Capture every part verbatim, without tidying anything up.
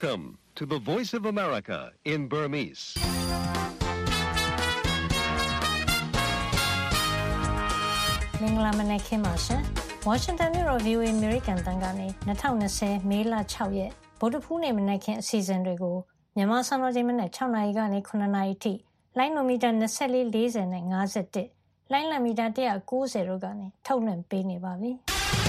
Welcome to the Voice of America in Burmese. ။မင်္ဂလာမနက်ခင်းပါရှင်။ Washington မြို့တော် V O A American တန်ကနေ၂၀၂၀မေလ၆ရက်ဗုဒ္ဓဖူးနေ့မနက်ခင်းအစီအစဉ်တွေကိုမြန်မာစံတော်ချိန်မနက်၆နာရီကနေ၇နာရီထိလိုင်းနိုမီတာ၂၄ ၄၀နဲ့၅၁လိုင်းလံမီတာ၁၉၀တို့ကနေထုတ်လွှင့်ပေးနေပါပြီ။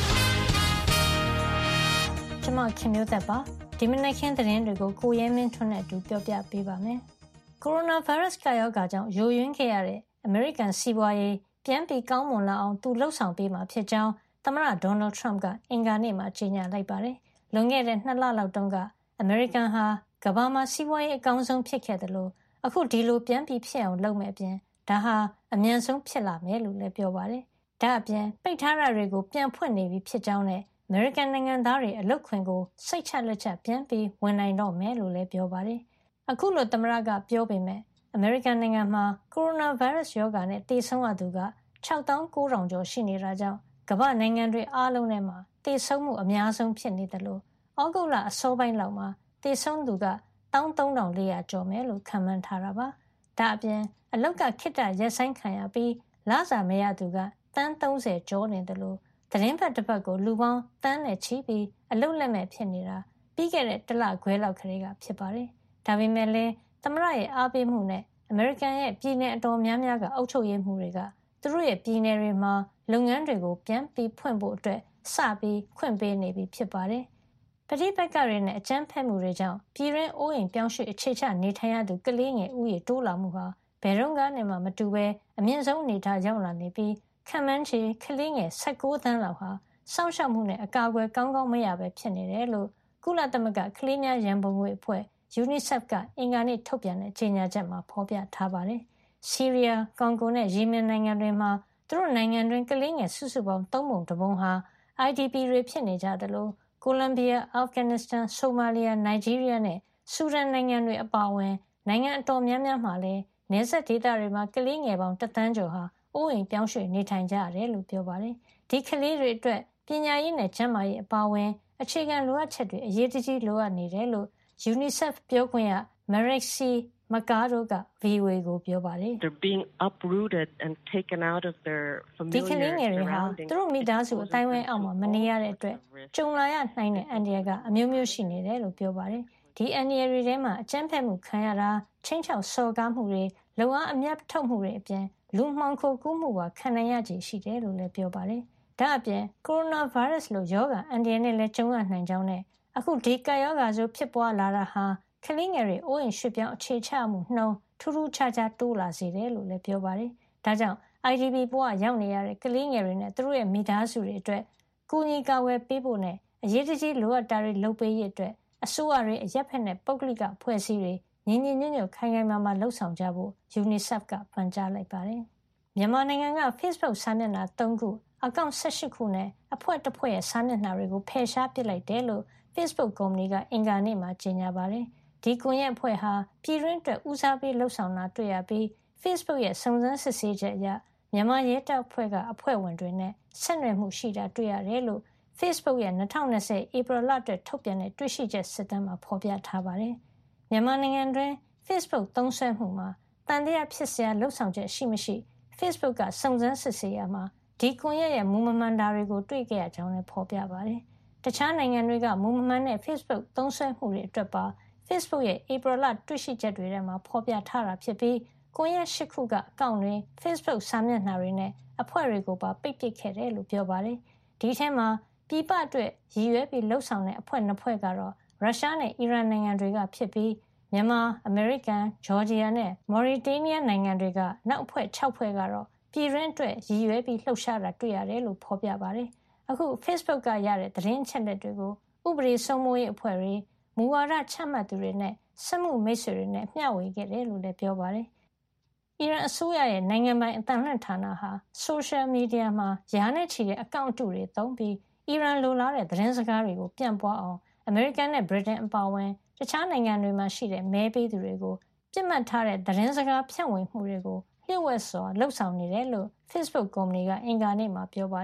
ကျွန်မခင်မျိုးသက်ပါဒီမနက်ခင်းသတင်းတွေကိုကိုရဲမင်းထွန်းနဲ့အတူပြောပြပေးပါမယ်။ ကိုရိုနာဗိုင်းရပ်စ်ကာရောဂါကြောင့်ယိုယွင်းခဲ့ရတဲ့အမေရိကန်စီးပွားရေးပြန်ပြီးကောင်းမွန်လာအောင်သူလှုပ်ဆောင်ပေးမှာဖြစ်ကြောင်းသမ္မတဒေါ်နယ်ထရမ့်ကအင်္ဂါနေ့မှာကြေညာလိုက်ပါတယ်။လွန်ခဲ့တဲ့နှစ်လလောက်တုန်းကအမေရိကန်ဟာကမ္ဘာမှာစီးပွားရေးအကောင်းဆုံးဖြစ်ခဲ့တယ်လို့အခုဒီလိုပြန်ပြီးဖြစ်အောင်လုပ်မဲ့အပြင်ဒါဟာအမြန်ဆုံးဖြစ်လာမယ်လို့လည်းပြောပါတယ်။ဒါအပြင်ပိတ်ထားတာတွေကိုပြန်ဖွင့်နေပြီဖြစ်ကြောင်းနဲ့အမေရိကန်နိုင်ငံသားတွေအလုပ်ခွင်ကိုစိတ်ချလက်ချပြန်ပြီးဝင်နိုင်တော့မယ်လို့လည်းပြောပါတယ်။အခုလိုသမ္မတကပြောပေမဲ့အမေရိကန်နိုင်ငံမှာကိုရိုနာဗိုင်းရပ်စ်ရောဂါနဲ့သေဆုံးရသူက၆သောင်းကိုးထောင်ကျော်ရှိနေတာကြောင့်ကမ္ဘာနိုင်ငံတွေအားလုံးထဲမှာသေဆုံးမှုအများဆုံးဖြစ်နေတယ်လို့ဩဂုတ်လအစောပိုင်းလောက်မှာသေဆုံးသူက၁၃၄၀၀ကျော်မယ်လို့ခန့်မှန်းထားတာပါ။ဒါအပြင်အလောက်ကခိတ္တရက်ဆိုင်ခံရပြီးလစာမရသူကတန်း၃၀ကျော်နေတယ်လို့သတင်းပတ်တစ်ပတ်ကိုလူပေါင်းတန်းနဲ့ချီပြီးအလုတ်လက်မဲ့ဖြစ်နေတာပြီးခဲ့တဲ့တစ်လခွဲလောက်ခရေကဖြစ်ပါတယ်။ဒါပေမဲ့လည်းသမ္မတရဲ့အားပေးမှုနဲ့အမေရိကန်ရဲ့ပြည်내အတော်များများကအုပ်ချုပ်ရေးမှုတွေကသူတို့ရဲ့ပြည်내တွေမှာလုပ်ငန်းတွေကိုပြန်ပြီးဖွင့်ဖို့အတွက်စပြီးခွင့်ပေးနေပြီဖြစ်ပါတယ်။ပဋိပက္ခတွေနဲ့အကြမ်းဖက်မှုတွေကြောင့်ပြည်တွင်းအိုးအိမ်ပြောင်းရွှေ့အခြေချနေထိုင်ရသူကလေးငယ်ဥယျာဉ်တိုးလာမှုဟာဘယ်တော့မှမတူဘဲအမြင့်ဆုံးအနေထားရောက်လာနေပြီးခန့်မှန်းချေကလေးငယ်၁၉သန်းလောက်ဟာစောင့်ရှောက်မှုနဲ့အကာအကွယ်ကောင်းကောင်းမရဘဲဖြစ်နေတယ်လို့ကုလသမဂ္ဂကလေးများရန်ပုံငွေအဖွဲ့ UNICEF ကအင်္ဂါနေ့ထုတ်ပြန်တဲ့ကြေညာချက်မှာဖော်ပြထားပါတယ်။ဆီးရီးယား၊ကွန်ဂိုနဲ့ယီမင်နိုင်ငံတွေမှာသူတို့နိုင်ငံတွင်းကလေးငယ်စုစုပေါင်းသုံးပုံတစ်ပုံဟာ I D P တွေဖြစ်နေကြတယ်လို့ကိုလံဘီယာ၊အာဖဂန်နစ္စတန်၊ဆိုမာလီယာ၊နိုင်ဂျီးရီးယားနဲ့ဆူဒန်နိုင်ငံတွေအပါအဝင်နိုင်ငံအတော်များများမှာလည်းနယ်စပ်ဒေသတွေမှာကလေးငယ်ပေါင်းတစ်သန်းကျော်ဟာအိုးအိမ်ပြောင်းရွှေ့နေထိုင်ကြရတယ်လို့ပြောပါတယ်။ဒီကလေးတွေအတွက်ပညာရေးနဲ့ကျန်းမာရေးအပါအဝင်အခြေခံလိုအပ်ချက်တွေအရေးတကြီးလိုအပ်နေတယ်လို့ UNICEF ပြောခွင့်ရ Marixie Mercado က V O A ကိုပြောပါတယ်။ They're being uprooted and taken out of their familiar ဒီကလေးငယ်တွေဟာသူတို့မိသားစုအတိုင်းဝိုင်းအောက်မှာမနေရတဲ့အတွက်ကြုံလာရနိုင်တဲ့အန္တရာယ်ကအမျိုးမျိုးရှိနေတယ်လို့ပြောပါတယ်။ဒီအန္တရာယ်တွေထဲမှာအကြမ်းဖက်မှုခံရတာချင်းချောက်စော်ကားမှုတွေလုံအားအမြတ်ထုတ်မှုတွေအပြင်လူမှောင်ခိုကူးမှုပါခံနိုင်ရခြေရှိတယ်လို့လည်းပြောပါတယ်။ဒါအပြင်ကိုရိုနာဗိုင်းရပ်စ်လိုရောဂါအန္တရာယ်နဲ့လည်းကြုံရနိုင်ကြောင်းနဲ့အခုဒီကပ်ရောဂါဆိုဖြစ်ပွားလာတာဟာကလေးငယ်တွေအိုးအိမ်ရွှေ့ပြောင်းအခြေချမှုနှုန်းထူးထူးခြားခြားတိုးလာစေတယ်လို့လည်းပြောပါတယ်။ဒါကြောင့် I D P ဘဝရောက်နေရတဲ့ကလေးငယ်တွေနဲ့သူတို့ရဲ့မိသားစုတွေအတွက်ကူညီကာဝယ်ပေးဖို့နဲ့အရေးတကြီးလိုအပ်တာတွေလုပ်ပေးရအတွက်အစိုးရတွေအရက်ဖက်နဲ့ပုဂ္ဂလိကဖွဲ့စည်းတွေညီညီညွတ်ညွတ်ခိုင်ခိုင်မာမာလှုပ်ဆောင်ကြဖို့ UNICEF ကပန်ကြားလိုက်ပါတယ်။မြန်မာနိုင်ငံက Facebook စာမျက်နှာ၃ခုအကောင့်၁၈ခုနဲ့အဖွဲ့တစ်ဖွဲ့ရဲ့စာမျက်နှာတွေကိုဖယ်ရှားပစ်လိုက်တယ်လို့ Facebook ကုမ္ပဏီကအင်္ဂါနေ့မှာကြေညာပါတယ်။ဒီကွန်ရက်အဖွဲ့ဟာပြည်တွင်းအတွက်ဦးစားပေးလှုပ်ဆောင်တာတွေ့ရပြီး Facebook ရဲ့စုံစမ်းစစ်ဆေးချက်အရမြန်မာရဲတပ်ဖွဲ့ကအဖွဲ့ဝင်တွေနဲ့ဆက်နွယ်မှုရှိတာတွေ့ရတယ်လို့ Facebook ရဲ့၂၀၂၀ဧပြီလအတွက်ထုတ်ပြန်တဲ့တွေ့ရှိချက်စစ်တမ်းမှာဖော်ပြထားပါတယ်။မြန်မာနိုင်ငံတွင် Facebook သုံးစွဲမှုမှာတန်တရားဖြစ်စရာလှုပ်ဆောင်ချက်ရှိမရှိ Facebook ကစုံစမ်းစစ်ဆေးရမှာဒီကွန်ရက်ရဲ့မူမမှန်တာတွေကိုတွေ့ကြရကြောင်းလည်းဖော်ပြပါတယ်။တခြားနိုင်ငံတွေကမူမမှန်တဲ့ Facebook သုံးစွဲမှုတွေအတွက်ပါFacebook ရဲ့ဧပြီလတွေ့ရှိချက်တွေထဲမှာဖော်ပြထားတာဖြစ်ပြီးကွန်ရက်၈ခုကအကောင့်တွေ Facebook စာမျက်နှာတွေနဲ့အဖွဲ့တွေကိုပါပိတ်ပစ်ခဲ့တယ်လို့ပြောပါတယ်။ဒီထဲမှာပြည်ပအတွက်ရည်ရွယ်ပြီးလှုပ်ဆောင်တဲ့အဖွဲ့နှစ်ဖွဲ့ကတော့ရုရှားနဲ့အီရန်နိုင်ငံတွေကဖြစ်ပြီးမြန်မာ၊အမေရိကန်၊ဂျော်ဂျီယာနဲ့မော်ရီတေးနီးယားနိုင်ငံတွေကနောက်အဖွဲ့၆ဖွဲ့ကတော့ပြည်တွင်းအတွက်ရည်ရွယ်ပြီးလှုပ်ရှားတာတွေ့ရတယ်လို့ဖော်ပြပါတယ်။အခု Facebook ကရတဲ့သတင်းအချက်အလက်တွေကိုဥပဒေစိုးမိုးရေးအဖွဲ့တွေမူဝါဒချမှတ်သူတွေနဲ့စက်မှုမိတ်ဆွေတွေနဲ့မျှဝေခဲ့တယ်လို့လည်းပြောပါတယ်။အီရန်အစိုးရရဲ့နိုင်ငံပိုင်အသံလွှင့်ဌာနဟာဆိုရှယ်မီဒီယာမှာရာနဲ့ချီတဲ့အကောင့်အတုတွေသုံးပြီးအီရန်လိုလားတဲ့သတင်းစကားတွေကိုပြန့်ပွားအောင်အမေရိကန်နဲ့ဗြိတိန်အပါအဝင်တခြားနိုင်ငံတွေမှာရှိတဲ့မဲပေးသူတွေကိုပြစ်မှတ်ထားတဲ့သတင်းစကားဖြန့်ဝေမှုတွေကိုလျှို့ဝှက်စွာလှုပ်ဆောင်နေတယ်လို့ Facebook ကုမ္ပဏီကအင်္ဂါနေ့မှာပြောပါတယ်။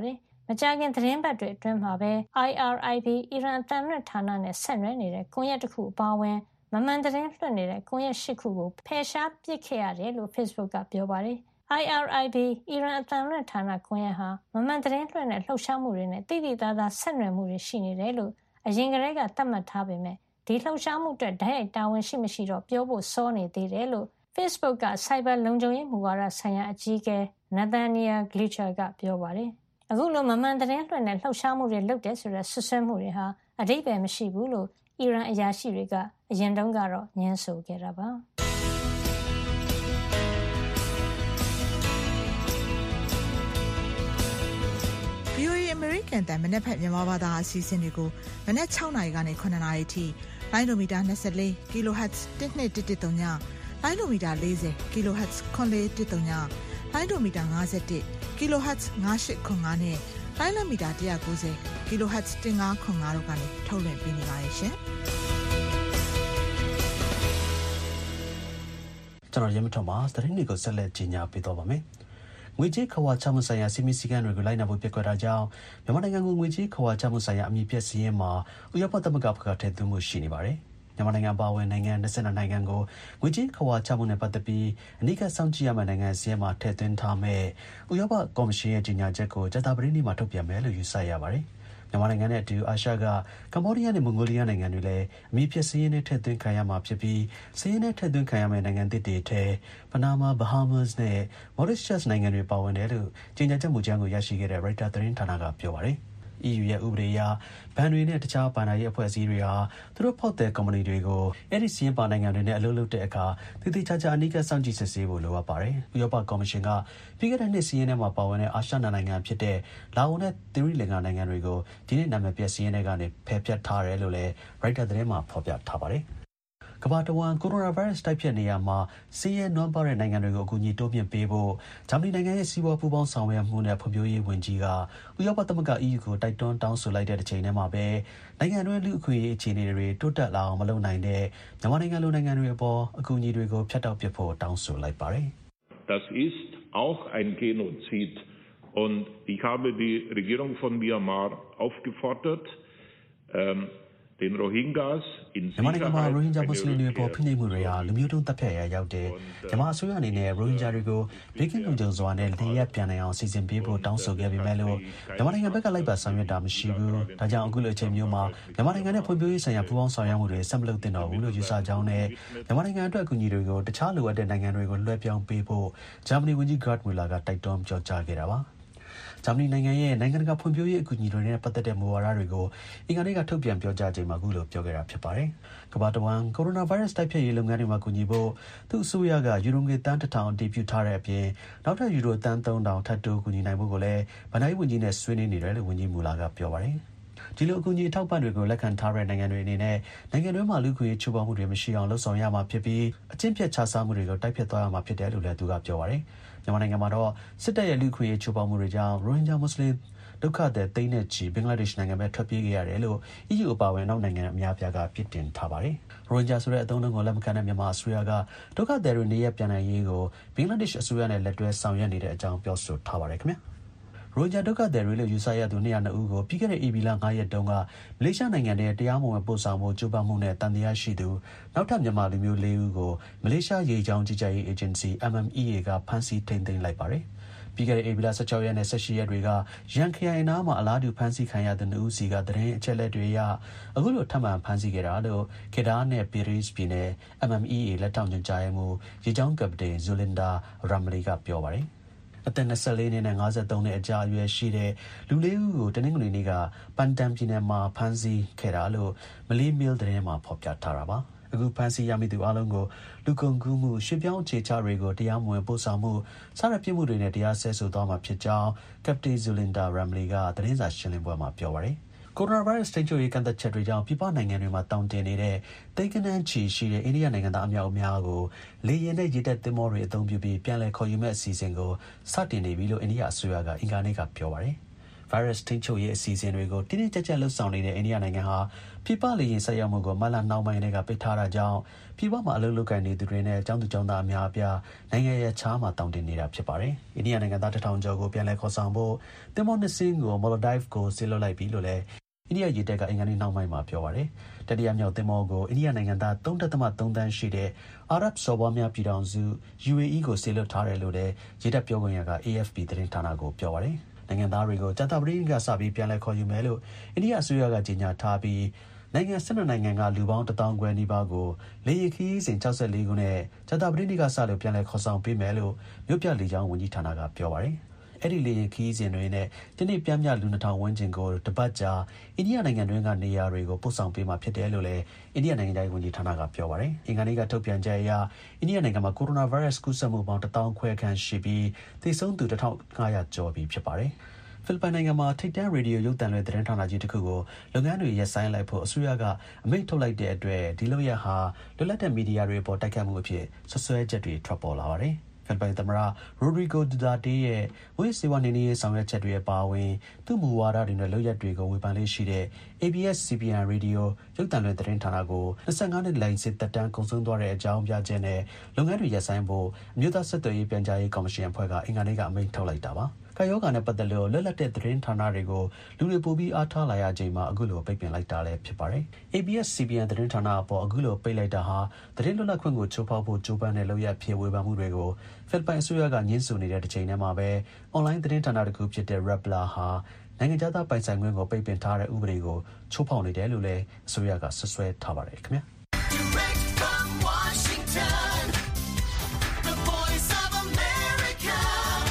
မကြာခင်သတင်းပတ်တွေအတွင်းမှာပဲ I R I B အီရန်အသံလွှင့်ဌာနနဲ့ဆက်နွယ်နေတဲ့ကွန်ရက်တစ်ခုအပါအဝင်မမှန်သတင်းလွှင့်နေတဲ့ကွန်ရက်၈ခုကိုဖယ်ရှားပစ်ခဲ့ရတယ်လို့ Facebook ကပြောပါတယ်။ I R I B အီရန်အသံလွှင့်ဌာနကွန်ရက်ဟာမမှန်သတင်းလွှင့်တဲ့လှုပ်ရှားမှုတွေနဲ့တိတိသားသားဆက်နွယ်မှုတွေရှိနေတယ်လို့အရင်ကတည်းကသတ်မှတ်ထားပေမဲ့ဒီလှုပ်ရှားမှုအတွက်ဓာတ်ရိုက်တာဝန်ရှိမရှိတော့ပြောဖို့စောနေသေးတယ်လို့ Facebook က Cyber လုံခြုံရေးမူဝါဒဆိုင်ရာအကြီးအကဲ Nathaniel Gleicher ကပြောပါတယ်။အခုလိုမမှန်သတင်းလွှင့်တဲ့လှုပ်ရှားမှုတွေလုပ်တယ်ဆိုတဲ့ဆွဆွဲမှုတွေဟာအဓိပ္ပာယ်မရှိဘူးလို့အီရန်အရာရှိတွေကအရင်တုန်းကတော့ညှင်းဆိုခဲ့တာပါ။ V O A American တန်မနေ့ဖက်မြန်မာဘာသာအစီအစဉ်တွေကိုမနေ့၆နာရီကနေ၇နာရီအထိလိုင်းဒိုမီတာ၂၄ kilohertz တစ်နှစ်တစ်တစ်သုံးညလိုင်းဒိုမီတာ၄၀ kilohertz ခွန်လေးတစ်သုံးညလိုင်းဒိုမီတာ၅၁ kilohertz ၅၈ခွန်၅နဲ့လိုင်းလမီတာ၁၉၀ kilohertz ၁၅ခွန်၅တို့ကနေထုတ်လွှင့်ပေးနေပါတယ်ရှင်ကျွန်တော်ရမထွန်းပါသတင်းတွေကိုဆက်လက်ကြီးညာပေးတော့ပါမယ်ငွေကြေးခဝါချမှုဆိုင်ရာစီမီစီကံတွေကိုလိုက်နာဖို့ပြက်ကွက်တာကြောင့်မြန်မာနိုင်ငံကိုငွေကြေးခဝါချမှုဆိုင်ရာအမည်ပြစီရင်မှာဥရောပသမဂ္ဂဘက်ကထည့်သွင်းမှုရှိနေပါတယ်မြန်မာနိုင်ငံပါဝင်နိုင်ငံ၂၂နိုင်ငံကိုငွေကြေးခဝါချမှုနဲ့ပတ်သက်ပြီးအနိကစောင့်ကြည့်ရမယ့်နိုင်ငံစီရင်မှာထည့်သွင်းထားမဲ့ဥရောပကော်မရှင်ရဲ့ကြီးညာချက်ကိုကြာသပတေးနေ့မှာထုတ်ပြန်မယ်လို့ယူဆရပါတယ်မြန်မာနိုင်ငံနဲ့အတူအာရှကကမ္ဘောဒီးယားနဲ့မွန်ဂိုလီးယားနိုင်ငံတွေလည်းအမည်ပြစည်းရင်းနဲ့ထည့်သွင်းခံရမှာဖြစ်ပြီးစည်းရင်းနဲ့ထည့်သွင်းခံရမယ့်နိုင်ငံသစ်တွေထဲပနာမာဘဟားမားစ်နဲ့မော်ရီရှပ်စ်နိုင်ငံတွေပါဝင်တယ်လို့ကြေညာချက်မူကြမ်းကိုရရှိခဲ့တဲ့ Reuters သတင်းဌာနကပြောပါတယ်။ E U ရဲ့ဥပဒေအရဘဏ်တွေနဲ့တခြားဘဏ္ဍာရေးအဖွဲ့အစည်းတွေဟာသူတို့ဖောက်တဲ့ကုမ္ပဏီတွေကိုအဲ့ဒီစီးရင်ပါနိုင်ငံတွေနဲ့အလုပ်လုပ်တဲ့အခါတည်တည်ချာချာအနိကစောင့်ကြည့်စစ်ဆေးဖို့လိုအပ်ပါတယ်။ဥရောပကော်မရှင်ကပြီးခဲ့တဲ့နှစ်စီးရင်ထဲမှာပါဝင်တဲ့အာရှနိုင်ငံဖြစ်တဲ့လာအိုနဲ့သီရိလင်္ကာနိုင်ငံတွေကိုဒီနေ့နာမည်ပြစီးရင်တွေကနေဖယ်ဖြတ်ထားတယ်လို့လည်း Reuters သတင်းမှာဖော်ပြထားပါတယ်။ကမ္ဘာတဝန်းကိုရိုနာဗိုင်းရပ်စ်တိုက်ဖျက်နေရမှာစီးရဲနွမ်းပါတဲ့နိုင်ငံတွေကိုအကူအညီတိုးမြှင့်ပေးဖို့ဂျာမနီနိုင်ငံရဲ့စီးပွားပူးပေါင်းဆောင်ရွက်မှုနဲ့ဖွံ့ဖြိုးရေးဝန်ကြီးကဥရောပသမဂ္ဂ E U ကိုတိုက်တွန်းတောင်းဆိုလိုက်တဲ့တစ်ချိန်တည်းမှာပဲနိုင်ငံတွင်းလူ့အခွင့်အရေးအခြေအနေတွေတိုးတက်လာအောင်မလုပ်နိုင်တဲ့မြန်မာနိုင်ငံလိုနိုင်ငံတွေအပေါ်အကူအညီတွေကိုဖျက်တောက်ပစ်ဖို့တောင်းဆိုလိုက်ပါတယ်။ Das ist auch ein Genozid und ich habe die Regierung von Myanmar aufgefordert, ähm den Rohingyas in Sicherheit မြန်မာနိုင်ငံမှာ Rohingya မွတ်စလင်တွေပေါ်ဖိနှိပ်မှုတွေဟာလူမျိုးတုံးတပ်ဖြတ်ရာရောက်တယ်။မြန်မာအစိုးရအနေနဲ့ Rohingya တွေကိုဘေးကင်းလုံခြုံစွာနဲ့နေရပ်ပြန်နိုင်အောင်စီစဉ်ပေးဖို့တောင်းဆိုခဲ့ပေမဲ့လို့မြန်မာနိုင်ငံဘက်ကလိုက်ပါဆောင်ရွက်တာမရှိဘူး။ဒါကြောင့်အခုလိုအချိန်မျိုးမှာမြန်မာနိုင်ငံနဲ့ဖွံ့ဖြိုးရေးဆိုင်ရာပူးပေါင်းဆောင်ရွက်မှုတွေဆက်မလုပ်သင့်တော့ဘူးလို့ယူဆကြောင်းနဲ့မြန်မာနိုင်ငံအတွက်အကူအညီတွေကိုတခြားလိုအပ်တဲ့နိုင်ငံတွေကိုလွှဲပြောင်းပေးဖို့ဂျာမနီဝန်ကြီး Gerd Müller ကတိုက်တွန်းပြောကြားခဲ့တာပါ။ဂျာမနီနိုင်ငံရဲ့နိုင်ငံတကာဖွံ့ဖြိုးရေးအကူအညီတွေနဲ့ပတ်သက်တဲ့မူဝါဒတွေကိုအင်္ဂါနေ့ကထုတ်ပြန်ပြောကြားချိန်မှာအခုလိုပြောခဲ့တာဖြစ်ပါတယ်။ကမ္ဘာတဝန်းကိုရိုနာဗိုင်းရပ်စ်တိုက်ဖျက်ရေးလုပ်ငန်းတွေမှာကူညီဖို့သူ့အစိုးရကယူရိုငွေတန်းတစ်ထောင်အတည်ပြုထားတဲ့အပြင်နောက်ထပ်ယူရိုတန်းသုံးထောင်ထပ်တိုးကူညီနိုင်ဖို့ကိုလည်းဗဏ္ဍာရေးဝန်ကြီးနဲ့ဆွေးနွေးနေတယ်လို့ဝန်ကြီးမူလာကပြောပါတယ်။ဒီလိုအကူအညီအထောက်ပံ့တွေကိုလက်ခံထားတဲ့နိုင်ငံတွေအနေနဲ့နိုင်ငံတွင်းမှာလူ့ခွင့်ရေးချိုးဖောက်မှုတွေမရှိအောင်လုပ်ဆောင်ရမှာဖြစ်ပြီးအကျင့်ပြတ်ခြစားမှုတွေကိုတိုက်ဖျက်သွားရမှာဖြစ်တယ်လို့လည်းသူကပြောပါတယ်။မြန်မာနိုင်ငံမှာတော့စစ်တပ်ရဲ့လူ့ခွင့်ရေးချိုးဖောက်မှုတွေကြောင့်ရိုဟင်ဂျာမွတ်စလင်ဒုက္ခသည်သိန်းနဲ့ချီဘင်္ဂလားဒေ့ရှ်နိုင်ငံပဲထွက်ပြေးခဲ့ရတယ်လို့ E U အပါအဝင်နောက်နိုင်ငံအများပြားကပြစ်တင်ထားပါတယ်။ရိုဟင်ဂျာဆိုတဲ့အသုံးအနှုန်းကိုလက်မခံတဲ့မြန်မာအစိုးရကဒုက္ခသည်တွေနေရပ်ပြန်နိုင်ရေးကိုဘင်္ဂလားဒေ့ရှ်အစိုးရနဲ့လက်တွဲဆောင်ရွက်နေတဲ့အကြောင်းပြောဆိုထားပါတယ်ခင်ဗျာ။ရိုဟင်ဂျာဒုက္ခသည်တွေလို့ယူဆရသူ၂၀၂ဦးကိုပြီးခဲ့တဲ့ဧပြီလ၅ရက်တုန်းကမလေးရှားနိုင်ငံရဲ့တရားမဝင်ပို့ဆောင်မှုကြိုးပမ်းမှုနဲ့တန်တရားရှိသူနောက်ထပ်မြန်မာလူမျိုး၄ဦးကိုမလေးရှားရေကြောင်းကြီးကြပ်ရေး agency M M E A ကဖမ်းဆီးထိန်းသိမ်းလိုက်ပါတယ်။ပြီးခဲ့တဲ့ဧပြီလ၁၆ရက်နဲ့၁၈ရက်တွေကရန်ခရိုင်အနားမှာအလားတူဖမ်းဆီးခံရတဲ့နှစ်ဦးစီကသတင်းအချက်အလက်တွေအရအခုလိုထပ်မံဖမ်းဆီးခဲ့တာလို့ကေဒါနဲ့ပီရစ်ပြည်နယ် M M E A လက်ထောက်ညွှန်ကြားရေးမှူးရေကြောင်းကပတိန်ဇိုလင်ဒါရမ်မလီကပြောပါတယ်။အသက်၂၄နှစ်နဲ့၅၃နှစ်အကြာအရွယ်ရှိတဲ့လူလေးဦးကိုတနင်္ဂနွေနေ့ကပန်တန်ပြည်နယ်မှာဖမ်းဆီးခဲ့တာလို့မလေးမေးလ်သတင်းမှာဖော်ပြထားတာပါ။အခုဖမ်းဆီးရမိသူအလုံးကိုလူကုန်ကူးမှုရွှေ့ပြောင်းအခြေချတွေကိုတရားမဝင်ပို့ဆောင်မှုစတဲ့ပြစ်မှုတွေနဲ့တရားစွဲဆိုသွားမှာဖြစ်ကြောင်းကပတိန်ဇိုလင်ဒါရမ်မလီကသတင်းစာရှင်းလင်းပွဲမှာပြောပါတယ်။ကိုရိုနာဗိုင်းရပ်စ်ထိန်းချုပ်ရေးကန့်သတ်ချက်တွေကြောင့်ပြည်ပနိုင်ငံတွေမှာတောင်းတင်နေတဲ့သိန်းကနန်းချီရှိတဲ့အိန္ဒိယနိုင်ငံသားအများအများကိုလေယာဉ်နဲ့ရေတပ်သင်္ဘောတွေအသုံးပြုပြီးပြန်လည်ခေါ်ယူမဲ့အစီအစဉ်ကိုစတင်နေပြီလို့အိန္ဒိယအစိုးရကအင်္ဂါနေ့ကပြောပါတယ်။ virus ထိန်းချုပ်ရေးအစီအစဉ်တွေကိုတင်းတင်းကြပ်ကြပ်လှုပ်ဆောင်နေတဲ့အိန္ဒိယနိုင်ငံဟာပြည်ပလေယာဉ်ဆက်ရောက်မှုကိုမတ်လနှောင်းပိုင်းတွေကပိတ်ထားတာကြောင့်ပြည်ပမှာအလုပ်လုပ်ကိုင်နေသူတွေနဲ့ကျောင်းသူကျောင်းသားအများအပြားနိုင်ငံရဲ့ခြားမှာတောင်းတင်နေတာဖြစ်ပါတယ်။အိန္ဒိယနိုင်ငံသားတစ်ထောင်ကျော်ကိုပြန်လည်ခေါ်ဆောင်ဖို့သင်္ဘောနှစ်စင်းကို Maldives ကိုဆေးလွှတ်လိုက်ပြီလို့လည်းအိန္ဒိယရေတပ်ကအင်္ဂါနေ့နှောင်းပိုင်းမှာပြောပါတယ်။တတိယမြောက်သင်္ဘောကိုအိန္ဒိယနိုင်ငံသား ၃.၃ သန်းရှိတဲ့အာရပ်စော်ဘွားများပြည်ထောင်စု U A E ကိုဆေးလွှတ်ထားတယ်လို့လည်းရေတပ်ပြောခွင့်ရက A F P သတင်းဌာနကိုပြောပါတယ်။နိုင်ငံသားတွေကိုကြာသပတေးနေ့ကစပြီးပြန်လည်ခေါ်ယူမယ်လို့အိန္ဒိယအစိုးရကကြေညာထားပြီးနိုင်ငံ၁၂နိုင်ငံကလူပေါင်းတစ်သောင်းခွဲနီးပါးကိုလေယာဉ်ခရီးစဉ်၆၄ခုနဲ့ကြာသပတေးနေ့ကစလို့ပြန်လည်ခေါ်ဆောင်ပေးမယ်လို့မြို့ပြလေကြောင်းဝန်ကြီးဌာနကပြောပါတယ်။အဲ့ဒီလေယာဉ်ခရီးစဉ်တွေနဲ့ဒီနေ့ပြမ်းပြလူနှစ်ထောင်ဝန်းကျင်ကိုတပတ်ကြာအိန္ဒိယနိုင်ငံတွင်းကနေရာတွေကိုပို့ဆောင်ပေးမှာဖြစ်တယ်လို့လည်းအိန္ဒိယနိုင်ငံသားဝန်ကြီးဌာနကပြောပါတယ်။အင်္ဂါနေ့ကထုတ်ပြန်ချက်အရအိန္ဒိယနိုင်ငံမှာကိုရိုနာဗိုင်းရပ်စ်ကူးစက်မှုပေါင်းတစ်သောင်းခွဲခန့်ရှိပြီးသေဆုံးသူတစ်ထောင်ငါးရာကျော်ပြီဖြစ်ပါတယ်။ဖိလစ်ပိုင်နိုင်ငံမှာထိပ်တန်းရေဒီယိုရုပ်သံလွှင့်သတင်းဌာနကြီးတစ်ခုကိုလုပ်ငန်းတွေရပ်ဆိုင်းလိုက်ဖို့အစိုးရကအမိန့်ထုတ်လိုက်တဲ့အတွက်ဒီလုပ်ရဟာလွတ်လပ်တဲ့မီဒီယာတွေပေါ်တိုက်ခတ်မှုအဖြစ်ဆွဆွဲချက်တွေထွက်ပေါ်လာပါတယ်။ဖိလစ်ပိုင်သမ္မတရိုဒရီဂိုဒူတာတေးရဲ့ဝိစေဝနေနေရေးဆောင်ရွက်ချက်တွေအပါအဝင်သူ့မူဝါဒတွေနဲ့လုပ်ရက်တွေကိုဝေဖန်လေးရှိတဲ့ A B S C B N ရေဒီယိုရုပ်သံလွှင့်သတင်းဌာနကို၂၅နှစ်လိုင်စစ်သက်တမ်းကုန်ဆုံးသွားတဲ့အကြောင်းပြချက်နဲ့လုပ်ငန်းတွေရပ်ဆိုင်းဖို့အမျိုးသားဆက်သွယ်ရေးပြန်ကြားရေးကော်မရှင်အဖွဲ့ကအင်္ဂါနေ့ကအမိန့်ထုတ်လိုက်တာပါ။ကာယောဂါနဲ့ပတ်သက်လို့လွတ်လပ်တဲ့သတင်းဌာနတွေကိုလူတွေပိုပြီးအားထားလာရချိန်မှာအခုလိုပိတ်ပင်လိုက်တာလည်းဖြစ်ပါတယ်။ A B S C B N သတင်းဌာနအပေါ်အခုလိုပိတ်လိုက်တာဟာသတင်းလွတ်လပ်ခွင့်ကိုချိုးဖောက်ဖို့ကြိုးပမ်းတဲ့လုပ်ရပ်ဖြစ်ဝေဖန်မှုတွေကိုဖိလစ်ပိုင်အစိုးရကညှင်းဆိုနေတဲ့တစ်ချိန်တည်းမှာပဲအွန်လိုင်းသတင်းဌာနတစ်ခုဖြစ်တဲ့ Rappler ဟာနိုင်ငံခြားသားပိုင်ဆိုင်ခွင့်ကိုပိတ်ပင်ထားတဲ့ဥပဒေကိုချိုးဖောက်နေတယ်လို့လည်းအစိုးရကဆွဆွဲထားပါတယ်ခင်ဗျာ။ Direct from Washington, the voice of America,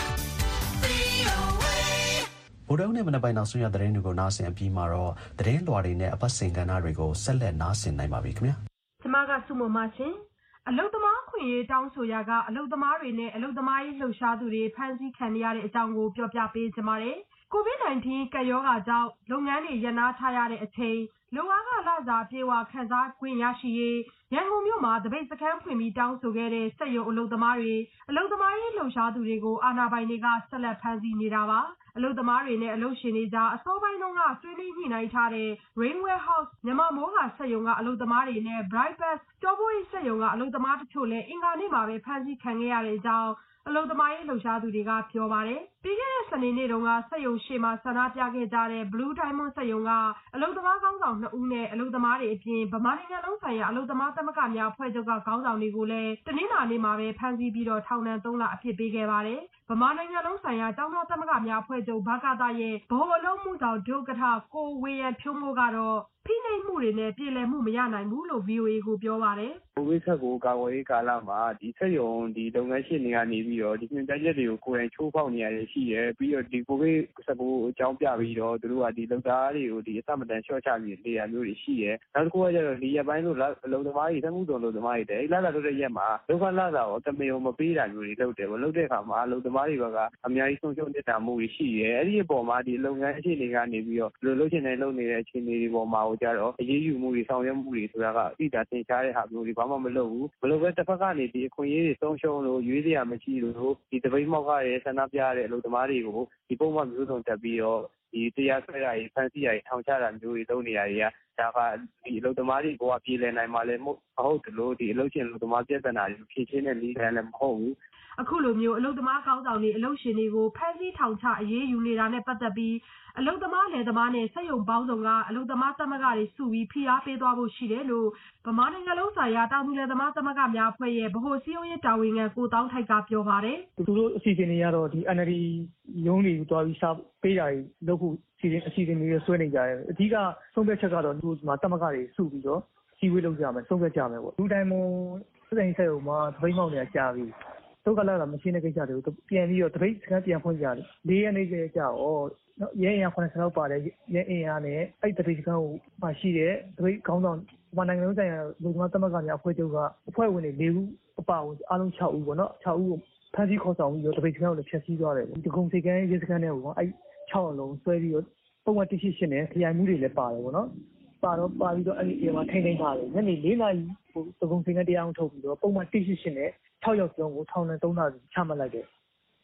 V O A ဗိုလ်တုံးနဲ့မနက်ပိုင်းနောက်ဆုံးရသတင်းတွေကိုနားဆင်အပြီးမှာတော့သတင်းလွှာတွေနဲ့အပတ်စဉ်ကဏ္ဍတွေကိုဆက်လက်နားဆင်နိုင်ပါပြီခင်ဗျာ။ကျွန်မကစုမမရှင်အလုသမားခွင့်ရေးတောင်းဆိုရာကအလုသမားတွေနဲ့အလုသမားရေးလှုပ်ရှားသူတွေဖမ်းဆီးခံရတဲ့အကြောင်းကိုပြောပြပေးကြပါမယ်။ ကိုဗစ် nineteen ကပ်ရောဂါကြောင့်လုပ်ငန်းတွေရပ်နားထားရတဲ့အချိန်လုပ်အားကလစာပြေဝခံစားခွင့်ရရှိရေးရန်ကုန်မြို့မှာတပိတ်စခန်းဖွင့်ပြီးတောင်းဆိုခဲ့တဲ့စက်ရုံအလုသမားတွေအလုသမားရေးလှုပ်ရှားသူတွေကိုအာဏာပိုင်တွေကဆက်လက်ဖမ်းဆီးနေတာပါ။အလုသမားတွေနဲ့အလုရှင်တွေကြားအစောပိုင်းတုန်းကဆွေးနွေးညှိနှိုင်းထားတဲ့ Rainwell House မြန်မာမိုးကစက်ရုံကအလုသမားတွေနဲ့ Bright Bus ကျောပိုးစက်ရုံကအလုသမားတချို့လည်းအင်္ဂါနေ့မှာပဲဖမ်းဆီးခံခဲ့ရတဲ့အကြောင်းအလုသမားရေးလှုပ်ရှားသူတွေကပြောပါတယ်။ပြီးခဲ့တဲ့စနေနေ့တုန်းကစက်ရုံရှေ့မှာဆန္ဒပြခဲ့ကြတဲ့ Blue Diamond စက်ရုံကအလုသမားခေါင်းဆောင်နှစ်ဦးနဲ့အလုသမားတွေအပြင်ဗမာနိုင်ငံလုံးဆိုင်ရာအလုသမားသမဂ္ဂများအဖွဲ့ချုပ်ကခေါင်းဆောင်တွေကိုလည်းတနင်္လာနေ့မှာပဲဖမ်းဆီးပြီးတော့ထောင်ဒဏ်သုံးလအဖြစ်ပေးခဲ့ပါတယ်။ဗမာနိုင်ငံလုံးဆိုင်ရာကျောင်းသားသမဂ္ဂများအဖွဲ့ချုပ်ဘကသရဲ့ဗဟိုအလုပ်မှုဆောင်ဒုက္ကဋ္ဌကိုဝေယံဖြိုးမိုးကတော့ဖိနှိပ်မှုတွေနဲ့ပြည်လည်မှုမရနိုင်ဘူးလို့ V O A ကိုပြောပါတယ်။ကိုဗစ်ဆက်ကိုကာကွယ်ရေးကာလမှာဒီစက်ရုံဒီလုပ်ငန်းရှင်တွေကနေပြီးတော့ဒီညွှန်ကြားချက်တွေကိုကိုယ်တိုင်ချိုးဖောက်နေရတဲ့ရှိရပြီးတော့ဒီကိုဗစ်ဆက်ကိုအကြောင်းပြပြီးတော့သူတို့ကဒီလုပ်သားတွေကိုဒီအစမတန်ရှော့ချပြီးနေရာမျိုးတွေရှိရနောက်တစ်ခုကကျတော့ဒီရက်ပိုင်းလို့အလုပ်သမားတွေသမှုတော်လုပ်သမားတွေတဲ့အဲ့လာလာလို့တဲ့ရက်မှာဒုက္ခလာတာရောတမယုံမပေးတာမျိုးတွေလုပ်တယ်ဗောလုပ်တဲ့အခါမှာအလုပ်သမားတွေဘက်ကအများကြီးဆုံးရှုံးနေတာမှုတွေရှိရအဲ့ဒီအပေါ်မှာဒီလုပ်ငန်းရှင်တွေကနေပြီးတော့ဒီလိုလုပ်ချင်တဲ့လုပ်နေတဲ့အခြေအနေတွေပေါ်မှာဟိုကြတော့အရေးယူမှုတွေဆောင်ရွက်မှုတွေဆိုတာကအတိအကျသင်ရှားတဲ့ဟာမျိုးတွေဘာမှမလုပ်ဘူးဘလို့ပဲတစ်ဖက်ကနေဒီအခွင့်အရေးတွေဆုံးရှုံးလို့ရွေးစရာမရှိလို့ဒီတပိတ်မောက်ကရဲဆန္ဒပြရတဲ့အလုပ်သမားတွေကိုဒီပုံမှန်မျိုးစုံတက်ပြီးတော့ဒီတရားစွဲတာကြီးဖန်ဆီးတာကြီးထောင်ချတာမျိုးတွေလုပ်နေရတွေကဒါကဒီအလုပ်သမားတွေကိုကပြည်လည်နိုင်မှလည်းမဟုတ်တယ်လို့ဒီအလုပ်ရှင်အလုပ်သမားပြဿနာတွေဖြေရှင်းတဲ့နည်းလမ်းလည်းမဟုတ်ဘူးအခုလိုမျိုးအလုသမားကောင်းဆောင်တွေအလုရှင်တွေကိုဖမ်းဆီးထောင်ချအရေးယူနေတာနဲ့ပတ်သက်ပြီးအလုသမားလယ်သမားနဲ့စက်ရုံပေါင်းစုံကအလုသမားသမဂ္ဂတွေစုပြီးဖိအားပေးသွားဖို့ရှိတယ်လို့ဗမာနိုင်ငံလုံးဆိုင်ရာတောင်သူလယ်သမားသမဂ္ဂများအဖွဲ့ရဲ့ဗဟိုစည်းရုံးရေးတာဝန်ခံကိုတောင်းထိုက်ကပြောပါတယ်သူတို့အစီအစဉ်တွေကတော့ဒီ N L D ရုံးတွေကိုတွားပြီးစာပေးတာတွေလုပ်ဖို့အစီအစဉ်အစီအစဉ်တွေဆွဲနေကြတယ်အဓိကဆုံးဖြတ်ချက်ကတော့ဒီမှာသမဂ္ဂတွေစုပြီးတော့စီဝေးလုပ်ကြမယ်ဆုံးဖြတ်ကြမယ်ပေါ့လူတိုင်းမစတဲ့ဆက်ရုံမှာတပိတ်မောက်နေတာကြာပြီဒုက္ခလာတာမရှင်းတဲ့ကိစ္စတွေကိုပြန်ပြီးတော့တပိတ်စကန်ပြန်ဖွင့်ကြတယ်လေးရက်နေကြကြာတော့ရဲအင်အားခုနှစ်ဆယ်လောက်ပါတယ်ရဲအင်အားနဲ့အဲ့တပိတ်စကန်ကိုမှရှိတဲ့တပိတ်ခေါင်းဆောင်ဗမာနိုင်ငံလုံးဆိုင်ရာလူသမားသမဂ္ဂများအဖွဲ့ချုပ်ကအဖွဲ့ဝင်တွေ၄ဦးအပါအဝင်အားလုံး၆ဦးပေါ့နော်၆ဦးကိုဖမ်းဆီးခေါ်ဆောင်ပြီးတော့တပိတ်စကန်ကိုလည်းဖျက်ဆီးသွားတယ်ဒီကုံစိတ်ကန်းရဲစကန်တွေကိုအဲ့၆အလုံးဆွဲပြီးတော့ပုံမှန်တစ်ရှိရှင်းနဲ့ခရိုင်မှုတွေလည်းပါတယ်ပေါ့နော်ပါတော့ပါပြီးတော့အဲ့ဒီအမှာထိန်းသိမ်းထားတယ်ညနေ၄နာရီဟိုသကုံစိတ်ကန်းတရားအောင်ထုတ်ပြီးတော့ပုံမှန်တစ်ရှိရှင်းနဲ့၆ယောက်ကျော်ကိုထောင်နဲ့၃လချမှတ်လိုက်တယ်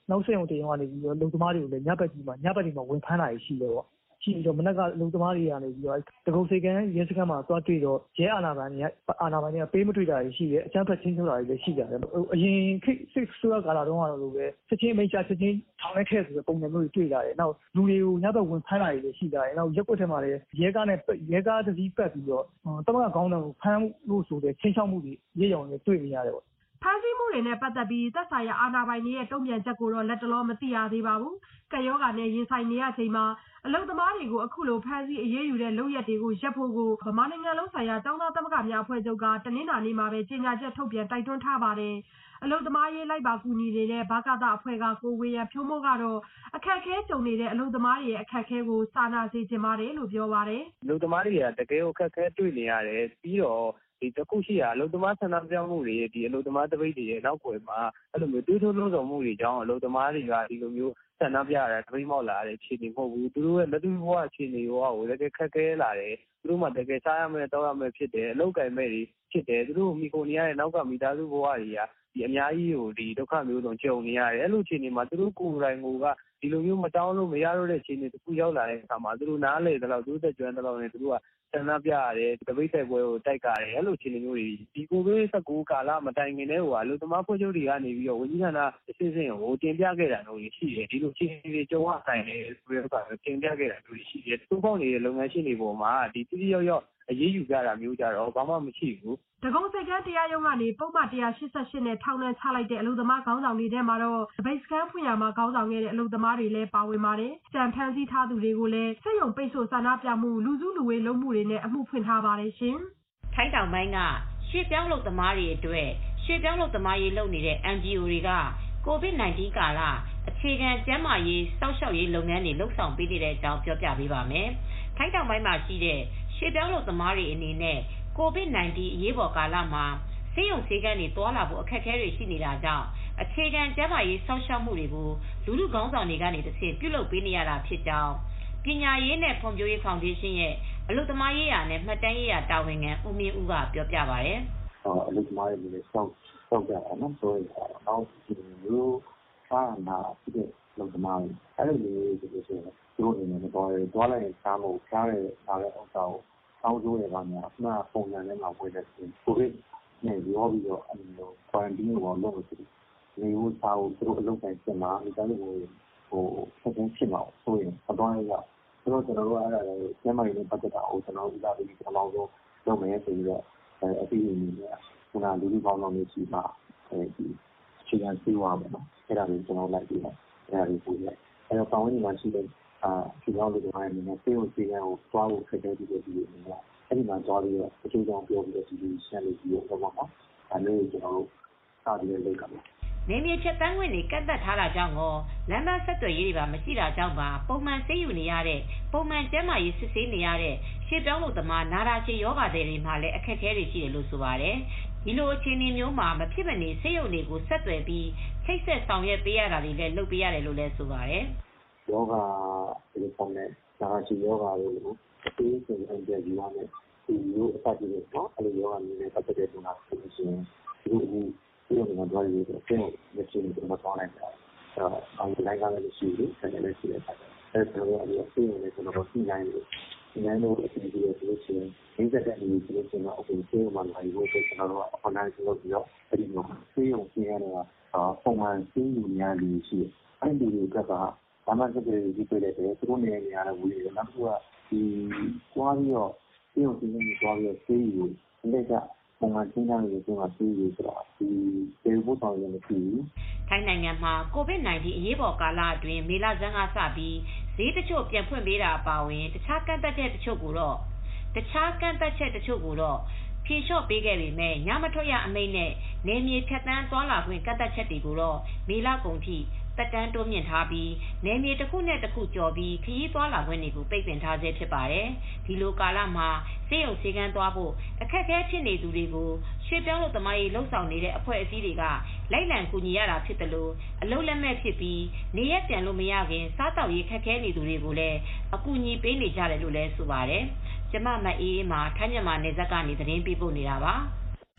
နောက်ဆက်ရုံတရုံကနေပြီးတော့လုံသမားတွေကိုလည်းညဘက်ကြီးမှာညဘက်ကြီးမှာဝင်ဖမ်းတာရှိတယ်ပေါ့ရှိပြီးတော့မနက်ကလုံသမားတွေကနေပြီးတော့တကုံစိတ်ကန်းရဲစခန်းမှာသွားတွေ့တော့ရဲအာဏာပိုင်တွေအာဏာပိုင်တွေကပေးမတွေ့တာရှိတယ်အကြမ်းဖက်ချင်းချုပ်တာတွေလည်းရှိကြတယ်အရင်ခိစစ်ဆိုရကာလာတော့ကတော့လိုပဲချက်ချင်းမိတ်ချချက်ချင်းထောင်လိုက်ခဲ့ဆိုတဲ့ပုံစံမျိုးတွေတွေ့လာတယ်နောက်လူတွေကိုညဘက်ဝင်ဖမ်းတာတွေလည်းရှိကြတယ်နောက်ရက်ွက်ထဲမှာလည်းရဲကားနဲ့ရဲကားတစ်စီးပတ်ပြီးတော့တမကခေါင်းဆောင်ကိုဖမ်းလို့ဆိုတဲ့ချင်းချောက်မှုတွေရဲရောင်တွေတွေ့နေရတယ်ပေါ့ဖမ်းဆီးမှုတွေနဲ့ပတ်သက်ပြီးသက်ဆိုင်ရာအာဏာပိုင်တွေရဲ့တုံ့ပြန်ချက်ကိုတော့လက်တလောမသိရသေးပါဘူး။ကပ်ရောဂါနဲ့ရင်ဆိုင်နေရချိန်မှာအလုပ်သမားတွေကိုအခုလိုဖမ်းဆီးအရေးယူတဲ့လုပ်ရက်တွေကိုရပ်ဖို့ကိုဗမာနိုင်ငံလုံးဆိုင်ရာကျောင်းသားသမဂ္ဂများအဖွဲ့ချုပ်ကတနင်္လာနေ့မှာပဲကြေညာချက်ထုတ်ပြန်တိုက်တွန်းထားပါတယ်။အလုပ်သမားရေးလိုက်ပါကူညီနေတဲ့ဘာကသအဖွဲ့ကကိုဝေယံဖြိုးမိုးကတော့အခက်အခဲကြုံနေတဲ့အလုပ်သမားတွေရဲ့အခက်အခဲကိုစာနာစေချင်ပါတယ်လို့ပြောပါတယ်။အလုပ်သမားတွေကတကယ်ကိုအခက်အခဲတွေ့နေရတယ်ပြီးတော့ဒီတခုရှိရအလုပ်သမားဆန္ဒပြမှုတွေဒီအလုပ်သမားတပိတ်တွေရဲ့နောက်ွယ်မှာအဲ့လိုမျိုးတွေးထိုးလုံးဆောင်မှုတွေကြောင့်အလုပ်သမားတွေကဒီလိုမျိုးဆန္ဒပြရတာတပိတ်မောက်လာတဲ့အခြေအနေမဟုတ်ဘူးသူတို့ရဲ့လက်တွေ့ဘဝအခြေအနေရောကိုလည်းခက်ခဲလာတယ်သူတို့မှတကယ်စားရမယ်တောက်ရမယ်ဖြစ်တယ်အလုပ်ကိုင်မဲ့တွေဖြစ်တယ်သူတို့မိခိုနေရတဲ့နောက်ကမိသားစုဘဝတွေကဒီအများကြီးကိုဒီဒုက္ခမျိုးစုံကြုံနေရတယ်အဲ့လိုအခြေအနေမှာသူတို့ကိုယ်တိုင်ကိုကဒီလိုမျိုးမတောင်းလို့မရတော့တဲ့အခြေအနေတစ်ခုရောက်လာတဲ့အခါမှာသူတို့နားလေတဲ့လောက်သူတို့တက်ကြွတဲ့လောက်နဲ့သူတို့ကဆန္ဒပြရတယ်တပိတ်တိုက်ပွဲကိုတိုက်ကြရတယ်အဲ့လိုအခြေအနေမျိုးတွေဒီကိုဗစ်-၁၉ ကာလမတိုင်ခင်တည်းဟိုအလုပ်သမားဖွဲ့ချုပ်တွေကနေပြီးတော့ဝန်ကြီးဌာနအစီအစဉ်ကိုတင်ပြခဲ့တာမျိုးရှိတယ်ဒီလိုအခြေအနေတွေကြုံရဆိုင်တယ်ဆိုတဲ့အခါတင်ပြခဲ့တာမျိုးရှိတယ်သူ့ပေါက်နေတဲ့လုပ်ငန်းရှင်တွေပေါ်မှာဒီတိတိယောက်ယောက်အရေးယူကြတာမျိုးကြတော့ဘာမှမရှိဘူးဒဂုံစိတ်ကန်းတရားရုံးကနေပုံမှန်one eighty-eightနဲ့ထောင်ဒဏ်ချလိုက်တဲ့အလုပ်သမားခေါင်းဆောင်တွေထဲမှာတော့ဗိတ်စကန်ဖွင့်ရမှာခေါင်းဆောင်ခဲ့တဲ့အလုပ်သမားတွေလည်းပါဝင်ပါတယ်။ကြံဖန်စီထားသူတွေကိုလည်းစက်ရုံပိတ်ဆို့ဆန္ဒပြမှုလူစုလူဝေးလုပ်မှုတွေနဲ့အမှုဖွင့်ထားပါတယ်ရှင်။ထိုင်းတောင်ပိုင်းကရွှေပြောင်းလုပ်သမားတွေအတွက်ရွှေပြောင်းလုပ်သမားရေးလုပ်နေတဲ့ N G O တွေကကိုဗစ် nineteen ကာလအခြေခံကျန်းမာရေးစောင့်ရှောက်ရေးလုပ်ငန်းတွေလှုပ်ဆောင်ပေးနေတဲ့အကြောင်းပြောပြပေးပါမယ်။ထိုင်းတောင်ပိုင်းမှာရှိတဲ့ရွှေပြောင်းလုပ်သမားတွေအနေနဲ့ကိုဗစ် nineteen အရေးပေါ်ကာလမှာဆေးရုံဆေးခန်းတွေတွာလာဖို့အခက်အခဲတွေရှိနေတာကြောင့်အခြေခံကျန်းမာရေးစောင့်ရှောက်မှုတွေကိုလူလူခေါင်းဆောင်တွေကနေတစ်ဆင့်ပြုလုပ်ပေးနေရတာဖြစ်ကြောင်းပညာရေးနဲ့ဖွံ့ဖြိုးရေးဖောင်ဒေးရှင်းရဲ့အလုပ်သမားရေးရာနဲ့မှတ်တမ်းရေးရာတာဝန်ခံဦးမင်းဦးကပြောပြပါရယ်။အလုပ်သမားတွေလည်းစောင့်စောင့်ကြတာနော်ဆိုရင်တော့ဒီလိုအားနာဖြစ်တဲ့အလုပ်သမားတွေအဲ့လိုမျိုးဆိုလို့ရှိရင်သူတို့အနေနဲ့တော့တွားလိုက်စားဖို့ဖျားရတာလည်းဥစ္စာကိုအောင်းကျိုးတွေကများအမှန်ပုံစံနဲ့မှဝယ်တဲ့ဆိုကိုဗစ်နဲ့ရောပြီးတော့အဲ့လို quarantine ကိုလုပ်လို့ဆိုနေဦးစားဖို့သူတို့အလုပ်တိုင်းပြင်မှာဒီတိုင်းကိုဟိုဆက်ချင်းဖြစ်မှာဆိုရင်အတော့ရဆိုတော့ကျွန်တော်တို့အဲ့ဒါလည်းကျန်းမာရေးနဲ့ပတ်သက်တာကိုကျွန်တော်ဥစားပြီးကျွန်တော်တို့လုပ်မယ်ဆိုပြီးတော့အပြီးအနေနဲ့ခုနလူလူကောင်းကောင်းလေးရှိပါအဲဒီအခြေခံစီးပွားပေါ့နော်အဲ့ဒါကိုကျွန်တော်လိုက်ပြီးတော့အဲ့ဒါကိုပို့လိုက်အဲ့တော့ပေါင်းဝင်မှာရှိတဲ့အာဒီလောက်လိုတိုင်းအနေနဲ့ဆေးရုံဆေးကန်းကိုတွားဖို့ခက်တဲ့ဒီလိုဒီလိုအနေနဲ့အဲ့ဒီမှာတွားပြီးတော့အကျိုးကြောင့်ပြောပြီးတော့ဒီလိုရှင်းလို့ပြီးတော့ပေါ့နော်ဒါမျိုးကျွန်တော်တို့စပြီးလုပ်ကြမယ်နေမြေဖြတ်တန်းခွင့်တွေကတ်သက်ထားတာကြောင့်ရောလမ်းမဆက်သွယ်ရေးတွေပါမရှိတာကြောင့်ပါပုံမှန်ဆေးယူနေရတဲ့ပုံမှန်ကျန်းမာရေးစစ်ဆေးနေရတဲ့ရှေ့ပြောင်းလို့သမားနာရာချေယောဂါတွေမှာလည်းအခက်အခဲတွေရှိတယ်လို့ဆိုပါတယ်ဒီလိုအခြေအနေမျိုးမှာမဖြစ်မနေဆေးရုံတွေကိုဆက်သွယ်ပြီးချိတ်ဆက်ဆောင်ရွက်ပေးရတာတွေလည်းလုပ်ပေးရတယ်လို့လည်းဆိုပါတယ်ယောဂါဒီပုံနဲ့နာရာချေယောဂါတွေကိုအသေးစိတ်အကြံပြုရမယ်ဒီလိုအပတ်ကြီးတွေနော်အဲ့လိုယောဂါမျိုးနဲ့ပတ်သက်တဲ့ပုံစံဆိုလို့ရှိရင်ဒီလိုဒီလိုမျိုးတော့ဒီလိုဆေးရုံနဲ့ဆေးရုံတွေမှာပေါင်းလိုက်တာအဲအောင်လိုင်းကားလည်းရှိတယ်ဆက်လည်းရှိတယ်အဲ့ဒါတော့ဒီဆေးရုံလေးကျွန်တော်တို့ညှိနှိုင်းလို့ညှိနှိုင်းလို့အစီအစဉ်တွေဆိုလို့ရှိရင်ဒီသက်တဲ့အနေနဲ့ဆိုလို့ရှိရင်တော့အခုဆေးရုံမှာလာလို့ဆိုကျွန်တော်တို့အခွန်တိုင်းလုပ်ပြီးတော့အဲ့ဒီမျိုးဆေးရုံဆေးရတော့ပုံမှန်ဆေးရုံများလို့ရှိတယ်အဲ့ဒီလိုကကဘာမှဆက်ကြည့်ကြည့်လိုက်တယ်သူတို့နေနေရတဲ့ဝီးနောက်တစ်ခုကဒီကွာပြီးတော့ဆေးရုံဆေးရုံတွေတွားပြီးတော့ဆေးရုံလက်ကပုံမှန်ချင်းသားတွေဆိုတာဆေးရုံဆိုတာဒီဆေးဖို့ဆောင်ရမရှိဘူးထိုင်းနိုင်ငံမှာကိုဗစ် nineteen အရေးပေါ်ကာလအတွင်းမေလဆန်းကစပြီးဈေးတချို့ပြန်ဖွင့်ပေးတာအပါအဝင်တခြားကန့်သတ်ချက်တချို့ကိုတော့တခြားကန့်သတ်ချက်တချို့ကိုတော့ဖြေလျှော့ပေးခဲ့ပေမဲ့ညမထွက်ရအမိန့်နဲ့နေမြေဖြတ်တန်းသွားလာခွင့်ကန့်သတ်ချက်တွေကိုတော့မေလကုန်ထိတက်တန်းတိုးမြင့်ထားပြီးနယ်မြေတစ်ခုနဲ့တစ်ခုကျော်ပြီးခရီးသွားလာခွင့်တွေကိုပိတ်ပင်ထားဆဲဖြစ်ပါတယ်။ဒီလိုကာလမှာဆေးရုံဆေးကန်းသွားဖို့အခက်အခဲဖြစ်နေသူတွေကိုရွှေပြောင်းလို့သမားရေးလှုပ်ဆောင်နေတဲ့အဖွဲ့အစည်းတွေကလိုက်လံကူညီရတာဖြစ်တယ်လို့အလုံးလက်မဲ့ဖြစ်ပြီးနေရပြန်လို့မရခင်စားတောက်ရေးခက်ခဲနေသူတွေကိုလည်းအကူအညီပေးနေကြတယ်လို့လည်းဆိုပါတယ်။ကျမမအေးအေးမှာထိုင်းမြန်မာနယ်စပ်ကနေသတင်းပေးပို့နေတာပါ။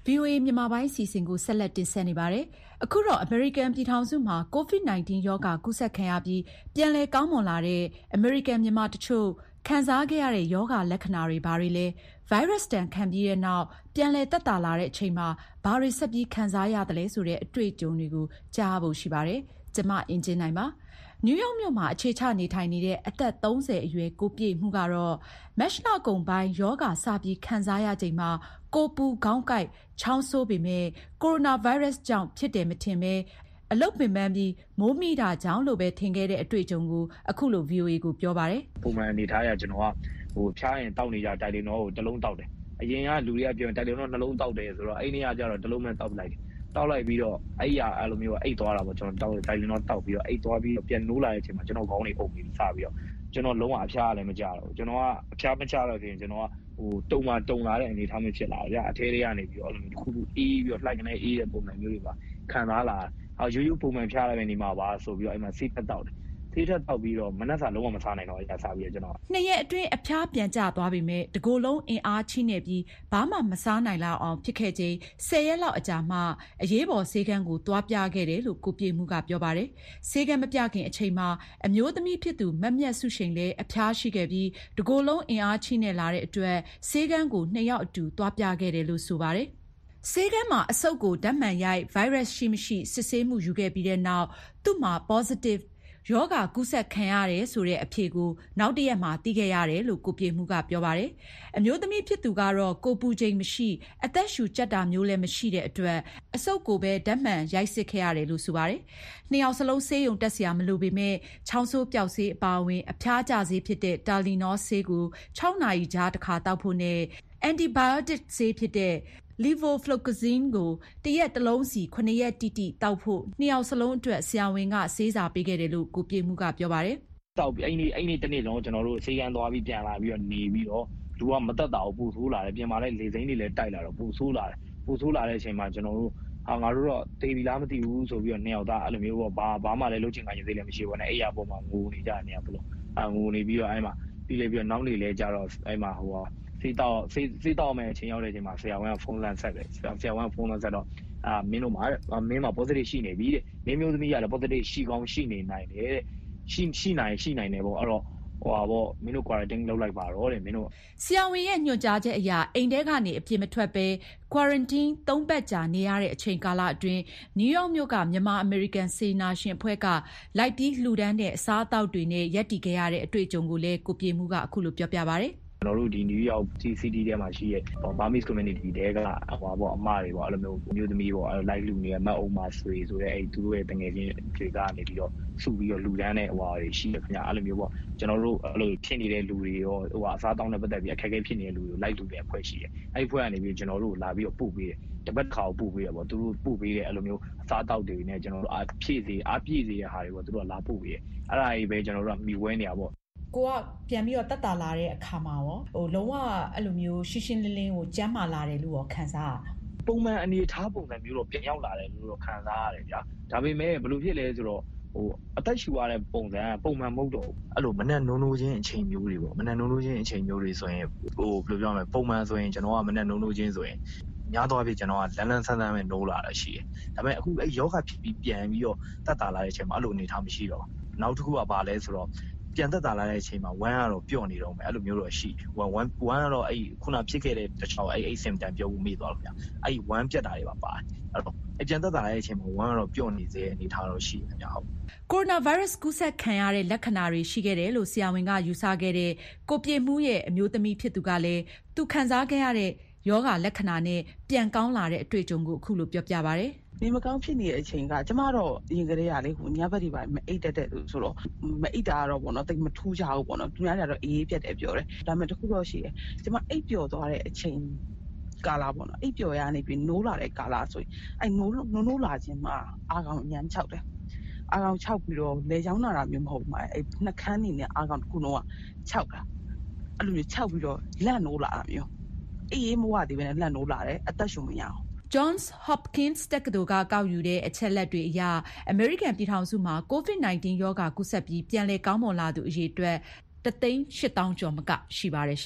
ဗွီအိုအေမြန်မာပိုင်းအစီအစဉ်ကိုဆက်လက်တင်ဆက်နေပါတယ်။အခုတော့ American ပြည်ထောင်စုမှာ ကိုဗစ် ၁၉ ရောဂါကူးစက်ခံရပြီးပြန်လည်ကောင်းမွန်လာတဲ့ American မြန်မာတချို့ခံစားခဲ့ရတဲ့ရောဂါလက္ခဏာတွေဘာတွေလဲ virus တန်ခံပြီးတဲ့နောက်ပြန်လည်သက်သာလာတဲ့အချိန်မှာဘာတွေဆက်ပြီးခံစားရသလဲဆိုတဲ့အတွေ့အကြုံတွေကိုကြားဖို့ရှိပါတယ်။ကျွန်မအင်ဂျင်နိုင်ပါနယူးယောက်မြို့မှာအခြေချနေထိုင်နေတဲ့အသက်သုံးဆယ်အရွယ်ကိုပြည့်မှုကတော့မက်လကုံပိုင်းယောဂါစပြီးခံစားရချိန်မှာကိုပူခေါင်းကိုက်ချောင်းဆိုးပေမဲ့ကိုရိုနာဗိုင်းရပ်စ်ကြောင့်ဖြစ်တယ်မထင်ပဲအလုတ်ပင်ပန်းပြီးမိုးမိတာကြောင့်လို့ပဲထင်ခဲ့တဲ့အတွေ့အကြုံကိုအခုလို ဗီအိုအေ ကိုပြောပါတယ်ပုံမှန်အနေထားရကျွန်တော်ကဟိုဖျားရင်တောက်နေကြတိုင်တင်တော့ကိုတစ်လုံးတောက်တယ်အရင်ကလူတွေကပြောရင်တိုင်တင်တော့နှလုံးတောက်တယ်ဆိုတော့အဲ့ဒီနေ့ကကျတော့တစ်လုံးမှတောက်လိုက်တယ်တောက်လိုက်ပြီးတော့အဲ့ရအဲ့လိုမျိုးအိတ်သွားတာပေါ့ကျွန်တော်တောက်တိုင်တင်တော့တောက်ပြီးတော့အိတ်သွားပြီးတော့ပြန်နိုးလာတဲ့အချိန်မှာကျွန်တော်ခေါင်းလေးအုပ်ပြီးစပြီးတော့ကျွန်တော်လုံးဝအဖျားလည်းမကြတော့ဘူးကျွန်တော်ကအဖျားမကြတော့ခင်ကျွန်တော်ကဟိုတုံမှတုံလာတဲ့အနေထားမျိုးဖြစ်လာကြအထဲလေးကနေပြီးတော့အဲ့လိုမျိုးတစ်ခုခုအေးပြီးတော့လှိုက်ကနေအေးတဲ့ပုံစံမျိုးတွေပါခံစားလာအော်ရိုးရိုးပုံမှန်ဖျားလိုက်တဲ့နေမှာပါဆိုပြီးတော့အဲ့မှာစိတ်သက်တောက်တယ်ထိထက်တောက်ပြီးတော့မနှက်စာလုံးဝမစားနိုင်တော့အရာစားပြီးကျွန်တော်နှစ်ရက်အတွင်းအဖျားပြန်ကျသွားပြီမဲ့တကိုယ်လုံးအင်အားချိနေပြီးဘာမှမစားနိုင်လောက်အောင်ဖြစ်ခဲ့ခြင်းဆယ်ရက်လောက်အကြာမှအရေးပေါ်ဆေးကန်းကိုတွားပြခဲ့တယ်လို့ကိုပြေမှုကပြောပါတယ်ဆေးကန်းမပြခင်အချိန်မှာအမျိုးသမီးဖြစ်သူမက်မြတ်စုရှိန်လည်းအဖျားရှိခဲ့ပြီးတကိုယ်လုံးအင်အားချိနေလာတဲ့အတွက်ဆေးကန်းကိုနှစ်ယောက်အတူတွားပြခဲ့တယ်လို့ဆိုပါတယ်ဆေးကန်းမှာအဆုတ်ကိုဓာတ်မှန်ရိုက် virus ရှိမရှိစစ်ဆေးမှုယူခဲ့ပြီးတဲ့နောက်သူ့မှာ positiveယောဂါကူးစက်ခံရတယ်ဆိုတဲ့အဖြေကိုနောက်တရက်မှသိခဲ့ရတယ်လို့ကိုပြေမှုကပြောပါတယ်။အမျိုးသမီးဖြစ်သူကတော့ကိုပူချိန်မရှိအသက်ရှူကြက်တာမျိုးလည်းမရှိတဲ့အတွက်အဆုတ်ကိုပဲဓာတ်မှန်ရိုက်စစ်ခဲ့ရတယ်လို့ဆိုပါတယ်။နှစ်ယောက်စလုံးဆေးရုံတက်စရာမလိုပေမဲ့ချောင်းဆိုးပျောက်ဆေးအပါအဝင်အဖျားကျဆေးဖြစ်တဲ့တာလီနောဆေးကို၆နာရီကြာတစ်ခါတောက်ဖို့နဲ့ antibiotic ဆေးဖြစ်တဲ့levofloxacin ကိုတရက်တစ်လုံးစီခုနှစ်ရက်တိတိတောက်ဖို့နှစ်ယောက်စလုံးအတွက်ဆရာဝန်ကဆေးစာပေးခဲ့တယ်လို့ကိုပြေမှုကပြောပါတယ်။တောက်ပြီးအဲ့ဒီအဲ့ဒီတစ်နေ့လုံးကျွန်တော်တို့ဆေးကန်းသွားပြီးပြန်လာပြီးတော့နေပြီးတော့လူကမသက်တာဘူးပူဆိုးလာတယ်ပြင်မာလိုက်လေစိမ့်တွေလည်းတိုက်လာတော့ပူဆိုးလာတယ်ပူဆိုးလာတဲ့အချိန်မှာကျွန်တော်တို့ဟာငါတို့တော့တေးပြီလားမသိဘူးဆိုပြီးတော့နှစ်ယောက်သားအဲ့လိုမျိုးပေါ့ဘာဘာမှလည်းလုပ်ချင်ကြရင်သေးလည်းမရှိဘူးနဲ့အဲ့ရပေါ်မှာငိုနေကြနေရဘလို့အငိုနေပြီးတော့အဲ့မှာပြီးလေပြီးတော့နောက်နေလဲကြတော့အဲ့မှာဟိုစေးတော့စေးစေးတော့မယ်အချိန်ရောက်တဲ့အချိန်မှာဆရာဝန်ကဖုန်းလမ်းဆက်တယ်ဆရာဝန်ကဖုန်းလမ်းဆက်တော့အာမင်းတို့မှာမင်းမှာ positive ရှိနေပြီတဲ့မင်းမျိုးသမီးကလည်း positive ရှိကောင်းရှိနေနိုင်တယ်တဲ့ရှိရှိနိုင်ရှိနိုင်တယ်ပေါ့အဲ့တော့ဟိုပါပေါ့မင်းတို့ quarantine လုပ်လိုက်ပါတော့တဲ့မင်းတို့ဆရာဝန်ရဲ့ညွှန်ကြားချက်အရအိမ်ထဲကနေအပြင်မထွက်ဘဲ quarantine သုံးပတ်ကြာနေရတဲ့အချိန်ကာလအတွင်းနယူးယောက်မြို့ကမြန်မာအမေရိကန်စေနာရှင်အဖွဲ့ကလိုက်ပြီးလှူဒန်းတဲ့အစားအသောက်တွေနဲ့ရပ်တည်ခဲ့ရတဲ့အတွေ့အကြုံကိုလည်းကိုပြေမှုကအခုလိုပြောပြပါတယ်ကျွန်တော်တို့ဒီ New York City ထဲမှာရှိရဲ့ Burmese community တွေကဟိုပေါ့အမတွေပေါ့အဲ့လိုမျိုးမျိုးသမီးပေါ့အဲ့ like လူနေမတ်အုံးမဆွေဆိုတဲ့အဲ့သူတို့ရဲ့တငယ်ချင်းတွေကနေပြီးတော့စုပြီးတော့လူဒန်းတဲ့ဟိုဟာတွေရှိရခင်ဗျအဲ့လိုမျိုးပေါ့ကျွန်တော်တို့အဲ့လိုဖြစ်နေတဲ့လူတွေရောဟိုဟာအစားတောင်းတဲ့ပတ်သက်ပြီးအခက်အခဲဖြစ်နေတဲ့လူတွေ like လူတွေအဖွဲ့ရှိတယ်အဲ့ဖွဲ့ကနေပြီးကျွန်တော်တို့လာပြီးတော့ပို့ပေးတယ်တပတ်ခါကိုပို့ပေးရပေါ့သူတို့ပို့ပေးတဲ့အဲ့လိုမျိုးအစားတောက်တွေနဲ့ကျွန်တော်တို့အားဖြည့်စေအားပြည့်စေတဲ့ဟာတွေပေါ့သူတို့ကလာပို့ပေးတယ်အဲ့ဒါကြီးပဲကျွန်တော်တို့ကမိဝဲနေရပေါ့ကိုကပြန်ပြီးတော့တက်တာလာတဲ့အခါမှာရောဟိုလုံးဝအဲ့လိုမျိုးရှင်းရှင်းလင်းလင်းကိုကြမ်းမာလာတယ်လို့ရောခံစားရတာပုံမှန်အနေထားပုံစံမျိုးတော့ပြန်ရောက်လာတယ်လို့တော့ခံစားရတယ်ဗျာဒါပေမဲ့ဘယ်လိုဖြစ်လဲဆိုတော့ဟိုအသက်ရှူရတဲ့ပုံစံပုံမှန်မဟုတ်တော့ဘူးအဲ့လိုမနဲ့နုံနုံချင်းအချိန်မျိုးတွေပေါ့မနဲ့နုံနုံချင်းအချိန်မျိုးတွေဆိုရင်ဟိုဘယ်လိုပြောမလဲပုံမှန်ဆိုရင်ကျွန်တော်ကမနဲ့နုံနုံချင်းဆိုရင်ညားသွားပြီကျွန်တော်ကလန်းလန်းဆန်းဆန်းပဲနိုးလာတာရှိတယ်ဒါပေမဲ့အခုအဲ့ယောဂဖြစ်ပြီးပြန်ပြီးတော့တက်တာလာတဲ့အချိန်မှာအဲ့လိုအနေထားမရှိတော့ဘူးနောက်တစ်ခုကဘာလဲဆိုတော့ပြန်သက်သာလာတဲ့အချိန်မှာဝမ်းကတော့ပျော့နေတော့မယ်အဲ့လိုမျိုးတော့ရှိဝမ်းဝမ်းဝမ်းကတော့အဲ့ခုနဖြစ်ခဲ့တဲ့တခြားအဲ့အဲ့ symptom ပြောဖို့မေ့သွားလို့ဗျာအဲ့ဝမ်းပြတ်တာတွေပါပါတယ်အဲ့တော့အပြန်သက်သာလာတဲ့အချိန်မှာဝမ်းကတော့ပျော့နေစေအနေထားတော့ရှိတယ်ဗျာဟုတ်ကိုရိုနာဗိုင်းရပ်စ်ကူးစက်ခံရတဲ့လက္ခဏာတွေရှိခဲ့တယ်လို့ဆရာဝန်ကယူဆခဲ့တဲ့ကိုပြေမှုရဲ့အမျိုးသမီးဖြစ်သူကလည်းသူခံစားခဲ့ရတဲ့ယောဂလက္ခဏာနဲ့ပြန်ကောင်းလာတဲ့အတွေ့အကြုံကိုအခုလိုပြောပြပါဗျာနေမကောင်းဖြစ်နေတဲ့အချိန်ကကျမတော့ရင်ကလေးရလေးဟိုညဘက်တွေပါမအိတ်တက်တဲ့ဆိုတော့မအိတ်တာတော့ပေါ့နော်တိတ်မထူးကြဘူးပေါ့နော်သူများတွေကတော့အေးပြတ်တယ်ပြောတယ်ဒါပေမဲ့တခုတော့ရှိတယ်ကျမအိတ်ပျော်သွားတဲ့အချိန်ကာလာပေါ့နော်အိတ်ပျော်ရနေပြီးနိုးလာတဲ့ကာလာဆိုရင်အဲ့နိုးနိုးနိုးလာခြင်းမှာအာကောင်အញ្ញမ်းချောက်တယ်အာကောင်ချောက်ပြီးတော့လေချောင်းနာတာမျိုးမဟုတ်မှအဲ့နှက်ခမ်းနေနဲ့အာကောင်တစ်ခုလုံးကချောက်တာအဲ့လိုမျိုးချောက်ပြီးတော့လက်နိုးလာတာမျိုးအေးမဝသေးဘဲနဲ့လက်နိုးလာတယ်အသက်ရှူမရအောင် Johns Hopkins တက္ကသိုလ်ကကောက်ယူတဲ့အချက်လက်တွေအရအမေရိကန်ပြည်ထောင်စုမှာ ကိုဗစ် ၁၉ ရောဂါကူးစက်ပြီးပြန်လည်ကောင်းမွန်လာသူအရေအတွက်တစ်သိန်းရှစ်သောင်းကျော်မကရှိပါတယ်ရှင်။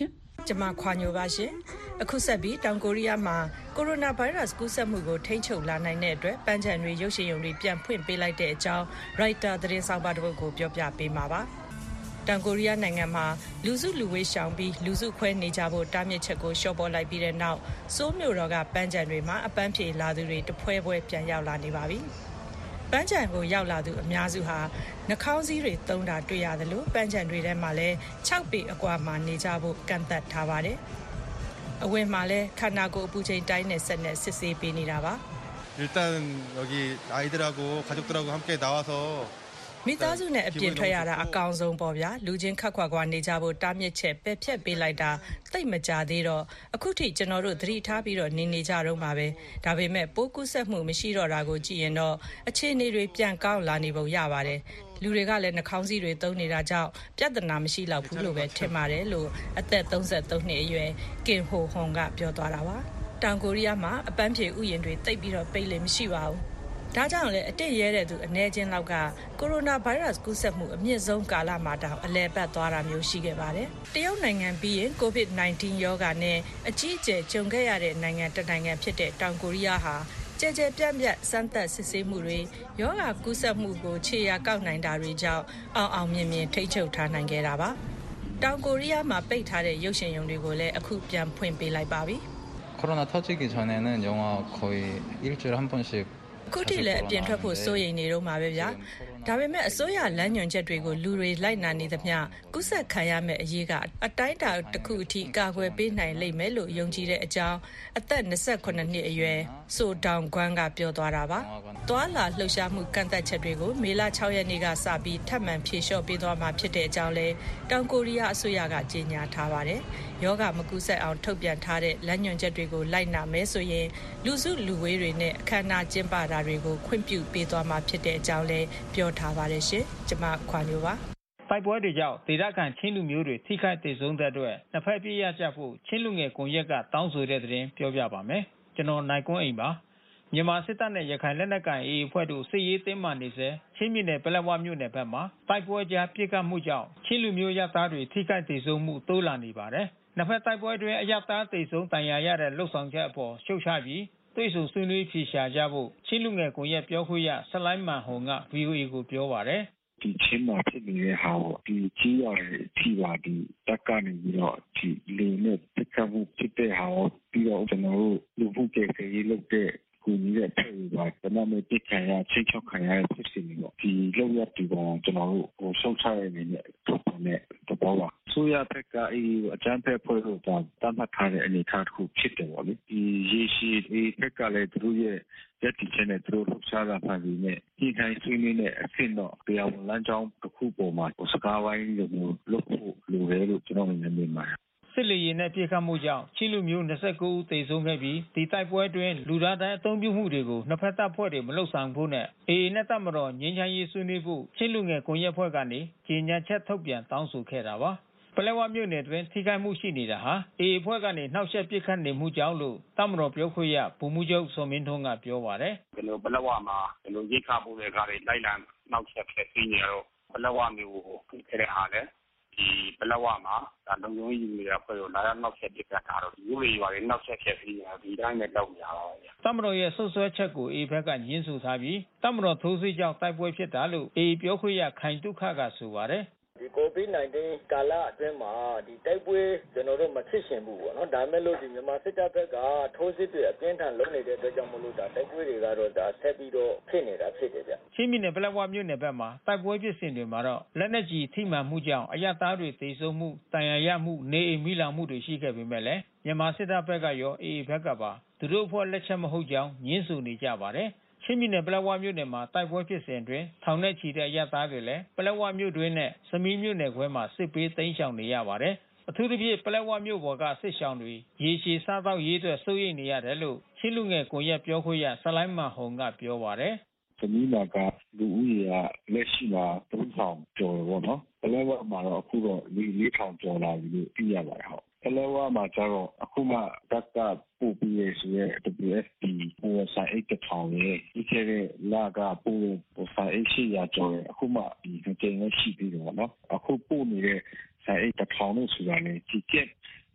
ကျမခွာညိုပါရှင်အခုဆက်ပြီးတောင်ကိုရီးယားမှာကိုရိုနာဗိုင်းရပ်စ်ကူးစက်မှုကိုထိန်းချုပ်လာနိုင်တဲ့အတွက်ပန်းခြံတွေရုပ်ရှင်ရုံတွေပြန်ဖွင့်ပေးလိုက်တဲ့အကြောင်းရိုက်တာသတင်းဆောင်ပါတစ်ပုဒ်ကိုပြောပြပေးမှာပါတောင်ကိုရီးယားနိုင်ငံမှာလူစုလူဝေးရှောင်ပြီးလူစုခွဲနေကြဖို့တားမြစ်ချက်ကိုလျှော့ပေါ်လိုက်ပြီးတဲ့နောက်စိုးမြို့တော်ကပန်းခြံတွေမှာအပန်းဖြေလာသူတွေတပွဲပွဲပြန်ရောက်လာနေပါပြီပန်းခြံကိုရောက်လာသူအများစုဟာနှာခေါင်းစည်းတွေသုံးတာတွေ့ရတယ်လို့ပန်းခြံတွေထဲမှာလည်း၆ပေအကွာမှာနေကြဖို့ကန့်သတ်ထားပါတယ်အဝင်မှာလည်းခန္ဓာကိုယ်အပူချိန်တိုင်းနဲ့ဆက်နဲ့စစ်ဆေးပေးနေတာပါ 일단 여기 아이들하고 가족들하고 함께 나와서 မိသားစုနဲ့အပြင်ထွက်ရတာအကောင်ဆုံးပေါ့ဗျာလူချင်းခက်ခွာခွာနေကြဖို့တားမြစ်ချက်ပယ်ဖြတ်ပေးလိုက်တာသိပ်မကြသေးတော့အခုထိကျွန်တော်တို့သတိထားပြီးတော့နေနေကြတော့မှာပဲဒါပေမဲ့ပိုးကူးစက်မှုမရှိတော့တာကိုကြည့်ရင်တော့အခြေအနေတွေပြန်ကောင်းလာနေပုံရပါတယ်လူတွေကလည်းနှာခေါင်းစည်းတွေသုံးနေတာကြောင့်ပြဿနာမရှိတော့ဘူးလို့ပဲထင်ပါတယ်လို့အသက်၃၃နှစ်အရွယ်ကင်ဟိုဟွန်ကပြောသွားတာပါတောင်ကိုရီးယားမှာအပန်းဖြေဥယျာဉ်တွေတိတ်ပြီးတော့ပိတ်လေမရှိပါဘူးဒါကြောင့်လည်းအတက်ရဲတဲ့သူအနေချင်းလောက်ကကိုရိုနာဗိုင်းရပ်စ်ကူးစက်မှုအမြင့်ဆုံးကာလမှာတောင်အလဲပတ်သွားတာမျိုးရှိခဲ့ပါတယ်။တရုတ်နိုင်ငံပြီးရင် ကိုဗစ်၁၉ ရောဂါနဲ့အကြီးအကျယ်ကြုံခဲ့ရတဲ့နိုင်ငံတစ်နိုင်ငံဖြစ်တဲ့တောင်ကိုရီးယားဟာကြဲကြဲပြန့်ပြန့်စမ်းသပ်စစ်ဆေးမှုတွေရောဂါကူးစက်မှုကိုခြေရာကောက်နိုင်တာတွေကြောင့်အောင်အောင်မြင်မြင်ထိန်းချုပ်ထားနိုင်ခဲ့တာပါ။တောင်ကိုရီးယားမှာပိတ်ထားတဲ့ရုပ်ရှင်ရုံတွေကိုလည်းအခုပြန်ဖွင့်ပေးလိုက်ပါပြီ။ 코로나 터지기 전에는 영화 거의 일주일에 한 번씩 ခုထိလည်းအပြင်ထွက်ဖို့စိုးရိမ်နေတော့မှာပဲဗျာဒါပေမဲ့အစိုးရလမ်းညွှန်ချက်တွေကိုလူတွေလိုက်နာနေသမျှကုသခံရမယ့်အရေးကအတိုင်းအတာတစ်ခုအထိကာကွယ်ပေးနိုင်လိမ့်မယ်လို့ယုံကြည်တဲ့အကြောင်းအသက်၂၉နှစ်အရွယ်ဆိုတောင်ကွမ်းကပြောသွားတာပါသွားလာလှုပ်ရှားမှုကန့်သတ်ချက်တွေကိုမေလ၆ရက်နေ့ကစပြီးထပ်မံဖြေလျှော့ပေးသွားမှာဖြစ်တဲ့အကြောင်းလဲတောင်ကိုရီးယားအစိုးရကကြေညာထားပါတယ်ယောဂမကူးစက်အောင်ထုတ်ပြန်ထားတဲ့လမ်းညွှန်ချက်တွေကိုလိုက်နာမယ်ဆိုရင်လူစုလူဝေးတွေနဲ့အခမ်းအနားကျင်းပတာတွေကိုခွင့်ပြုပေးသွားမှာဖြစ်တဲ့အကြောင်းလဲပြောထားပါတယ်ရှင်။ကျွန်မခွာညိုပါ။တိုက်ပွဲတွေကြောင့်ဒေသခံချင်းလူမျိုးတွေထိခိုက်ဒေဆုံးတဲ့အတွက်နှစ်ဖက်ပြည့်ရကြဖို့ချင်းလူငယ်ကွန်ရက်ကတောင်းဆိုတဲ့သတင်းပြောပြပါမယ်။ကျွန်တော်နိုင်ကွန်းအိမ်ပါ။မြန်မာစစ်တပ်နဲ့ရခိုင်လက်နက်ကိုင် အေအေ အဖွဲ့တို့စစ်ရေးတင်းမာနေစေချင်းပြည်နယ်ပလက်ဝမြို့နယ်ဘက်မှာတိုက်ပွဲကြားပြစ်ခတ်မှုကြောင့်ချင်းလူမျိုးရသားတွေထိခိုက်ဒေဆုံးမှုတိုးလာနေပါတယ်။နှစ်ဖက်တိုက်ပွဲတွင်အရသားဒေဆုံးတန်ရာရတဲ့လှုပ်ဆောင်ချက်အပေါ်ရှုတ်ချပြီးတွေ့ဆုံဆွေးနွေးဖြေရှာကြဖို့ချင်းလူငယ်ကွန်ရက်ပြောခွင့်ရဆလိုင်းမန်ဟွန်က ဗီအိုအေ ကိုပြောပါတယ်ဒီချင်းမှာဖြစ်နေတဲ့ဟာကိုဒီကြီးရတဲ့ထိပါဒီတက်ကနေပြီးတော့ဒီလေနဲ့တက်ခတ်မှုဖြစ်တဲ့ဟာကိုပြီးတော့ကျွန်တော်တို့လူမှုကယ်ဆယ်ရေးလုပ်တဲ့ကိုကြီးရဲ့ဖက်တွေပါကျွန်တော်တို့တိခံရချိတ်ချောက်ခံရတဲ့ဖြစ်စဉ်တွေပေါ့ဒီလောက်ရဒီပေါ်ကျွန်တော်တို့ဟိုဆုံးချရနေတဲ့ထုတ်ပေါ်တဲ့တဘောပါဆိုရဖက်ကအေးအကြမ်းဖက်ဖွဲ့လို့တတ်မှတ်ထားတဲ့အနေအထားတစ်ခုဖြစ်တယ်ပေါ့လေဒီရေရှိဒီဖက်ကလည်းသူတို့ရဲ့ရက်တီချင်းနဲ့သူတို့လှုပ်ရှားတာဖန်ပြီးနဲ့ဒီတိုင်းဆွေးနွေးတဲ့အဆင့်တော့တရားဝင်လမ်းကြောင်းတစ်ခုပေါ်မှာစကားဝိုင်းလိုမျိုးလုပ်ဖို့လိုတယ်လို့ကျွန်တော်မြင်နေပါတယ်စစ်လေယာဉ်နဲ့ပြစ်ခတ်မှုကြောင့်ချင်းလူမျိုး၂၉ဦးသေဆုံးခဲ့ပြီးဒီတိုက်ပွဲတွင်လူသားတိုင်းအသုံးပြုမှုတွေကိုနှစ်ဖက်တပ်ဖွဲ့တွေမလှုပ်ဆောင်ဖို့နဲ့အေအေနဲ့တပ်မတော်ငြိမ်းချမ်းရေးဆွေးနွေးဖို့ချင်းလူငယ်ကွန်ရက်ဖွဲ့ကနေကြေညာချက်ထုတ်ပြန်တောင်းဆိုခဲ့တာပါပလက်ဝမြို့နယ်တွင်ထိခိုက်မှုရှိနေတာဟာအေအေဖွဲ့ကနေနှောက်ယှက်ပစ်ခတ်နေမှုကြောင့်လို့တပ်မတော်ပြောခွင့်ရဗိုလ်မှူးချုပ်စောမင်းထွန်းကပြောပါတယ်ဒီလိုပလက်ဝမှာဒီလိုရိတ်ခါမှုတွေကလည်းလိုက်လံနှောက်ယှက်ဖြစ်နေရတော့ပလက်ဝမျိုးကိုဖိခဲ့တဲ့ဟာလေဒီပလက်ဝမှာဒါလုံခြုံရေးယူနေတဲ့အဖွဲ့ကိုလာရောက်နှောက်ယှက်ပစ်ခတ်တာတော့ဒီလိုတွေပါလေနှောက်ယှက်ဖြစ်ပြီးဒီတိုင်းနဲ့တောက်နေရတော့တပ်မတော်ရဲ့ဆွဆွဲချက်ကိုအေအေဘက်ကညှင်းဆိုထားပြီးတပ်မတော်ထိုးစစ်ကြောင့်တိုက်ပွဲဖြစ်တာလို့အေအေပြောခွင့်ရခိုင်တုခကဆိုပါတယ်ဒီကိုဗစ်၁၉ကာလအတွင်းမှာဒီတိုက်ပွဲကျွန်တော်တို့မဖြစ်ရှင်ဘူးပေါ့နော်ဒါမဲ့လို့ဒီမြန်မာစစ်တပ်ဘက်ကထိုးစစ်တွေအပြင်းထန်လုပ်နေတဲ့အတွက်ကြောင့်မလို့ဒါတိုက်ပွဲတွေကတော့ဒါဆက်ပြီးတော့ဖြစ်နေတာဖြစ်တယ်ဗျချင်းပြည်နယ်ပလက်ဝမြို့နယ်ဘက်မှာတိုက်ပွဲဖြစ်စဉ်တွေမှာတော့လက်နက်ကြီးထိမှန်မှုကြောင့်အရသားတွေသေဆုံးမှုတန်ရာရမှုနေအိမ်မိလောင်မှုတွေရှိခဲ့ပေမဲ့လည်းမြန်မာစစ်တပ်ဘက်ကရောအေအေဘက်ကပါသူတို့အဖွဲ့လက်ချက်မဟုတ်ကြောင်းညှင်းဆိုနေကြပါတယ်ချင်းပြည်နယ်ပလက်ဝမြို့နယ်မှာတိုက်ပွဲဖြစ်စဉ်အတွင်းထောင်နဲ့ချီတဲ့အရသားတွေလည်းပလက်ဝမြို့တွင်းနဲ့စမီးမြို့နယ်ခွဲမှာစစ်ပေးသိမ်းရှောင်နေရပါတယ်။အထူးသဖြင့်ပလက်ဝမြို့ပေါ်ကစစ်ရှောင်တွေရေရှည်စားတော့ရေးအတွက်စိုးရိမ်နေရတယ်လို့ချင်းလူငယ်ကွန်ရက်ပြောခွင့်ရဆလိုင်းမန်ဟွန်ကပြောပါတယ်။စမီးမှာကလူဦးရေကလက်ရှိမှာသုံးထောင်ကျော်ပေါ့နော်။ပလက်ဝမှာတော့အခုတော့လေးထောင်ကျော်လာပြီလို့သိရပါတယ်ဟုတ်။ပလက်ဝမှာကျတော့အခုမှကတ်ကပို့ပြီးရဆိုရဲ ဒဘလျူ အက်ဖ် ပီ ပို့ဆိုင်အိတ်တစ်ထောင်ရဲ့ဒီကဲလာကပို့ဆိုင်အိတ်ရှိရကျော်အခုမှဒီကြိမ်နဲ့ရှိပြီးတော့နော်အခုပို့နေတဲ့ဆိုင်အိတ်တစ်ထောင်လို့ဆိုတာလေဒီကက်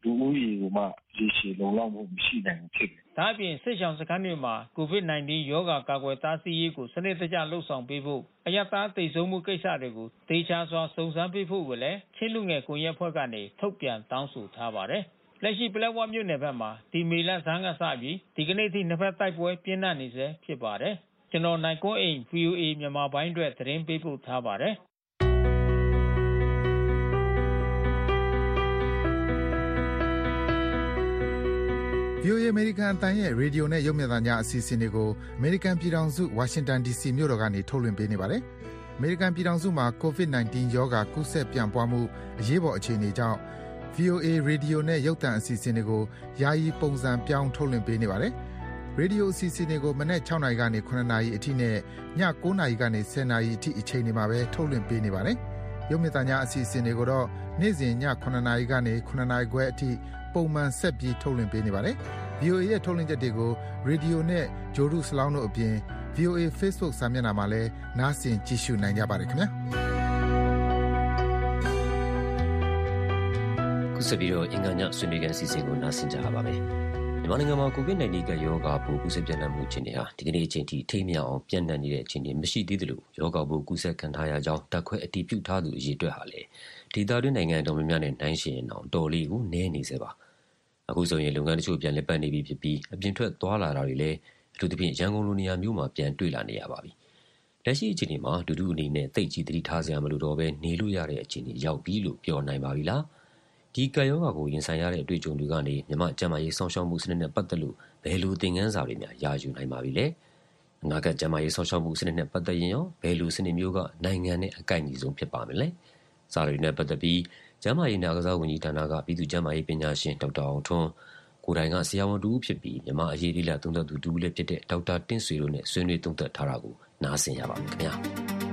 လူဦးရေကမှရေရှည်လုံလောက်မှုမရှိနိုင်ဘူးဖြစ်တယ်။ဒါအပြင်စစ်ဆောင်စခန်းတွေမှာ ကိုဗစ် ၁၉ ရောဂါကာကွယ်တားဆီးရေးကိုစနစ်တကျလှုပ်ဆောင်ပေးဖို့အရသာသိဆုံးမှုကိစ္စတွေကိုတေချာစွာစုံစမ်းပေးဖို့ကိုလည်းချင်းလူငယ်ကွန်ရက်ဖွဲ့ကနေထုတ်ပြန်တောင်းဆိုထားပါတယ်။လက်ရှိပလက်ဝမြို့နယ်ဘက်မှာဒီမေလဆန်းကစပြီးဒီကနေ့ထိနှစ်ဖက်တိုက်ပွဲပြင်းထန်နေဆဲဖြစ်ပါတယ်။ကျွန်တော်နိုင်ကွန်းအိမ် ဗွီအိုအေ မြန်မာပိုင်းအတွက်သတင်းပေးပို့ထားပါတယ်။ဗွီအိုအေ အမေရိကန်အသံရဲ့ရေဒီယိုနဲ့ရုပ်မြင်သံကြားအစီအစဉ်တွေကိုအမေရိကန်ပြည်ထောင်စုဝါရှင်တန် ဒီစီ မြို့တော်ကနေထုတ်လွှင့်ပေးနေပါတယ်။အမေရိကန်ပြည်ထောင်စုမှာ ကိုဗစ် ၁၉ ရောဂါကူးစက်ပြန့်ပွားမှုအရေးပေါ်အခြေအနေကြောင့် ဗွီအိုအေ ရေဒီယိုနဲ့ရုပ်သံအစီအစဉ်တွေကိုယာယီပုံစံပြောင်းထုတ်လွှင့်ပေးနေပါတယ်။ရေဒီယိုအစီအစဉ်တွေကိုမနက် ၆ နာရီကနေ ၇ နာရီအထိနဲ့ည ၉ နာရီကနေ ၁၀ နာရီအထိအချိန်တွေမှာပဲထုတ်လွှင့်ပေးနေပါတယ်။ရုပ်မြင်သံကြားအစီအစဉ်တွေကိုတော့နေ့စဉ်ည ၇ နာရီကနေ ၇ နာရီခွဲအထိပုံမှန်ဆက်ပြီးထုတ်လွှင့်ပေးနေပါတယ်။ ဗွီအိုအေရဲ့ထုတ်လွှင့်ချက်တွေကိုရေဒီယိုနဲ့ဂျိုဒုစလောင်းတို့အပြင် ဗွီအိုအေ Facebook စာမျက်နှာမှာလည်းနားဆင်ကြည့်ရှုနိုင်ကြပါတယ်ခင်ဗျာခုဆက်ပြီးတော့အင်္ဂါညဆွေးနွေးကန်စီစဉ်ကိုနားဆင်ကြပါမယ်မြန်မာနိုင်ငံမှာကိုဗစ် ၁၉ ကရောဂါပိုးကူးစက်ပြန့်နှံ့မှုအခြေအနေဟာဒီကနေ့အချိန်ထိထိမြအောင်ပြန့်နှံ့နေတဲ့အခြေအနေမရှိသေးသလိုရောဂါပိုးကူးစက်ခံထားရကြောင်းတက်ခွဲအတည်ပြုထားသူအရေအတွက်ဟာလည်းဒေသတွင်းနိုင်ငံတော်များများနဲ့နှိုင်းယှဉ်ရင်တော့တော်လေးကိုနည်းနေစေပါအခုဆိုရင်လုပ်ငန်းတချို့ပြန်လည်ပတ်နေပြီဖြစ်ပြီးအပြင်ထွက်သွားလာတာတွေလည်းအထူးသဖြင့်ရန်ကုန်လိုနေရာမျိုးမှာပြန်တွေ့လာနေရပါပြီ။လက်ရှိအခြေအနေမှာဒူဒူအနေနဲ့သိပ်ကြီးသတိထားစရာမလိုတော့ဘဲနေလို့ရတဲ့အခြေအနေရောက်ပြီလို့ပြောနိုင်ပါပြီလား။ဒီကပ်ရောဂါကိုရင်ဆိုင်ရတဲ့အတွေ့အကြုံတွေကနေမြန်မာကျန်းမာရေးစောင့်ရှောက်မှုစနစ်နဲ့ပတ်သက်လို့ဘယ်လိုသင်ခန်းစာတွေများရယူနိုင်ပါပြီလဲ။အနာဂတ်ကျန်းမာရေးစောင့်ရှောက်မှုစနစ်နဲ့ပတ်သက်ရင်ရောဘယ်လိုစနစ်မျိုးကနိုင်ငံနဲ့အကိုက်အညီဆုံးဖြစ်ပါမလဲ။စာရီနဲ့ပတ်သက်ပြီးကျန်းမာရေးနဲ့အားကစားဝန်ကြီးဌာနကပြည်သူ့ကျန်းမာရေးပညာရှင်ဒေါက်တာအောင်ထွန်းကိုယ်တိုင်ကဆရာဝန်တူဖြစ်ပြီးမြန်မာအရေးလေးလာသုံးသပ်သူတူလည်းဖြစ်တဲ့ဒေါက်တာတင့်ဆွေတို့နဲ့ဆွေးနွေးသုံးသပ်ထားတာကိုနားဆင်ရပါမယ်ခင်ဗျာ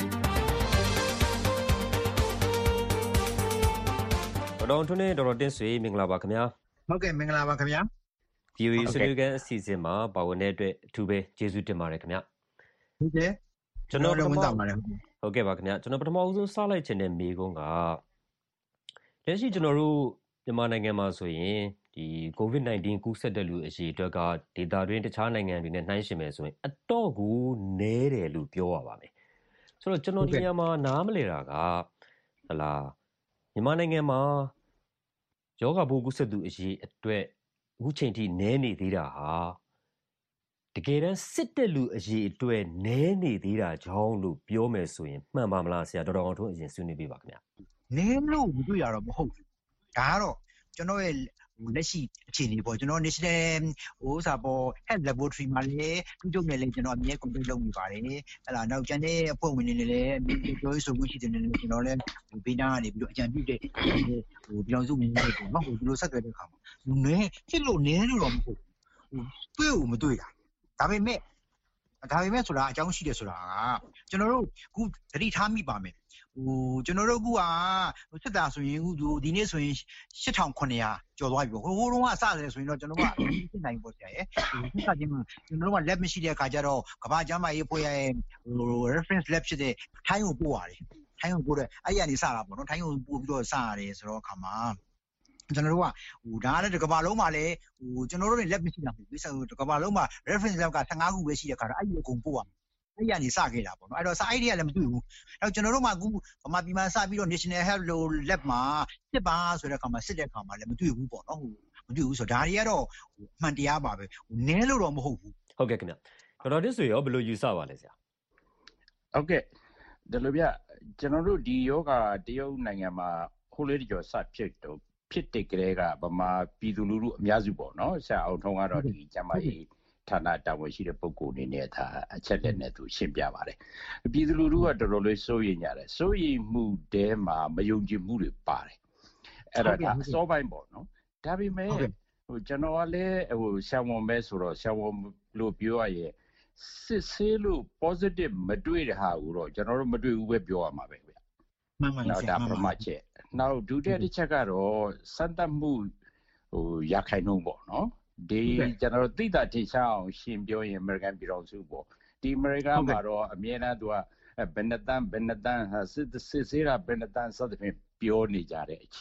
ဒေါက်တာအောင်ထွန်းနဲ့ဒေါက်တာတင့်ဆွေမင်္ဂလာပါခင်ဗျာဟုတ်ကဲ့မင်္ဂလာပါခင်ဗျာဗီအိုအေဆွေးနွေးခန်းအစီအစဉ်မှာပါဝင်တဲ့အတွက်အထူးပဲကျေးဇူးတင်ပါတယ်ခင်ဗျာဟုတ်ကဲ့ကျွန်တော်တို့ဝန်ဆောင်ပါတယ်ဟုတ်ကဲ့ပါခင်ဗျာကျွန်တော်ပထမဦးဆုံးစလိုက်ချင်တဲ့မေးခွန်းကလက်ရှိကျွန်တော်တို့မြန်မာနိုင်ငံမှာဆိုရင်ဒီကိုဗစ် ၁၉ ကူးစက်တဲ့လူအရေအတွက်ကဒေသတွင်းတခြားနိုင်ငံတွေနဲ့နှိုင်းယှဉ်မယ်ဆိုရင်အတော့ကိုနည်းတယ်လို့ပြောရပါမယ်။ဆိုတော့ကျွန်တော်ဒီနေရာမှာနားမလည်တာကဟလာမြန်မာနိုင်ငံမှာယောဂပိုးကူးစက်သူအရေအတွက်အခုချိန်ထိနည်းနေသေးတာဟာတကယ်တမ်းစစ်တဲ့လူအရေအတွက်နည်းနေသေးတာကြောင့်လို့ပြောမယ်ဆိုရင်မှန်ပါမလားဆရာဒေါက်တာအောင်ထွန်းအရင်ဆွေးနွေးပေးပါခင်ဗျာ။နည်းလို့မတွေ့ရတော့မဟုတ်ဘူး။ဒါကတော့ကျွန်တော်ရဲ့လက်ရှိအခြေအနေပေါ့ကျွန်တော် National ဟိုစာပေါ် Health Laboratory မှာလည်းသူတို့နဲ့လည်းကျွန်တော်အမြဲ contact လုပ်နေပါတယ်။အဲ့ဒါနောက်ကျန်တဲ့အဖွဲ့ဝင်တွေနဲ့လည်းပြောရေးဆိုမှုရှိတယ်လည်းကျွန်တော်လည်းဘေးနားကနေပြီးတော့အကြံပြုတဲ့ဟိုပြည်အောင်စုမင်းတွေပေါ့နော်ဟိုဒီလိုဆက်သွယ်တဲ့အခါမှာနည်းဖြစ်လို့နည်းလို့တော့မဟုတ်ဘူး။တွေ့ဦးမတွေ့တာ။ဒါပေမဲ့ဒါပေမဲ့ဆိုတာအကြောင်းရှိတယ်ဆိုတာကကျွန်တော်တို့အခုသတိထားမိပါမယ်။ဟိုကျွန်တော်တို့ကစစ်တာဆိုရင်အခုဒီနေ့ဆိုရင်ရှစ်ထောင်ခုနှစ်ရာကျော်သွားပြီပေါ့ဟိုဟိုတုန်းကစတယ်ဆိုရင်တော့ကျွန်တော်ကစစ်နိုင်ပေါ့ဆရာရဲ့ဟိုစစ်တာချင်းကျွန်တော်တို့က lab မရှိတဲ့အခါကျတော့ကမ္ဘာ့ကျန်းမာရေးအဖွဲ့ရဲ့ဟို reference lab ဖြစ်တဲ့ထိုင်းကိုပို့ရတယ်ထိုင်းကိုပို့တဲ့အဲ့ရနေစတာပေါ့နော်ထိုင်းကိုပို့ပြီးတော့စရတယ်ဆိုတော့အခါမှာကျွန်တော်တို့ကဟိုဒါလည်းကမ္ဘာလုံးမှာလည်းဟိုကျွန်တော်တို့တွေ lab မရှိတာမဟုတ်ဘူးဆိုကမ္ဘာလုံးမှာ reference lab ကဆယ့်ငါးခုပဲရှိတဲ့အခါတော့အဲ့ဒီအကုန်ပို့ရအဲ့ရနေစခဲ့တာပေါ့နော်အဲ့တော့စာအိတ်တွေကလည်းမတွေ့ဘူးအဲ့ကျွန်တော်တို့မှအခုဗမာပြည်မှာစပြီးတော့ National Health Lab မှာစစ်ပါဆိုတဲ့အခါမှာစစ်တဲ့အခါမှာလည်းမတွေ့ဘူးပေါ့နော်ဟိုမတွေ့ဘူးဆိုတော့ဒါတွေကတော့ဟိုအမှန်တရားပါပဲဟိုနည်းလို့တော့မဟုတ်ဘူးဟုတ်ကဲ့ခင်ဗျဒေါက်တာတစ်ဆွေရောဘယ်လိုယူဆပါလဲဆရာဟုတ်ကဲ့ဒါလိုဗျကျွန်တော်တို့ဒီယောဂတရုတ်နိုင်ငံမှာဟိုလေးတကျော်စဖြစ်တော့ဖြစ်တဲ့ကလေးကဗမာပြည်သူလူထုအများစုပေါ့နော်ဆရာအောင်ထုံးကတော့ဒီကျမကြီးဌာနတာဝန်ရှိတဲ့ပုဂ္ဂိုလ်အနေနဲ့ဒါအချက်လက်နဲ့သူရှင်းပြပါတယ်ပြည်သူလူထုကတော်တော်လေးစိုးရိမ်ကြတယ်စိုးရိမ်မှုတဲမှာမယုံကြည်မှုတွေပါတယ်အဲ့ဒါဒါစောပိုင်းပေါ့နော်ဒါပေမဲ့ဟိုကျွန်တော်ကလည်းဟိုဆံဝန်ပဲဆိုတော့ဆံဝန်လို့ပြောရရဲ့စစ်ဆေးလို့ positive မတွေ့တဲ့ဟာကိုတော့ကျွန်တော်တို့မတွေ့ဘူးပဲပြောရမှာပဲဗျမှန်ပါပါဒါပထမချက်နောက်ဒုတိယတစ်ချက်ကတော့စံတတ်မှုဟိုရခိုင်နှုန်းပေါ့နော်ဒီကျွန်တော်သိတာထိရှားအောင်ရှင်းပြောရင် American ပြည်တော်စုပေါ့ဒီ American မှာတော့အမြဲတမ်းသူကဘယ်နှတန်းဘယ်နှတန်းစစ်စစ်စေးတာဘယ်နှတန်းစသဖြင့်ပြောနေကြတဲ့အချိန်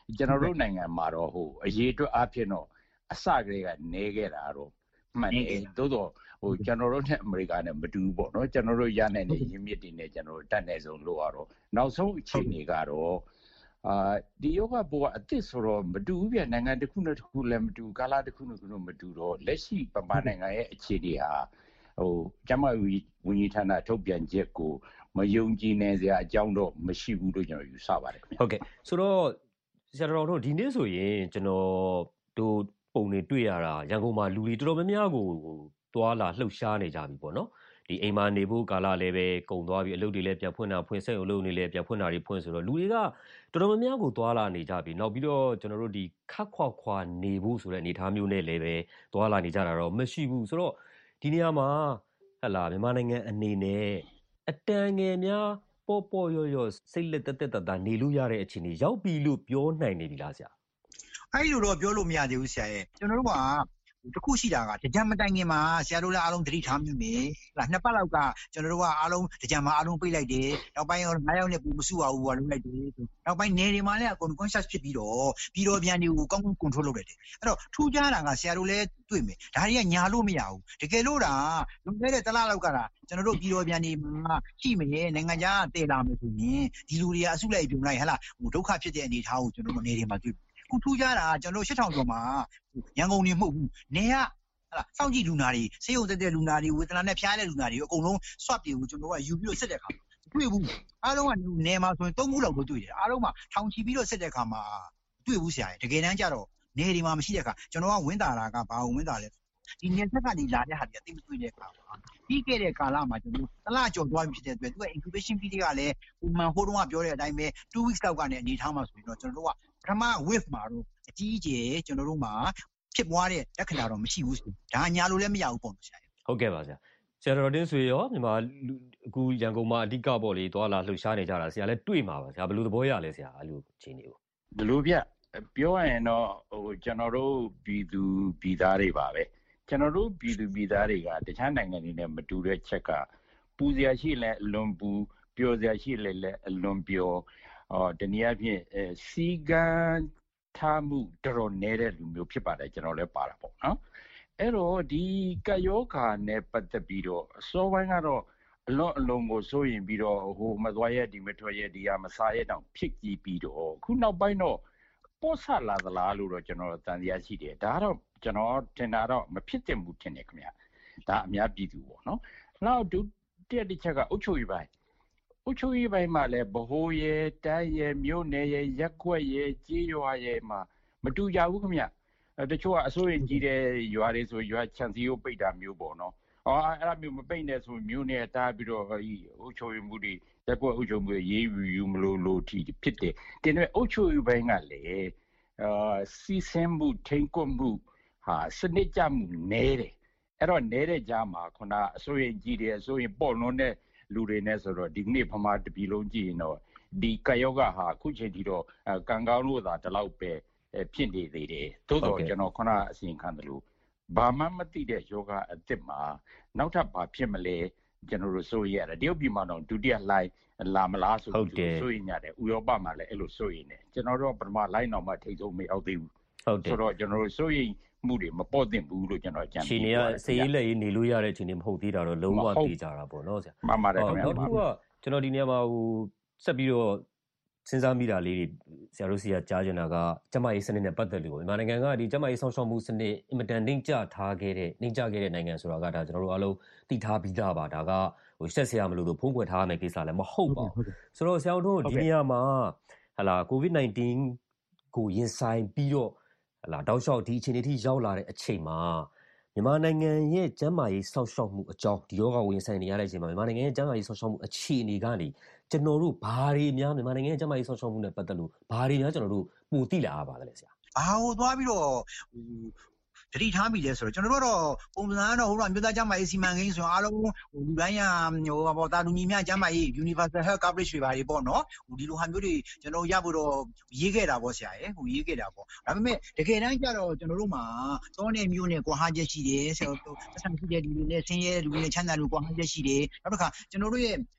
ကျွန်တော်တို့နိုင်ငံမှာတော့ဟိုအရေးအတွက်အဖြစ်တော့အစကတည်းကနေခဲ့တာတော့မှန်တယ်သို့တော့ဟိုကျွန်တော်တို့နဲ့အမေရိကန်နဲ့မတူဘူးပေါ့နော်ကျွန်တော်တို့ရနိုင်တဲ့ရင်းမြစ်တွေနဲ့ကျွန်တော်တို့တက်နေဆုံးလို့ရတော့နောက်ဆုံးအခြေအနေကတော့အာဒီယောဂပိုးကအသစ်ဆိုတော့မတူဘူးပြနိုင်ငံတစ်ခုနဲ့တစ်ခုလည်းမတူကာလတစ်ခုနဲ့တစ်ခုမတူတော့လက်ရှိပမာနိုင်ငံရဲ့အခြေအနေဟာဟိုကျမကြီးဝန်ကြီးဌာနထုတ်ပြန်ချက်ကိုမယုံကြည်နေစရာအကြောင်းတော့မရှိဘူးလို့ကျွန်တော်ယူဆပါတယ်ခင်ဗျဟုတ်ကဲ့ဆိုတော့ဆရာတော်တို့ဒီနေ့ဆိုရင်ကျွန်တော်တို့ပုံတွေတွေ့ရတာရန်ကုန်မှာလူတွေတော်တော်များများကိုတွာလာလှုပ်ရှားနေကြပြီပေါ့နော်ဒီအိမ်မှာနေဖို့ကာလလည်းပဲကုန်သွားပြီအလုပ်တွေလည်းပြန်ဖွင့်တာဖွင့်ဆက်အလုပ်တွေလည်းပြန်ဖွင့်တာတွေဖွင့်ဆိုတော့လူတွေကတော်တော်များများကိုတွာလာနေကြပြီနောက်ပြီးတော့ကျွန်တော်တို့ဒီခက်ခွာခွာနေဖို့ဆိုတဲ့အနေအထားမျိုးနဲ့လည်းပဲတွာလာနေကြတာတော့မရှိဘူးဆိုတော့ဒီနေရာမှာဟဲ့လားမြန်မာနိုင်ငံအနေနဲ့အတန်ငယ်များပေါ်ပေါ်ရော်ရော်စိတ်လက်တက်တက်တာနေလို့ရတဲ့အခြေအနေရောက်ပြီလို့ပြောနိုင်နေပြီလားဆရာအဲ့လိုတော့ပြောလို့မရသေးဘူးဆရာရဲ့ကျွန်တော်တို့ကတခုရှိတာကတကြံမတိုင်ခင်မှာဆရာတို့လည်းအားလုံးသတိထားမိမယ်ဟလာနှစ်ပတ်လောက်ကကျွန်တော်တို့ကအားလုံးတကြံမှာအားလုံးပြေးလိုက်တယ်နောက်ပိုင်းငါးယောက်နဲ့ပူမစုအောင်ဟိုလုပ်လိုက်တယ်နောက်ပိုင်းနေတွေမှာလည်းအကုန် conscious ဖြစ်ပြီးတော့ပြီးတော့ပြန်တွေကိုကောင်းကောင်း control လုပ်လိုက်တယ်အဲ့တော့ထူးခြားတာကဆရာတို့လည်းတွေ့မယ်ဒါတွေကညာလို့မရဘူးတကယ်လို့ဒါလွန်ခဲ့တဲ့တစ်လလောက်ကတာကျွန်တော်တို့ပြီးတော့ပြန်နေမှာရှိမယ်နိုင်ငံခြားတည်လာမယ်ဆိုရင်ဒီလူတွေကအစုလိုက်ပြုံလိုက်ဟလာဟိုဒုက္ခဖြစ်တဲ့အနေအထားကိုကျွန်တော်တို့နေတွေမှာတွေ့ခုထူးခြားတာကျွန်တော်ရှစ်ထောင်ကျော်မှာရန်ကုန်နေမဟုတ်ဘူးနေရဟလာစောင့်ကြည့်လူနာတွေဆေးရုံတက်တဲ့လူနာတွေဝေဒနာနဲ့ဖျားတဲ့လူနာတွေအကုန်လုံး swab တွေကိုကျွန်တော်ကယူပြီးတော့စစ်တဲ့အခါတွေ့ဘူးအားလုံးကနေမှာဆိုရင်သုံးခုလောက်တော့တွေ့တယ်အားလုံးမှာထောင်ချီပြီးတော့စစ်တဲ့အခါမှာတွေ့ဘူးဆရာတကယ်တမ်းကျတော့နေဒီမှာမရှိတဲ့အခါကျွန်တော်ကဝင်းတာတာကဘာဝင်းတာလဲဒီနေဆက်ကနေလာတဲ့ဟာတွေအသိမတွေ့တဲ့အခါမှာပြီးခဲ့တဲ့ကာလမှာကျွန်တော်တလကျော်သွားပြီဖြစ်တဲ့အတွက်သူက incubation period ကလည်းပုံမှန်ဟိုတုန်းကပြောတဲ့အတိုင်းပဲtwo weeks လောက်ကနေအနေထားမှာဆိုရင်တော့ကျွန်တော်တို့ကပထမ wave မှာတော့အကြီးအကျယ်ကျွန်တော်တို့မှာဖြစ်ပွားတဲ့လက္ခဏာတော့မရှိဘူးဒါညာလို့လည်းမရဘူးပေါ့ဆရာဟုတ်ကဲ့ပါဆရာဆရာတော်တင်းဆွေရောမြန်မာအခုရန်ကုန်မှာအဓိကပေါ့လေသွားလာလှုပ်ရှားနေကြတာဆရာလည်းတွေ့မှာပါဆရာဘယ်လိုသဘောရလဲဆရာအဲ့လိုအခြေအနေကိုဒီလိုပြပြောရရင်တော့ဟိုကျွန်တော်တို့ပြည်သူပြည်သားတွေပါပဲကျွန်တော်တို့ပြည်သူပြည်သားတွေကတခြားနိုင်ငံတွေနဲ့မတူတဲ့ချက်ကပူစရာရှိလဲအလွန်ပူပျော်စရာရှိလဲလဲအလွန်ပျော်အော်တနည်းအားဖြင့်စီကံထားမှုတော်တော်နေတဲ့လူမျိုးဖြစ်ပါတယ်ကျွန်တော်လည်းပါတာပေါ့နော်အဲ့တော့ဒီကယောဂါနဲ့ပတ်သက်ပြီးတော့အစောပိုင်းကတော့အလွန်အလွန်ကိုစိုးရင်ပြီးတော့ဟိုမသွားရဒီမထွက်ရဒီဟာမစားရတော့ဖြစ်ကြည့်ပြီးတော့ခုနောက်ပိုင်းတော့ပေါ်ဆလာသလားလို့တော့ကျွန်တော်တန်တရားရှိတယ်ဒါတော့ကျွန်တော်ထင်တာတော့မဖြစ်သင့်ဘူးထင်တယ်ခင်ဗျဒါအများပြည်သူပေါ့နော်နောက်ဒုတိယတစ်ချက်ကအုပ်ချုပ်ရေးပိုင်းအုပ်ချုပ်ရေးပိုင်းမှာလည်းဗဟိုရဲတိုင်းရဲမြို့နယ်ရဲရပ်ကွက်ရဲကြေးရွာရဲမှာမတူကြဘူးခင်ဗျတချို့ကအစိုးရကြီးတဲ့ရွာတွေဆိုရွာချန်စီကိုပိတ်တာမျိုးပေါ့နော်အော်အဲ့ဒါမျိုးမပိတ်နဲ့ဆိုမြို့နယ်တားပြီးတော့အုပ်ချုပ်ရေးမှုတွေရပ်ကွက်အုပ်ချုပ်မှုရေးယူယူမလို့လို့ထီဖြစ်တယ်တင်တဲ့အုပ်ချုပ်ရေးပိုင်းကလည်းအာစီစင်မှုထိန်ကွမှုဟာစနစ်ကြမှုနဲတယ်အဲ့တော့နဲတဲ့ကြားမှာခုနအစိုးရကြီးတယ်အစိုးရပေါ့လွန်းတဲ့လူတွေနဲ့ဆိုတော့ဒီနေ့ဗမာတပြည်လုံးကြည့်ရင်တော့ဒီကယောဂဟာအခုချိန်ထိတော့ကံကောင်းလို့သာဒီလောက်ပဲဖြစ်နေသေးတယ်သို့တော့ကျွန်တော်ခုနအစီရင်ခံတယ်လို့ဘာမှမသိတဲ့ယောဂအစ်စ်မှာနောက်ထပ်ဘာဖြစ်မလဲကျွန်တော်တို့စိုးရိမ်ရတယ်တရုတ်ပြည်မှာတော့ဒုတိယလှိုင်းလာမလားဆိုပြီးစိုးရိမ်ရတယ်ဥရောပမှာလည်းအဲ့လိုစိုးရိမ်တယ်ကျွန်တော်တို့ပထမလှိုင်းတော့မှထိတ်ဆုံးမရောက်သေးဘူးဟုတ်တယ်ဆိုတော့ကျွန်တော်တို့စိုးရိမ်မှုတွေမပေါ်သင့်ဘူးလို့ကျွန်တော်ကြံပြီးပါတယ်။ချိန်ရစေးလက်ရေးနေလို့ရတဲ့ချိန်တွေမဟုတ်သေးတာတော့လုံးဝသိကြတာပေါ့နော်ဆရာ။မှန်ပါတယ်ခင်ဗျာ။နောက်တစ်ခုကကျွန်တော်ဒီနေရာမှာဟိုဆက်ပြီးတော့စဉ်းစားမိတာလေးတွေဆရာတို့စီကကြားချင်တာကကျမရေးစနစ်နဲ့ပတ်သက်လို့မြန်မာနိုင်ငံကဒီကျမရေးဆောင်ရှောက်မှုစနစ်အင်မတန်နှိမ့်ကျထားခဲ့တဲ့နှိမ့်ကျခဲ့တဲ့နိုင်ငံဆိုတာကဒါကျွန်တော်တို့အားလုံးသိထားပြီးသားပါဒါကဟိုရှက်ဆရာမလို့လို့ဖုံးကွယ်ထားရမယ့်ကိစ္စလည်းမဟုတ်ပါဘူး။ဆိုတော့ဆရာတို့ဒီနေရာမှာဟလာ COVID nineteen ကိုရင်ဆိုင်ပြီးတော့ဟလာတောက်လျှောက်ဒီအခြေအနေထိရောက်လာတဲ့အချိန်မှာမြန်မာနိုင်ငံရဲ့ကျန်းမာရေးစောင့်ရှောက်မှုအကြောင်းဒီရောဂါဝင်ဆိုင်နေရတဲ့အချိန်မှာမြန်မာနိုင်ငံရဲ့ကျန်းမာရေးစောင့်ရှောက်မှုအခြေအနေကနေကျွန်တော်တို့ဘာတွေများမြန်မာနိုင်ငံရဲ့ကျန်းမာရေးစောင့်ရှောက်မှုနဲ့ပတ်သက်လို့ဘာတွေများကျွန်တော်တို့ပိုသိလာရပါသလဲဆရာ။ဘာကိုသွားပြီးတော့ဟိုတတိထားမိလဲဆိုတော့ကျွန်တော်တို့ကတော့ပုံစံကတော့ဟိုကမြို့သားကျန်းမာရေးစီမံကိန်းဆိုရင်အားလုံးဟိုလူတိုင်းရဟိုပေါ့တာလူညီများကျန်းမာရေး Universal Health Coverage တွေပါတွေပေါ့နော်ဟိုဒီလိုဟာမျိုးတွေကျွန်တော်ရဖို့တော့ရေးခဲ့တာပေါ့ဆရာရဲ့ဟိုရေးခဲ့တာပေါ့ဒါပေမဲ့တကယ်တမ်းကျတော့ကျွန်တော်တို့မှာတောနယ်မြို့နယ်ကွာဟချက်ရှိတယ်ဆရာတို့ပတ်စံရှိတဲ့လူတွေနဲ့ဆင်းရဲလူတွေနဲ့ချမ်းသာလူကွာဟချက်ရှိတယ်နောက်တစ်ခါကျွန်တော်တို့ရဲ့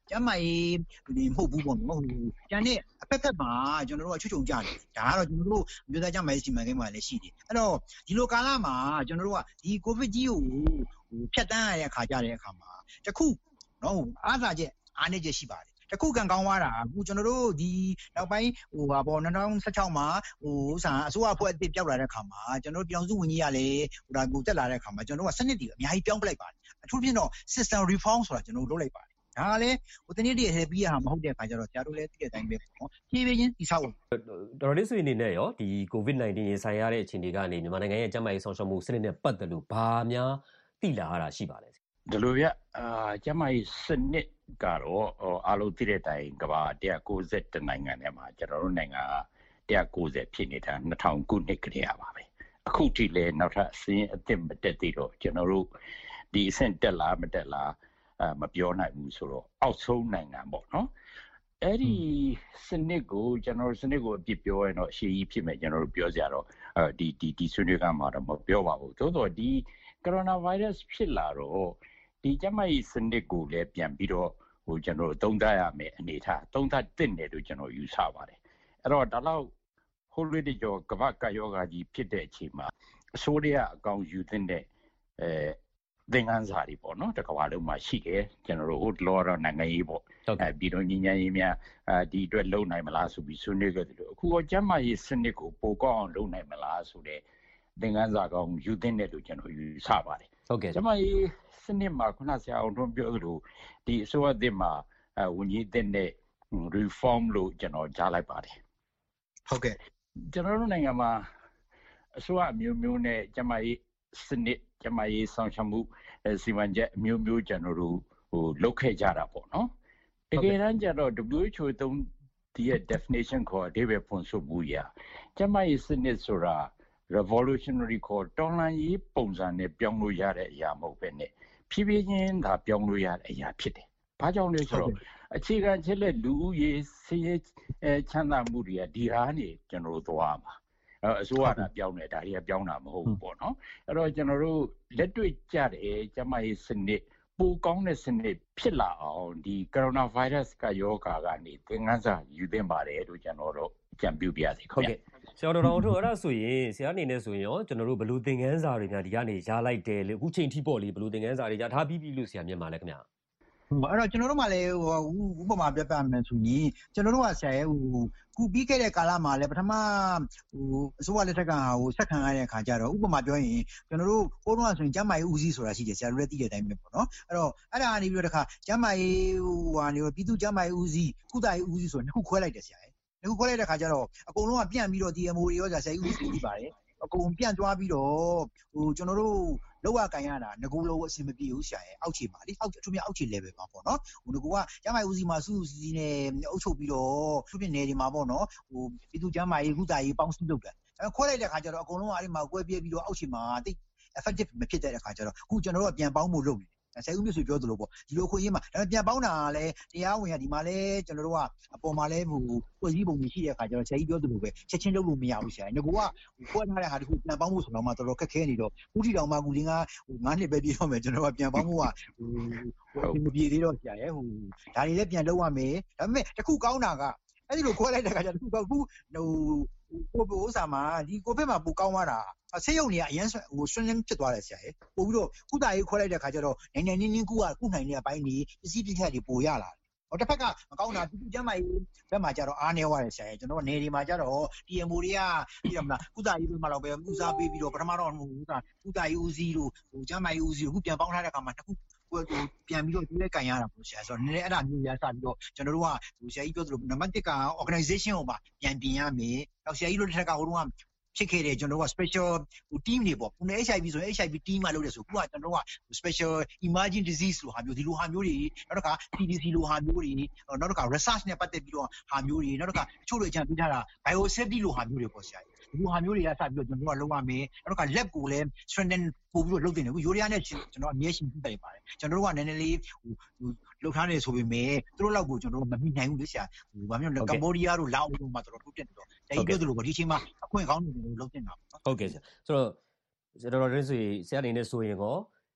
ကျမ်းမာရေးဒီမဟုတ်ဘူးပေါ့နော်ဟိုကျန်တဲ့အဖက်ဖက်မှာကျွန်တော်တို့ကချွတ်ချုံကြတယ်ဒါကတော့ကျွန်တော်တို့မြို့သားကျမ်းမာရေးစီမံကိန်းမှာလည်းရှိတယ်အဲ့တော့ဒီလိုကာလမှာကျွန်တော်တို့ကဒီကိုဗစ်ကြီးကိုဟိုဖြတ်တန်းရတဲ့အခါကြတဲ့အခါမှာတခုနော်ဟိုအားသာချက်အားနည်းချက်ရှိပါတယ်တခုကံကောင်းသွားတာအခုကျွန်တော်တို့ဒီနောက်ပိုင်းဟိုဟာပေါ့၂၀၁၆မှာဟိုဥစားအစိုးရအဖွဲ့အသစ်ပြောက်လာတဲ့အခါမှာကျွန်တော်တို့ပြောင်းစုဝင်ကြီးကလည်းဟိုဒါကိုတက်လာတဲ့အခါမှာကျွန်တော်တို့ကစနစ်တွေအများကြီးပြောင်းပလိုက်ပါတယ်အထူးဖြင့်တော့ system reform ဆိုတာကျွန်တော်တို့လုပ်လိုက်ပါတယ်ဒါကလည်းဟိုတနေ့တည်းဟဲပြီးရမှာမဟုတ်တဲ့အခါကျတော့ကျွန်တော်တို့လည်းသိတဲ့အတိုင်းပဲပေါ့နော်ဖြည်းဖြည်းချင်းတိဆောက်တော်လေးဆိုရင်အနေနဲ့ရောဒီ ကိုဗစ်-19 ရင်ဆိုင်ရတဲ့အခြေအနေကနေမြန်မာနိုင်ငံရဲ့ကျန်းမာရေးဆောင်ရွက်မှုစနစ်နဲ့ပတ်သက်လို့ဘာများသိလာရတာရှိပါလဲဒီလိုပြအာကျန်းမာရေးစနစ်ကတော့အားလုံးသိတဲ့အတိုင်းကမ္ဘာone hundred ninety-oneနိုင်ငံထဲမှာကျွန်တော်တို့နိုင်ငံကone hundred ninetyဖြစ်နေတာtwo thousandခုနှစ်ကတည်းကပါပဲအခုထိလည်းနောက်ထပ်အစင်းအသစ်မတက်သေးတော့ကျွန်တော်တို့ဒီအဆင့်တက်လားမတက်လားအမပြောနိုင်ဘူးဆိုတော့အောက်ဆုံးနိုင်ငံပေါ့နော်အဲ့ဒီစနစ်ကိုကျွန်တော်စနစ်ကိုအပြစ်ပြောရင်တော့အရှိကြီးဖြစ်မယ်ကျွန်တော်တို့ပြောကြတော့ဒီဒီဒီဆွေးနွေးကမှာတော့မပြောပါဘူးသို့တော့ဒီကိုရိုနာဗိုင်းရပ်စ်ဖြစ်လာတော့ဒီကျန်းမာရေးစနစ်ကိုလည်းပြန်ပြီးတော့ဟိုကျွန်တော်သုံးသပ်ရမယ်အနေထားသုံးသပ်တင်တယ်လို့ကျွန်တော်ယူဆပါတယ်အဲ့တော့ဒါတော့ဟိုလိုတကြောကမ္ဘာကယောဂါကြီးဖြစ်တဲ့အချိန်မှာအစိုးရအကောင်ယူတဲ့အဲသင်္ကန်းစာတွေပေါ့နော်တကဘာလုံးမှာရှိတယ်ကျွန်တော်တို့ဟိုလောတော့နိုင်ငံရေးပေါ့အဲပြီးတော့ညီညာရေးများအဲဒီအတွက်လုံနိုင်မလားဆိုပြီးဆွေးနွေးကြတယ်လို့အခုတော့ကျန်းမာရေးစနစ်ကိုပိုကောင်းအောင်လုပ်နိုင်မလားဆိုတဲ့သင်္ကန်းစာကောင်ယူတဲ့လို့ကျွန်တော်ယူဆပါတယ်ဟုတ်ကဲ့ကျမကြီးစနစ်မှာခုနဆရာအောင်ထွန်းပြောသလိုဒီအစိုးရအသစ်မှာဝန်ကြီးအသစ်နဲ့ reform လို့ကျွန်တော်ကြားလိုက်ပါတယ်ဟုတ်ကဲ့ကျွန်တော်တို့နိုင်ငံမှာအစိုးရအမျိုးမျိုးနဲ့ကျမကြီးစနစ်ကျမကြီးဆောင်ရွက်မှုစီမံချက်အမျိုးမျိုးကျွန်တော်တို့ဟိုလုပ်ခဲ့ကြတာပေါ့နော်တကယ်တမ်းကျတော့ W H O သုံးဒီရဲ့ definition ခေါ်အဓိပ္ပာယ်ဖွင့်ဆိုမှုရကျမကြီးစနစ်ဆိုတာ revolutionary ခေါ်တော်လှန်ရေးပုံစံနဲ့ပြောင်းလို့ရတဲ့အရာမဟုတ်ပဲနဲ့ဖြည်းဖြည်းချင်းသာပြောင်းလို့ရတဲ့အရာဖြစ်တယ်။ဘာကြောင့်လဲဆိုတော့အခြေခံချက်လက်လူဦးရေးစည်ရေးချမ်းသာမှုတွေကဒီဟာနေကျွန်တော်တို့သွားမှာအဲအစိုးရကပြောင်းတယ်ဒါတွေကပြောင်းတာမဟုတ်ဘူးပေါ့နော်အဲ့တော့ကျွန်တော်တို့လက်တွေ့ကြတယ်ကျမရေးစနစ်ပိုကောင်းတဲ့စနစ်ဖြစ်လာအောင်ဒီကိုရိုနာဗိုင်းရပ်စ်ကရောဂါကနေသင်္ကန်းစာယူသင့်ပါတယ်လို့ကျွန်တော်တို့ကြံပြုပြရစီဟုတ်ကဲ့ဆရာတော်တော်တို့အဲ့ဒါဆိုရင်ဆရာအနေနဲ့ဆိုရင်ရောကျွန်တော်တို့ဘလူသင်္ကန်းစာတွေများဒီကနေရလိုက်တယ်လေအခုချိန်ထိပေါ့လေဘလူသင်္ကန်းစာတွေရထားပြီးပြီလို့ဆရာမြင်ပါလဲခင်ဗျာအဲ့တော့ကျွန်တော်တို့မှလည်းဟိုဥပမာပြပြမယ်ဆိုရင်ကျွန်တော်တို့ကဆရာရဲ့ဟိုခုပြီးခဲ့တဲ့ကာလမှာလည်းပထမဟိုအစိုးရလက်ထက်ကဟိုဆက်ခံရတဲ့အခါကျတော့ဥပမာပြောရင်ကျွန်တော်တို့ဟိုတုန်းကဆိုရင်ကျမ်းမာရေးဦးစီးဆိုတာရှိတယ်ဆရာတို့လည်းသိတဲ့အတိုင်းပဲပေါ့နော်အဲ့တော့အဲ့ဒါကနေပြီးတော့တခါကျမ်းမာရေးဟိုဟာနေပြည်သူ့ကျမ်းမာရေးဦးစီးကုသရေးဦးစီးဆိုနှစ်ခုခွဲလိုက်တယ်ဆရာရဲ့နှစ်ခုခွဲလိုက်တဲ့အခါကျတော့အကုန်လုံးကပြန့်ပြီးတော့ D M O တွေရောဆရာဆရာဦးစီးပြီးပါတယ်အကုန်ပြန့်သွားပြီးတော့ဟိုကျွန်တော်တို့လောက်ရကန်ရတာငကူလုံးအဆင်မပြေဘူးဆရာရဲ့အောက်ခြေမှာလေအောက်အထူးမြအောက်ခြေ level မှာပေါ့နော်ဟိုငကူကကျမ်းမာရေးဦးစီးမှာစုစုစည်းနဲ့အုပ်ချုပ်ပြီးတော့သူ့ပြင်နယ်တွေမှာပေါ့နော်ဟိုပြည်သူ့ကျမ်းမာရေးကုသရေးပေါင်းစုလုပ်တယ်အဲခွဲလိုက်တဲ့ခါကျတော့အကုန်လုံးကအဲ့ဒီမှာကွဲပြဲပြီးတော့အောက်ခြေမှာတိတ် effective မဖြစ်တဲ့အခါကျတော့အခုကျွန်တော်တို့ကပြန်ပေါင်းဖို့လုပ်နေတယ်ဆယ်ဦးမြတ်ဆိုပြောသလိုပေါ့ဒီလိုခွင့်ရင်းမှာဒါပေမဲ့ပြန်ပေါင်းတာကလည်းတရားဝင်ကဒီမှာလည်းကျွန်တော်တို့ကအပေါ်မှာလည်းဟိုဖွဲ့စည်းပုံကြီးရှိတဲ့အခါကျတော့ဆယ်ကြီးပြောသလိုပဲချက်ချင်းလုပ်လို့မရဘူးဆရာငကူကခွဲထားတဲ့ဟာတခုပြန်ပေါင်းဖို့ဆိုတော့မှတော်တော်ခက်ခဲနေတော့ဥတီတော်မှာကူလင်းကဟို၅နှစ်ပဲပြည့်တော့မယ်ကျွန်တော်ကပြန်ပေါင်းဖို့ကဟိုဟိုမပြေသေးတော့ဆရာရဲ့ဟိုဒါတွေလည်းပြန်လုပ်ရမယ်ဒါပေမဲ့တခုကောင်းတာကအဲ့ဒီလိုခွဲလိုက်တဲ့အခါကျတခုကောက်ခုဟိုကိုဘိုးစာမှာဒီကိုဗစ်မှာပူကောင်းသွားတာဆေးရုံတွေကအရင်ဟိုဆွင်းလင်းဖြစ်သွားတယ်ဆရာရဲ့ပို့ပြီးတော့ကုသရေးခွဲလိုက်တဲ့ခါကျတော့နိုင်နိုင်နင်းနင်းကုကကုနိုင်တဲ့အပိုင်းကြီးပစ္စည်းပစ္စည်းတွေပိုရလာတယ်ဟိုတစ်ဖက်ကမကောင်းတာဒီကျမ်းမာရေးဘက်မှာကျတော့အားနေသွားတယ်ဆရာရဲ့ကျွန်တော်နေဒီမှာကျတော့ T M O တွေကပြီးတော့မလားကုသရေးဘက်မှာတော့ပဲဥစားပေးပြီးတော့ပထမတော့ဟိုကုသကုသရေးဦးစီးလို့ဟိုကျမ်းမာရေးဦးစီးကိုပြန်ပေါင်းထားတဲ့အခါမှာတစ်ခုဟိုပြန်ပြီးတော့ဒီလည်းကန်ရတာပေါ့ဆရာဆိုတော့နည်းနည်းအဲ့ဒါမျိုးရစပြီးတော့ကျွန်တော်တို့ကဟိုဆရာကြီးပြောသလိုနံပါတ်တစ်က organization ကိုပါပြန်ပြင်ရမယ်နောက်ဆရာကြီးတို့တစ်ခါကဟိုတုန်းကဖြစ်ခဲ့တယ်ကျွန်တော်တို့က special team တွေပေါ့ခုန H I V ဆိုရင် H I V team မှာလုပ်တယ်ဆိုခုကကျွန်တော်တို့က special emerging disease လို့ဟာမျိုးဒီလိုဟာမျိုးတွေနောက်တစ်ခါ P D C လိုဟာမျိုးတွေနောက်တစ်ခါ research နဲ့ပတ်သက်ပြီးတော့ဟာမျိုးတွေနောက်တစ်ခါချို့လိုအကြံပေးထားတာ bio safety လိုဟာမျိုးတွေပေါ့ဆရာဒီလိုဟာမျိုးတွေကစပြီးတော့ကျွန်တော်တို့ကလုပ်ရမယ်နောက်တစ်ခါ lab ကိုလည်း strengthen ပို့ပြီးတော့လုပ်တင်တယ်ခုယူရီးယားနဲ့ကျွန်တော်အမြဲရှင်းပြတယ်ပါတယ်ကျွန်တော်တို့ကနည်းနည်းလေးဟိုလှုပ်ထားတယ်ဆိုပေမဲ့သူတို့လောက်ကိုကျွန်တော်တို့မမိနိုင်ဘူးလေဆရာဟိုဘာမျိုးလဲကမ္ဘောဒီးယားတို့လာအိုတို့မှာတော်တော်ထုတ်တက်နေတော့အဲဒီပြောသလိုပေါ့ဒီချိန်မှာအခွင့်ကောင်းနေတယ်လို့လုပ်တင်တာပေါ့ဟုတ်ကဲ့ဆရာဆိုတော့ဆရာတော်ရင်းဆိုရင်ဆရာအနေနဲ့ဆိုရင်ကော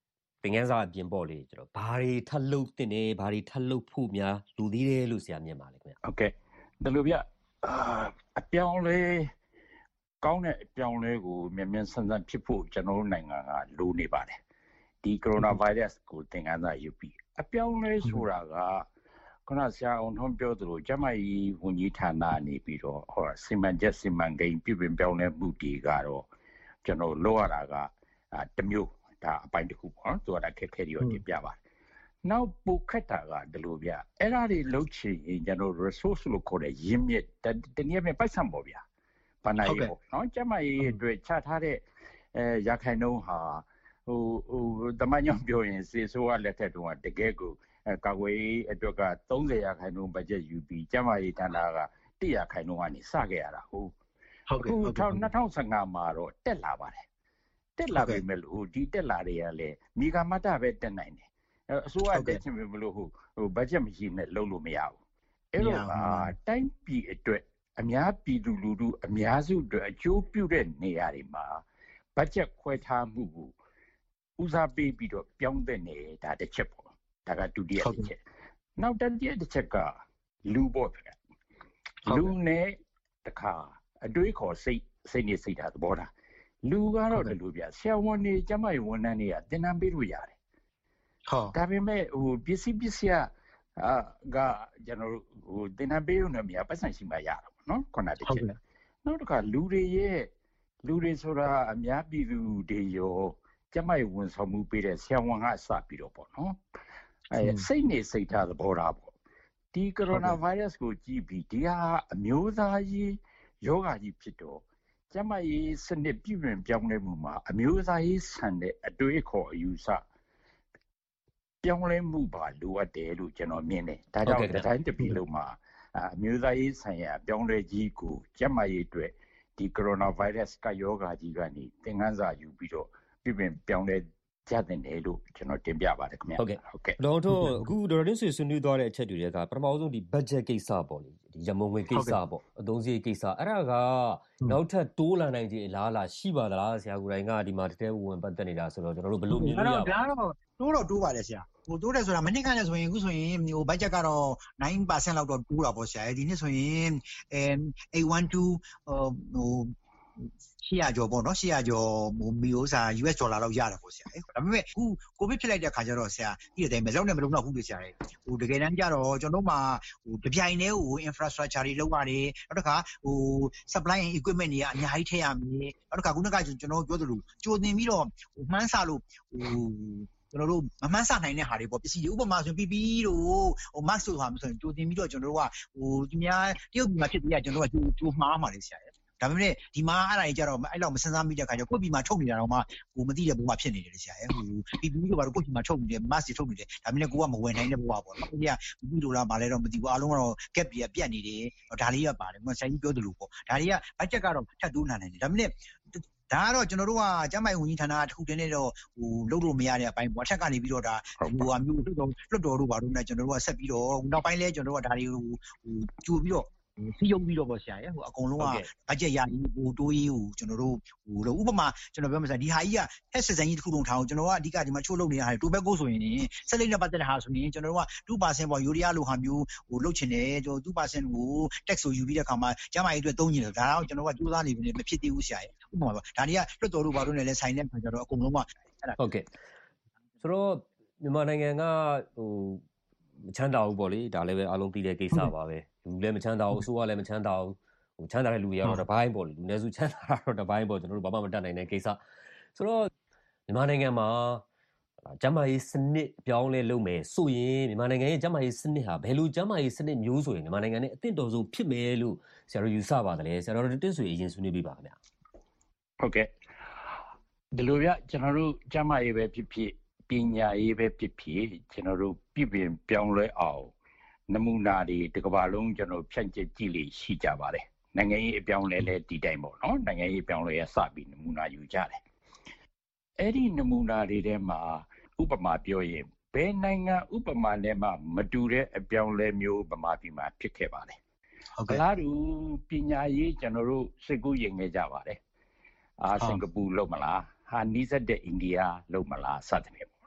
သင်ခန်းစာအပြင်ပေါ့လေကျွန်တော်ဘာတွေထပ်လုပ်တင်နေဘာတွေထပ်လုပ်ဖို့များလူသေးတယ်လို့ဆရာမြင်ပါလေခင်ဗျဟုတ်ကဲ့ဒါလိုဗျအာအပြောင်းလဲကောင်းတဲ့အပြောင်းလဲကိုမြန်မြန်ဆန်ဆန်ဖြစ်ဖို့ကျွန်တော်တို့နိုင်ငံကလိုနေပါတယ်ဒီကိုရိုနာဗိုင်းရပ်စ်ကိုသင်ခန်းစာယူပြီးအပြောင်းလဲဆိုတာကခုနဆရာအောင်ထွန်းပြောသလိုကျမကြီးဝန်ကြီးဌာနနေပြီးတော့ဟောစီမံချက်စီမံကိန်းပြည်ပပြောင်းလဲမှုတွေကတော့ကျွန်တော်လိုရတာကတမျိုးဒါအပိုင်းတစ်ခုပေါ့နော်သူကခက်ခဲတွေရောတင်ပြပါတယ်နောက်ပုခက်တာကဒီလိုဗျအဲ့ဒါတွေလှုပ်ချင်ရင်ကျွန်တော် resource လို့ခေါ်တဲ့ရင်းမြစ်တနည်းအားဖြင့်ပိုက်ဆံပေါ့ဗျာဘာနိုင်ပေါ့နော်ကျမကြီးအတွက်ချထားတဲ့အဲရခိုင်နှုန်းဟာဟိုဟိုတမန်ညောင်ပြောရင်စေဆိုးကလက်ထက်တုန်းကတကယ်ကိုကာကွယ်အတွက်ကသုံးဆယ်ရာခိုင်နှုန်းဘတ်ဂျက်ယူပြီးကျမကြီးတန်တာကတစ်ရာခိုင်နှုန်းကနေစခဲ့ရတာဟုတ်ဟုတ်ကဲ့အခု၂၀၁၅မှာတော့တက်လာပါတယ်တက်လာပြီမဲ့လို့ဒီတက်လာတွေကလည်းမိဂါမတပဲတက်နိုင်တယ်အစိုးရတက်ချင်ပြီမလို့ဟိုဟိုဘတ်ဂျက်မရှိနဲ့လုံးလို့မရဘူးအဲ့တော့တိုင်းပြည်အတွက်အများပြည်သူလူထုအများစုအတွက်အကျိုးပြုတဲ့နေရာတွေမှာဘတ်ဂျက်ခွဲထားမှုကိုဦးစားပေးပြီးတော့ပြောင်းတဲ့နေဒါတစ်ချက်ပေါ့ဒါကဒုတိယတစ်ချက်နောက်တတိယတစ်ချက်ကလူပေါ့ဗျာလူနဲ့တခါအတွေးခေါ်စိတ်စိတ်နဲ့စိတ်ဓာတ်သဘောထားလူကတော့ဒီလိုဗျာဆရာဝန်တွေကျမကြီးဝန်ထမ်းတွေကသင်တန်းပေးလို့ရတယ်ဟုတ်ဒါပေမဲ့ဟိုပစ္စည်းပစ္စည်းအာကကျွန်တော်ဟိုသင်တန်းပေးရုံနဲ့မြာပတ်စံရှိမှရတာပေါ့နော်ခုနတစ်ချက်နောက်တစ်ခါလူတွေရဲ့လူတွေဆိုတာအများပြည်သူတွေရောကျမကြီးဝန်ဆောင်မှုပေးတဲ့ဆရာဝန်ကစပြီးတော့ပေါ့နော်အဲစိတ်နေစိတ်ထားသဘောထားပေါ့ဒီကိုရိုနာဗိုင်းရပ်စ်ကိုကြည့်ပြီးဒီဟာအမျိုးသားကြီးယောဂကြီးဖြစ်တော့ကျမကြီးစနစ်ပြည်ပြင်ပြောင်းလဲမှုမှာအမျိုးသားကြီးဆန်တဲ့အတွေးခေါ်အယူဆပြောင်းလဲမှုပါလိုအပ်တယ်လို့ကျွန်တော်မြင်တယ်ဒါကြောင့်တိုင်းတစ်ပြည်လုံးမှာအမျိုးသားရေးဆိုင်ရာပြောင်းလဲကြီးကိုကျမကြီးအတွက်ဒီကိုရိုနာဗိုင်းရပ်စ်ကယောဂကြီးကနေသင်ခန်းစာယူပြီးတော့ပြည်ပြင်ပြောင်းလဲကြတဲ့နေလို့ကျွန်တော်တင်ပြပါတယ်ခင်ဗျာဟုတ်ကဲ့ဟုတ်ကဲ့တော့တော့အခုဒေါက်တာဆွေဆွေးနွေးသွားတဲ့အချက်တွေကပထမဆုံးဒီ budget ကိစ္စပေါ့လေဒီရမုံငွေကိစ္စပေါ့အသုံးစရိတ်ကိစ္စအဲ့ဒါကနောက်ထပ်တိုးလာနိုင်ခြင်းအလားအလာရှိပါသလားဆရာကိုယ်တိုင်ကဒီမှာတကယ်ဝင်ပတ်သက်နေတာဆိုတော့ကျွန်တော်တို့ဘယ်လိုမြင်လို့ရပါလဲဒါတော့တိုးတော့တိုးပါလေဆရာဟိုတိုးတယ်ဆိုတာမနစ်ကလည်းဆိုရင်အခုဆိုရင်ဟို budget ကတော့ nine percent လောက်တော့တိုးတာပေါ့ဆရာဒီနှစ်ဆိုရင်အဲ eight one two ဟိုရှစ်ရာကျော်ပေါ့နော်ရှစ်ရာကျော်ဟိုမီဥစား U S ဒေါ်လာလောက်ရတာပေါ့ဆရာဒါပေမဲ့အခုကိုဗစ်ဖြစ်လိုက်တဲ့ခါကျတော့ဆရာဒီတဲ့အတိုင်းမလောက်နဲ့မလုံတော့ဘူးလေဆရာဟိုတကယ်တမ်းကျတော့ကျွန်တော်တို့မှာဟိုတပြိုင်တည်းဟို infrastructure တွေလုပ်ရတယ်နောက်တစ်ခါဟို supply and equipment တွေကအများကြီးထည့်ရမယ်နောက်တစ်ခါခုနကကျွန်တော်ပြောသလိုကြိုတင်ပြီးတော့ဟိုမှန်းဆလို့ဟိုကျွန်တော်တို့မမှန်းဆနိုင်တဲ့ဟာတွေပေါ့ပစ္စည်းဥပမာဆို P P E တို့ဟို mask တို့ဟာဆိုရင်ကြိုတင်ပြီးတော့ကျွန်တော်တို့ကဟိုဒီများတရုတ်ပြည်မှာဖြစ်ပြီးရကျွန်တော်တို့ကကြိုမှားမှာလေဆရာဒါပေမဲ့ဒီမှာအဲ့ဒါကြီးကြတော့အဲ့လောက်မစင်စားမိတဲ့ခါကျကိုယ့်ပြည်မှာထုတ်နေတာတော့မှဟိုမသိတဲ့ဘဝဖြစ်နေတယ်ဆရာဟို P P E တို့ဘာလို့ကိုယ့်ပြည်မှာထုတ်နေတယ် mask တွေထုတ်နေတယ်ဒါပေမဲ့ကိုကမဝယ်နိုင်တဲ့ဘဝပေါ့နော်ကိုကြီးကဘူးလို့လားမလဲတော့မသိဘူးအားလုံးကတော့ gap ကြီးကပြတ်နေတယ်ဒါလေးကပါတယ်ကိုဆရာကြီးပြောသလိုပေါ့ဒါတွေက budget ကတော့ထပ်တိုးလာနိုင်တယ်ဒါပေမဲ့ဒါကတော့ကျွန်တော်တို့ကကျမ်းမာရေးဝန်ကြီးဌာနကတစ်ခုတည်းနဲ့တော့ဟိုလုပ်လို့မရတဲ့အပိုင်းပေါ့အထက်ကနေပြီးတော့ဒါဟိုဟာမျိုးလွတ်တော်လွတ်တော်တို့ဘာလို့လဲကျွန်တော်တို့ကဆက်ပြီးတော့နောက်ပိုင်းလဲကျွန်တော်တို့ကဒါတွေကိုဟိုကြိုပြီးတော့စီယုံပြီးတော့ပေါ့ဆရာရဲ့ဟိုအကုန်လုံးကဘတ်ဂျက်ရရင်ဟိုတိုးရေးကိုကျွန်တော်တို့ဟိုလို့ဥပမာကျွန်တော်ပြောမှဆိုဒီဟာကြီးကဟက်စစ်စံကြီးတစ်ခုလုံးထားအောင်ကျွန်တော်ကအဓိကဒီမှာချိုးလုပ်နေတာဟာတိုဘက်ကိုဆိုရင်ဆက်လက်နဲ့ပတ်သက်တဲ့ဟာဆိုရင်ကျွန်တော်တို့ကtwo percent ပေါ့ယူရီးယားလိုဟာမျိုးဟိုလုပ်ချင်တယ်ကျွန်တော်two percent ကို tax ကိုယူပြီးတဲ့အခါမှာကျမကြီးအတွက်သုံးချင်တယ်ဒါတော့ကျွန်တော်ကစူးစမ်းနေပြီမဖြစ်သေးဘူးဆရာရဲ့ဥပမာပေါ့ဒါတွေကလွတ်တော်တို့ဘာလို့လဲလဲဆိုင်တဲ့ခါကျတော့အကုန်လုံးကအဲ့ဒါဟုတ်ကဲ့ဆိုတော့မြန်မာနိုင်ငံကဟိုမချမ်းသာဘူးပေါ့လေဒါလည်းပဲအားလုံးသိတဲ့ကိစ္စပါပဲလူလည်းမချမ်းသာဘူးအစိုးရလည်းမချမ်းသာဘူးဟိုချမ်းသာတဲ့လူတွေကတော့တစ်ပိုင်းပေါ့လေလူနည်းစုချမ်းသာတော့တစ်ပိုင်းပေါ့ကျွန်တော်တို့ဘာမှမတတ်နိုင်တဲ့ကိစ္စဆိုတော့မြန်မာနိုင်ငံမှာကျန်းမာရေးစနစ်ပြောင်းလဲလုပ်မယ်ဆိုရင်မြန်မာနိုင်ငံရဲ့ကျန်းမာရေးစနစ်ဟာဘယ်လိုကျန်းမာရေးစနစ်မျိုးဆိုရင်မြန်မာနိုင်ငံနဲ့အသင့်တော်ဆုံးဖြစ်မယ်လို့ဆရာတို့ယူဆပါတယ်လေဆရာတို့တစ်ဆွေအရင်ဆွေးနွေးပြပါခင်ဗျာဟုတ်ကဲ့ဒီလိုပြကျွန်တော်တို့ကျန်းမာရေးပဲဖြစ်ဖြစ်ပညာရေးပဲဖြစ်ဖြစ်ကျွန်တော်တို့ပြည်ပြင်ပြောင်းလဲအောင်နမူနာတွေဒီကမ္ဘာလုံးကျွန်တော်ဖြန့်ကျက်ကြည့်လေရှိကြပါတယ်နိုင်ငံရေးအပြောင်းလဲလဲဒီတိုင်းပေါ့နော်နိုင်ငံရေးအပြောင်းလဲရစပြီးနမူနာယူကြတယ်အဲ့ဒီနမူနာတွေထဲမှာဥပမာပြောရင်ဘယ်နိုင်ငံဥပမာနဲ့မှမတူတဲ့အပြောင်းလဲမျိုးဗမာပြည်မှာဖြစ်ခဲ့ပါတယ်ဟုတ်ကဲ့လားသူပညာရေးကျွန်တော်တို့စိတ်ကူးရင်ခဲ့ကြပါတယ်အာစင်ကာပူလုံးမလားဟာနီးစပ်တဲ့အိန္ဒိယလုံးမလားစသဖြင့်ပေါ့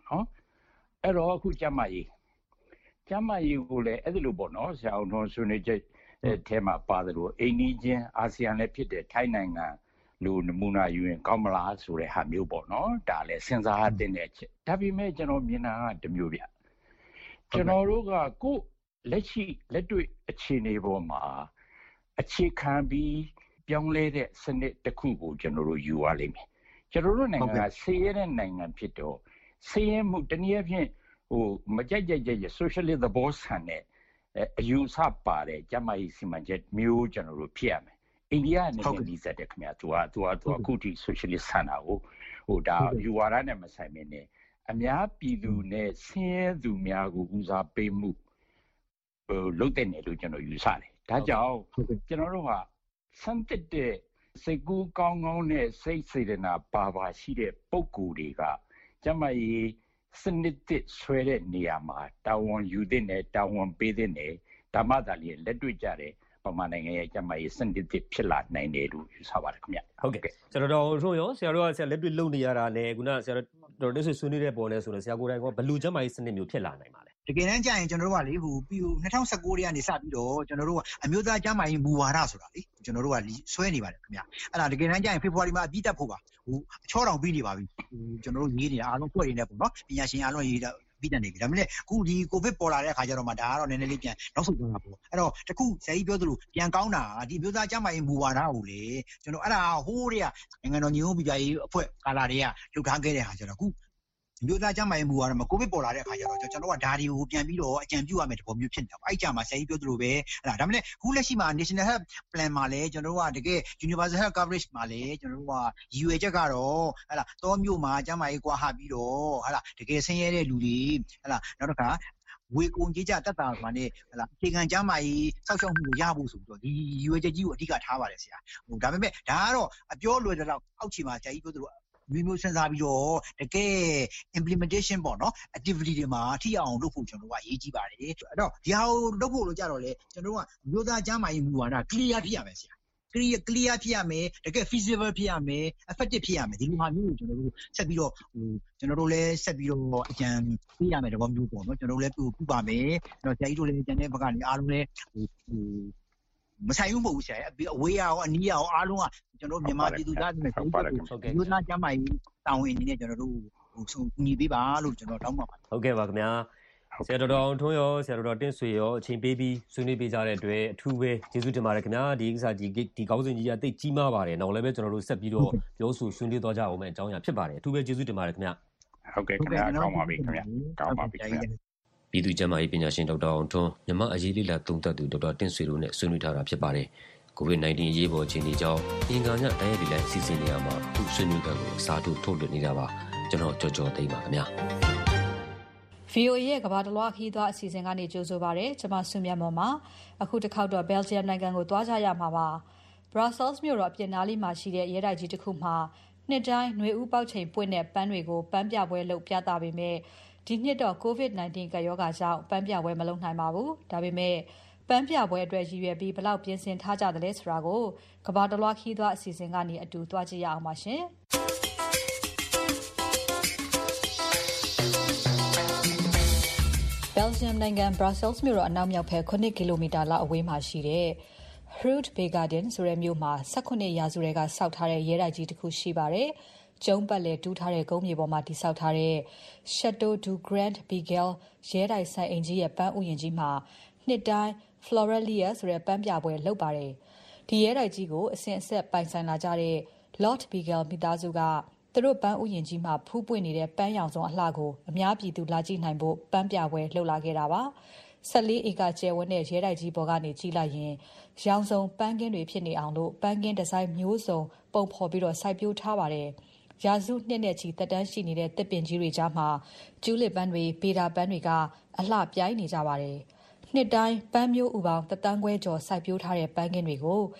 နော်အဲ့တော့အခုကျမကြီးကျမကြီးကိုလည်းအဲ့လိုပေါ့နော်ဆရာအောင်ထွန်းဆွေးနွေးချက်အဲထဲမှာပါတယ်လို့အိန္ဒိချင်းအာဆီယံလည်းဖြစ်တဲ့ထိုင်းနိုင်ငံလူနမူနာယူရင်ကောင်းမလားဆိုတဲ့ဟာမျိုးပေါ့နော်ဒါလည်းစဉ်းစားသင့်တဲ့အချက်ဒါပေမဲ့ကျွန်တော်မြင်တာကတစ်မျိုးဗျကျွန်တော်တို့ကကိုလက်ရှိလက်တွေ့အခြေအနေပေါ်မှာအခြေခံပြီးပြောင်းလဲတဲ့စနစ်တစ်ခုကိုကျွန်တော်တို့ယူရလိမ့်မယ်ကျွန်တော်တို့နိုင်ငံကဆေးရတဲ့နိုင်ငံဖြစ်တော့ဆေးရမှုတနည်းအားဖြင့်ဟိုမကြိုက်ကြိုက်ကြိုက် socialist သဘောဆန်တဲ့အယူဆပါတယ်ကျမကြီးစီမံချက်မျိုးကျွန်တော်တို့ဖြစ်ရမယ်အိန္ဒိယနိုင်ငံဒီစတဲ့ခင်ဗျာသူကသူကသူကအခုထိ socialist ဆန်တာကိုဟိုဒါယူဝါဒနဲ့မဆိုင်မင်းနဲ့အများပြည်သူနဲ့ဆင်းရဲသူများကိုဦးစားပေးမှုဟိုလုပ်တဲ့နေလို့ကျွန်တော်ယူဆတယ်ဒါကြောင့်ကျွန်တော်တို့ကစံတက်တဲ့စိတ်ကူးကောင်းကောင်းနဲ့စိတ်စေတနာပါပါရှိတဲ့ပုံကိုယ်တွေကကျမကြီးစနစ်တစ်ဆွဲတဲ့နေရာမှာတာဝန်ယူတဲ့နဲ့တာဝန်ပေးတဲ့နဲ့ဓမ္မသာလျက်လက်တွေ့ကြတဲ့ပမာနိုင်ငံရဲ့ကျမကြီးစနစ်တစ်ဖြစ်လာနိုင်တယ်လို့ယူဆပါတယ်ခင်ဗျဟုတ်ကဲ့ကျွန်တော်တို့တို့ရောဆရာတို့ကဆရာလက်တွေ့လုပ်နေရတာနဲ့ခုနဆရာတို့တို့ဆွေးနွေးတဲ့ပေါ်လဲဆိုတော့ဆရာကိုယ်တိုင်ကဘယ်လိုကျမကြီးစနစ်မျိုးဖြစ်လာနိုင်ပါလဲတကယ်တမ်းကြာရင်ကျွန်တော်တို့ကလေဟိုပြီး၂၀၁၉ထဲကနေစပြီးတော့ကျွန်တော်တို့ကအမျိုးသားကျန်းမာရေးမူဝါဒဆိုတာလေကျွန်တော်တို့ကဆွဲနေပါတယ်ခင်ဗျအဲ့ဒါတကယ်တမ်းကြာရင်ဖေဖော်ဝါရီမှာအပြီးတက်ဖို့ပါဟိုအချောတောင်ပြီးနေပါပြီဟိုကျွန်တော်တို့ရေးနေတာအားလုံးဖွဲ့နေတယ်ပေါ့နော်ပညာရှင်အားလုံးရေးတာပြီးတက်နေပြီဒါပေမဲ့အခုဒီကိုဗစ်ပေါ်လာတဲ့အခါကျတော့မှဒါကတော့နည်းနည်းလေးပြန်နောက်ဆုတ်သွားတာပေါ့အဲ့တော့တခုဆရာကြီးပြောသလိုပြန်ကောင်းတာဒီမျိုးသားကျန်းမာရေးမူဝါဒကိုလေကျွန်တော်အဲ့ဒါဟိုးတွေကနိုင်ငံတော်ညီညွတ်မှုပြည်ရေးအဖွဲ့ကာလာတွေကလှုပ်ထားခဲ့တဲ့ဟာကျတော့အခုမျိုးသားကျန်းမာရေးမူဝါဒမှာကိုဗစ်ပေါ်လာတဲ့အခါကျတော့ကျွန်တော်တို့ကဒါတွေကိုပြန်ပြီးတော့အကြံပြုရမယ်တပုံမျိုးဖြစ်နေတာပေါ့အဲ့ကြမှာဆရာကြီးပြောသလိုပဲအဲ့ဒါဒါပေမဲ့အခုလက်ရှိမှာ National Health Plan မှာလည်းကျွန်တော်တို့ကတကယ် Universal Health Coverage မှာလည်းကျွန်တော်တို့ကရည်ရွယ်ချက်ကတော့ဟဲ့လားတောမြို့မှာကျန်းမာရေးကွာဟပြီးတော့ဟဲ့လားတကယ်ဆင်းရဲတဲ့လူတွေဟဲ့လားနောက်တစ်ခါဝေကုန်ကြီးကြတက်တာမှာနဲ့ဟလာအခြေခံကျမ်းမာရေးစောက်ရှောက်မှုကိုရဖို့ဆိုပြီးတော့ဒီရွေးချက်ကြီးကိုအဓိကထားပါတယ်ဆရာဟိုဒါပေမဲ့ဒါကတော့အပြောလွယ်တဲ့တော့အောက်ခြေမှာဆရာကြီးပြောသလိုမျိုးမျိုးစဉ်းစားပြီးတော့တကယ် implementation ပေါ့နော် activity တွေမှာထိအောင်လုပ်ဖို့ကျွန်တော်တို့ကအရေးကြီးပါတယ်အဲ့တော့ဒီဟာကိုလုပ်ဖို့လို့ကြတော့လေကျွန်တော်တို့ကမျိုးသားကျမ်းမာရေးမူဝါဒ clear ဖြစ်ရမယ်ဆရာ clear clear ဖြစ်ရမယ်တကယ် feasible ဖြစ်ရမယ် effective ဖြစ်ရမယ်ဒီလိုဟာမျိုးကိုကျွန်တော်တို့ဆက်ပြီးတော့ဟိုကျွန်တော်တို့လည်းဆက်ပြီးတော့အကြံပေးရမယ်တဘောမျိုးပေါ့နော်ကျွန်တော်တို့လည်းပြုပါမယ်အဲ့တော့ဆရာကြီးတို့လည်းကျန်တဲ့ဘက်ကနေအားလုံးလည်းဟိုဟိုမဆိုင်ဘူးမဟုတ်ဘူးဆရာအဝေးရောအနီးရောအားလုံးကကျွန်တော်မြန်မာပြည်သူသားတွေနဲ့ဆက်ပြီးတော့မျိုးသားကျမ်းမာရေးတာဝန်အနေနဲ့ကျွန်တော်တို့ဟိုဆုံးညီပေးပါလို့ကျွန်တော်တောင်းပါပါတယ်ဟုတ်ကဲ့ပါခင်ဗျာဆရာတော်တော်ထွန်းရောဆရာတော်တော်တင့်ဆွေရောအချိန်ပေးပြီးဆွေးနွေးပေးကြတဲ့အတွက်အထူးပဲကျေးဇူးတင်ပါတယ်ခင်ဗျာဒီကိစ္စဒီဒီကောင်းစဉ်ကြီးကတိတ်ကြီးမားပါတယ်နောက်လည်းပဲကျွန်တော်တို့ဆက်ပြီးတော့ပြောဆိုဆွေးနွေးသွားကြအောင်မယ်အကြောင်းအရာဖြစ်ပါတယ်အထူးပဲကျေးဇူးတင်ပါတယ်ခင်ဗျာဟုတ်ကဲ့ခင်ဗျာကောင်းပါပြီခင်ဗျာကောင်းပါပြီခင်ဗျာပြည်သူ့ကျန်းမာရေးပညာရှင်ဒေါက်တာအောင်ထွန်းမြမအရေးလေးလာသုံးသပ်သူဒေါက်တာတင့်ဆွေတို့နဲ့ဆွေးနွေးထားတာဖြစ်ပါတယ်ကိုဗစ် nineteen အရေးပေါ်အခြေအနေကြောင့်အင်္ဂါညတိုင်းရည်လိုက်စီစဉ်နေရမှာအခုဆွေးနွေးခန်းကိုစာထုတ်ထုတ်လွှင့်နေတာပါကျွန်တော်ကြော်ကြော်သိမ်းပါခင်ဗျာဗီအိုအေ ရဲ့ကမ္ဘာတလွှားခီးသွွားအစီအစဉ်ကနေကြိုဆိုပါရစေ။ကျွန်မဆုမြတ်မော်ပါ။အခုတစ်ခေါက်တော့ Belgium နိုင်ငံကိုသွားကြရမှာပါ။ Brussels မြို့တော်အပြင်နားလေးမှာရှိတဲ့ရဲတိုက်ကြီးတစ်ခုမှာနှစ်တိုင်းຫນွေဦးပေါက်ချိန်ပွင့်တဲ့ပန်းတွေကိုပန်းပြပွဲလုပ်ပြသပေမဲ့ဒီနှစ်တော့ ကိုဗစ် nineteen ကပ်ရောဂါကြောင့်ပန်းပြပွဲမလုပ်နိုင်ပါဘူး။ဒါပေမဲ့ပန်းပြပွဲအတွက်ရည်ရွယ်ပြီးဘလောက်ပြင်ဆင်ထားကြသလဲဆိုတာကိုကမ္ဘာတလွှားခီးသွွားအစီအစဉ်ကနေအတူသွားကြည့်ရအောင်ပါရှင်။ Belgium နိုင်ငံ Brussels မြို့တော်အနောက်မြောက်ဘက်nineကီလိုမီတာလောက်အဝေးမှာရှိတဲ့ Groot-Begaden ဆိုတဲ့မြို့မှာeighteenရာစုထဲကဆောက်ထားတဲ့ရဲတိုက်ကြီးတစ်ခုရှိပါတယ်။ကျုံးပတ်လည်တူးထားတဲ့ကုန်းမြေပေါ်မှာတည်ဆောက်ထားတဲ့ Chateau du Grand Beagle ရဲတိုက်ဆိုင်အိမ်ကြီးရဲ့ပန်းဥယျာဉ်ကြီးမှာနှစ်တိုင်း Floralia ဆိုတဲ့ပန်းပြပွဲလုပ်ပါတယ်။ဒီရဲတိုက်ကြီးကိုအစဉ်အဆက်ပိုင်ဆိုင်လာကြတဲ့ Lord Beagle မိသားစုကသူတို့ပန်းဥယျာဉ်ကြီးမှာဖူးပွင့်နေတဲ့ပန်းရောင်စုံအလှကိုအများပြည်သူလာကြည့်နိုင်ဖို့ပန်းပြပွဲလှုပ်လာခဲ့တာပါfourteenဧကကျယ်ဝန်းတဲ့ရဲတိုက်ကြီးပေါ်ကနေကြည့်လိုက်ရင်ရောင်စုံပန်းကင်းတွေဖြစ်နေအောင်လို့ပန်းကင်းဒီဇိုင်းမျိုးစုံပုံဖော်ပြီးတော့စိုက်ပျိုးထားပါတယ်ရာစုနှစ်နဲ့ချီသက်တမ်းရှိနေတဲ့သစ်ပင်ကြီးတွေကြားမှာကျူးလစ်ပန်းတွေဗေဒါပန်းတွေကအလှပြိုင်နေကြပါတယ်နှစ်တိုင်းပန်းမျိုးဥပေါင်းတသန်းခွဲကျော်စိုက်ပျိုးထားတဲ့ပန်းကင်းတွေကို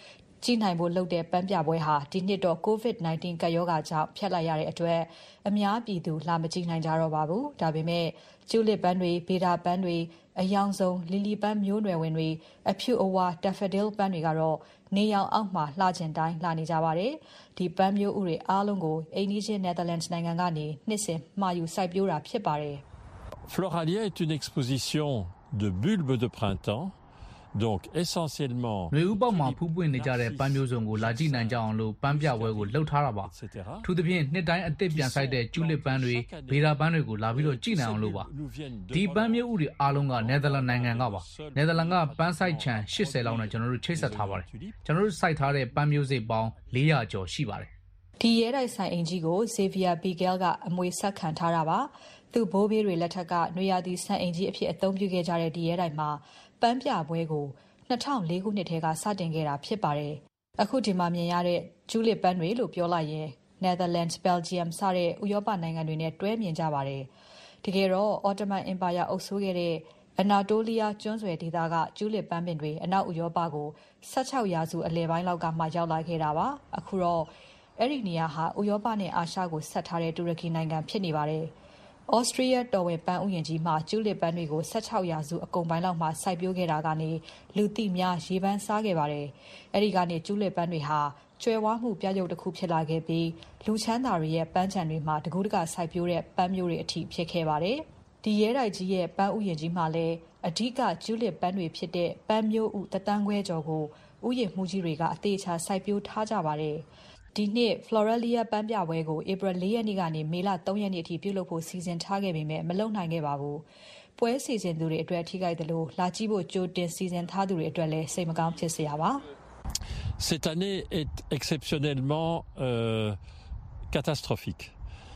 ကြည့်နိုင်ဖို့လုပ်တဲ့ပန်းပြပွဲဟာဒီနှစ်တော့ ကိုဗစ် ၁၉ ကပ်ရောဂါကြောင့်ဖျက်လိုက်ရတဲ့အတွက်အများပြည်သူလာမကြည့်နိုင်ကြတော့ပါဘူး။ဒါပေမဲ့ကျူလစ်ပန်းတွေ၊ဗေဒါပန်းတွေ၊အရောင်စုံလီလီပန်းမျိုးနွယ်ဝင်တွေ၊အဖြူအဝါဒက်ဖဒယ်ပန်းတွေကတော့နေရောင်အောက်မှာလှချင်တိုင်းလှနေကြပါတယ်။ဒီပန်းမျိုးဥတွေအားလုံးကိုအိမ်နီးချင်း Netherlands နိုင်ငံကနေနှစ်စဉ်မှာယူစိုက်ပျိုးတာဖြစ်ပါတယ်။ Floralia est une exposition de bulbes de printemps, donc essentiellement နွေဦးပေါက်မှာဖူးပွင့်နေကြတဲ့ပန်းမျိုးစုံကိုလာကြည့်နိုင်ကြအောင်လို့ပန်းပြပွဲကိုလှုပ်ထားတာပါ။ထူးသဖြင့်နှစ်တိုင်းအသစ်ပြန်ဆိုင်တဲ့ကျူလစ်ပန်းတွေ၊ဗေဒါပန်းတွေကိုလာပြီးတော့ကြည့်နိုင်အောင်လို့ပါ။ဒီပန်းမျိုးဥတွေအားလုံးက Netherlands နိုင်ငံကပါ။ Netherlands ကပန်းစိုက်ခြံ၈၀လောက်နဲ့ကျွန်တော်တို့ချိတ်ဆက်ထားပါတယ်။ကျွန်တော်တို့စိုက်ထားတဲ့ပန်းမျိုးစိတ်ပေါင်း၄ရာကျော်ရှိပါတယ်။ဒီရဲတိုက်ဆိုင်အင်ကြီးကို Xavier Bigel ကအမွေဆက်ခံထားတာပါ။သူ့ဘိုးဘေးတွေလက်ထက်ကနွေရာသီဆန်အင်ကြီးအဖြစ်အသုံးပြုခဲ့ကြတဲ့ဒီရဲတိုက်မှာပန်းပြပွဲကို၂၀၀၄ခုနှစ်ထဲကစတင်ခဲ့တာဖြစ်ပါတယ်။အခုဒီမှာမြင်ရတဲ့ကျူလစ်ပန်းတွေလို့ပြောလိုက်ရင် Netherlands, Belgium စတဲ့ဥရောပနိုင်ငံတွေနဲ့တွဲမြင်ကြပါတယ်။တကယ်တော့ Ottoman Empire အုပ်စိုးခဲ့တဲ့ Anatolia ကျွန်းဆွယ်ဒေသကကျူလစ်ပန်းပင်တွေအနောက်ဥရောပကို၁၆ရာစုအလယ်ပိုင်းလောက်ကမှရောက်လာခဲ့တာပါ။အခုတော့အဲ့ဒီနေရာဟာဥရောပနဲ့အာရှကိုဆက်ထားတဲ့တူရကီနိုင်ငံဖြစ်နေပါတယ်။ Austria တော်ဝင်ပန်းဥယျာဉ်ကြီးမှာကျူလစ်ပန်းတွေကို၁၆ရာစုအကုန်ပိုင်းလောက်မှာစိုက်ပျိုးခဲ့တာကနေလူသိများရေပန်းစားခဲ့ပါတယ်။အဲဒီကနေကျူလစ်ပန်းတွေဟာကျွဲဝါမှုပြရုပ်တစ်ခုဖြစ်လာခဲ့ပြီးလူချမ်းသာတွေရဲ့ပန်းခြံတွေမှာတကူးတကစိုက်ပျိုးတဲ့ပန်းမျိုးတွေအထိဖြစ်ခဲ့ပါတယ်။ဒီရဲတိုက်ကြီးရဲ့ပန်းဥယျာဉ်ကြီးမှာလည်းအဓိကကျူလစ်ပန်းတွေဖြစ်တဲ့ပန်းမျိုးဥတသန်းခွဲကျော်ကိုဥယျာဉ်မှုကြီးတွေကအသေးချာစိုက်ပျိုးထားကြပါတယ်။ဒီနှစ် Floralia ပန်းပြပွဲကိုဧပြီ၄ရက်နေ့ကနေမေလ၃ရက်နေ့အထိပြုလုပ်ဖို့စီစဉ်ထားခဲ့ပေမဲ့မလုပ်နိုင်ခဲ့ပါဘူး။ပွဲစီစဉ်သူတွေအတွက်ထိခိုက်တယ်လို့လာကြည့်ဖို့ကြိုတင်စီစဉ်ထားသူတွေအတွက်လည်းစိတ်မကောင်းဖြစ်စရာပါ။ Cette année est exceptionnellement euh, catastrophique.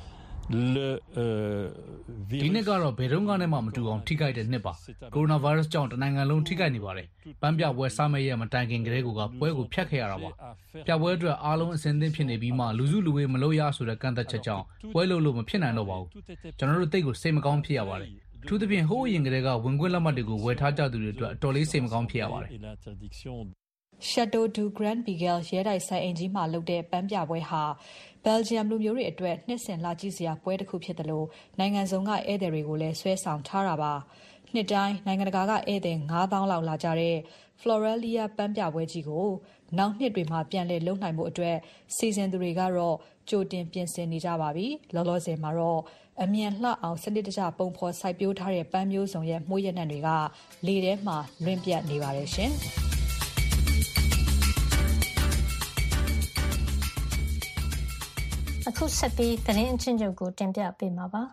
Le ဒီနှစ်ကတော့ဘယ်တော့မှမတူအောင်ထိခိုက်တဲ့နှစ်ပါ။ကိုရိုနာဗိုင်းရပ်စ်ကြောင့်တနိုင်ငံလုံးထိခိုက်နေပါတယ်။ပန်းပြပွဲစမဲ့ရမတိုင်ခင်ကတည်းကပွဲကိုဖျက်ခဲ့ရတာပါ။ပြပွဲအတွက်အားလုံးအဆင်သင့်ဖြစ်နေပြီးမှလူစုလူဝေးမလုပ်ရဆိုတဲ့ကန့်သက်ချက်ကြောင့်ပွဲလုပ်လို့မဖြစ်နိုင်တော့ပါဘူး။ကျွန်တော်တို့တိတ်ကိုစိတ်မကောင်းဖြစ်ရပါတယ်။ထူးသဖြင့်ဟိုးအရင်ကတည်းကဝင်ခွင့်လက်မှတ်တွေကိုဝယ်ထားကြသူတွေအတွက်အတော်လေးစိတ်မကောင်းဖြစ်ရပါတယ်။ Chateau du Grand Bigel ရဲတိုက်ဆိုင်အင်ကြီးမှာလုပ်တဲ့ပန်းပြပွဲဟာBelgium လူမျိုးတွေအတွက်နှစ်စဉ်လာကြည့်စရာပွဲတစ်ခုဖြစ်တယ်လို့နိုင်ငံစုံကဧည့်သည်တွေကိုလည်းဆွဲဆောင်ထားတာပါ။နှစ်တိုင်းနိုင်ငံတကာကဧည့်သည်၅သောင်းလောက်လာကြတဲ့ Floralia ပန်းပြပွဲကြီးကိုနောက်နှစ်တွေမှာပြန်လည်လုပ်နိုင်မှုအတွက်စီစဉ်သူတွေကတော့ကြိုတင်ပြင်ဆင်နေကြပါပြီ။လောလောဆယ်မှာတော့အမြင်လှအောင်စနစ်တကျပုံဖော်စိုက်ပျိုးထားတဲ့ပန်းမျိုးစုံရဲ့မှုရနံတွေကလေထဲမှာလွင့်ပြတ်နေပါတယ်ရှင်။အခုဆက်ပြီးသတင်းအချင်းချုပ်ကိုတင်ပြပေးမှာပါ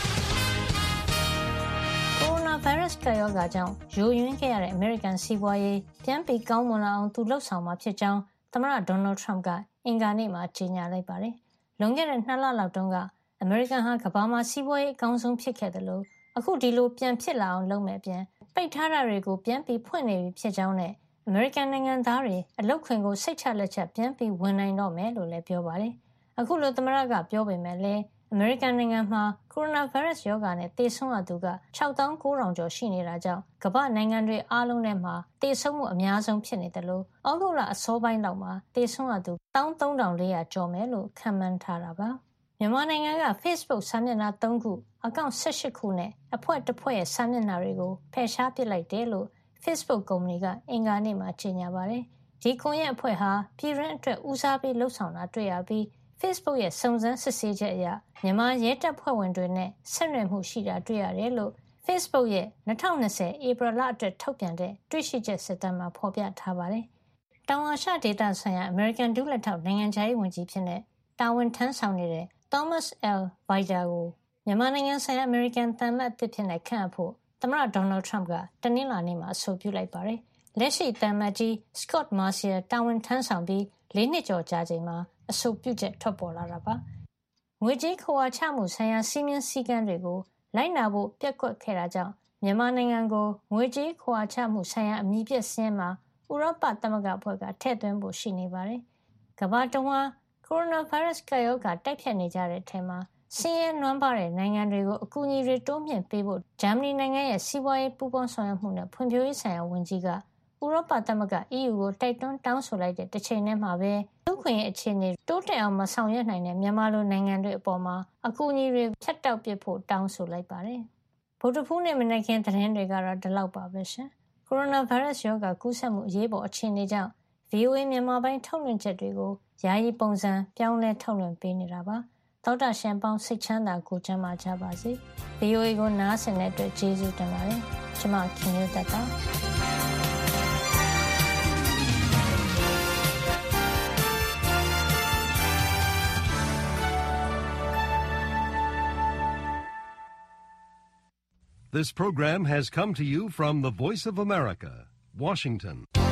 ။ကိုရိုနာဗိုင်းရပ်စ်ကပ်ရောဂါကြောင့်ယိုယွင်းခဲ့ရတဲ့အမေရိကန်စီးပွားရေးပြန်ပြီးကောင်းမွန်လာအောင်သူလှုပ်ဆောင်မှာဖြစ်ကြောင်းသမ္မတဒေါ်နယ်ထရမ့်ကအင်္ဂါနေ့မှာကြေညာလိုက်ပါတယ်။လွန်ခဲ့တဲ့နှစ်လလောက်တုန်းကအမေရိကန်ဟာကမ္ဘာမှာစီးပွားရေးအကောင်းဆုံးဖြစ်ခဲ့တယ်လို့အခုဒီလိုပြန်ဖြစ်လာအောင်လုပ်မဲ့အပြင်ပိတ်ထားတာတွေကိုပြန်ပြီးဖွင့်နေပြီဖြစ်ကြောင်းနဲ့အမေရိကန်နိုင်ငံသားတွေအလုပ်ခွင်ကိုစိတ်ချလက်ချပြန်ပြီးဝင်နိုင်တော့မယ်လို့လည်းပြောပါတယ်။အခုလိုသမ္မတကပြောပေမဲ့လည်းအမေရိကန်နိုင်ငံမှာကိုရိုနာဗိုင်းရပ်စ်ရောဂါနဲ့သေဆုံးရသူက၆သောင်း၉ထောင်ကျော်ရှိနေတာကြောင့်ကမ္ဘာနိုင်ငံတွေအားလုံးထဲမှာသေဆုံးမှုအများဆုံးဖြစ်နေတယ်လို့ဩဂုတ်လအစောပိုင်းလောက်မှာသေဆုံးရသူ၁၃၄၀၀ကျော်မယ်လို့ခန့်မှန်းထားတာပါ။မြန်မာနိုင်ငံက Facebook စာမျက်နှာ၃ခုအကောင့်၁၈ခုနဲ့အဖွဲ့တစ်ဖွဲ့ရဲ့စာမျက်နှာတွေကိုဖယ်ရှားပစ်လိုက်တယ်လို့ Facebook ကုမ္ပဏီကအင်္ဂါနေ့မှာကြေညာပါတယ်။ဒီကွန်ရက်အဖွဲ့ဟာပြည်တွင်းအတွက်ဦးစားပေးလှုပ်ဆောင်တာတွေ့ရပြီး Facebook ရဲ့စုံစမ်းစစ်ဆေးချက်အရမြန်မာရဲတပ်ဖွဲ့ဝင်တွေနဲ့ဆက်နွယ်မှုရှိတာတွေ့ရတယ်လို့ Facebook ရဲ့၂၀၂၀ဧပြီလအတွက်ထုတ်ပြန်တဲ့တွေ့ရှိချက်စစ်တမ်းမှာဖော်ပြထားပါတယ်။တောင်အာရှဒေသဆိုင်ရာအမေရိကန်ဒုလက်ထောက်နိုင်ငံခြားရေးဝန်ကြီးဖြစ်တဲ့တာဝန်ထမ်းဆောင်နေတဲ့ Thomas L. Vajda ကိုမြန်မာနိုင်ငံဆိုင်ရာအမေရိကန်သံအမတ်အသစ်ဖြစ်ခန့်အပ်ဖို့သမ္မတဒေါ်နယ်ထရမ့်ကတနင်္လာနေ့မှာအဆိုပြုလိုက်ပါတယ်။လက်ရှိသံအမတ်ကြီး Scott Marciel တာဝန်ထမ်းဆောင်ပြီးလေးနှစ်ကျော်ကြာချိန်မှာအဆိုပြုချက်ထွက်ပေါ်လာတာပါ။ငွေကြေးခဝါချမှုဆိုင်ရာစီမင်းစည်းကမ်းတွေကိုလိုက်နာဖို့ပျက်ကွက်ခဲ့တာကြောင့်မြန်မာနိုင်ငံကိုငွေကြေးခဝါချမှုဆိုင်ရာအမည်ပြစင်းမှာဥရောပသမဂ္ဂအဖွဲ့ကထည့်သွင်းဖို့ရှိနေပါတယ်။ကမ္ဘာတဝန်းကိုရိုနာဗိုင်းရပ်စ်ကပ်ရောဂါတိုက်ဖျက်နေကြတဲ့အထက်မှာဆင်းရဲနွမ်းပါးတဲ့နိုင်ငံတွေကိုအကူအညီတွေတိုးမြှင့်ပေးဖို့ဂျာမနီနိုင်ငံရဲ့စီးပွားရေးပူးပေါင်းဆောင်ရွက်မှုနဲ့ဖွံ့ဖြိုးရေးဆိုင်ရာဝန်ကြီးကဥဥရောပသမဂ္ဂ E U ကိုတိုက်တွန်းတောင်းဆိုလိုက်တဲ့တစ်ချိန်တည်းမှာပဲလူ့ခွင့်ရေးအခြေအနေတိုးတက်အောင်မဆောင်ရွက်နိုင်တဲ့မြန်မာလိုနိုင်ငံတွေအပေါ်မှာအကူအညီတွေဖြတ်တောက်ပစ်ဖို့တောင်းဆိုလိုက်ပါတယ်။ဗုဒ္ဓဖူးနေ့မနက်ခင်းသတင်းတွေကတော့ဒီလောက်ပါပဲရှင်။ကိုရိုနာဗိုင်းရပ်စ်ရောဂါကူးစက်မှုအရေးပေါ်အခြေအနေကြောင့် V O A မြန်မာပိုင်းထုတ်လွှင့်ချက်တွေကိုယာယီပုံစံပြောင်းလဲထုတ်လွှင့်ပေးနေတာပါ။သောတာရှင်ပေါင်းစိတ်ချမ်းသာကိုကျန်းမာကြပါစေ။ V O A ကိုနားဆင်တဲ့အတွက်ကျေးဇူးတင်ပါတယ်။ကျွန်မခင်မျိုးသက်ပါ This program has come to you from the Voice of America, Washington.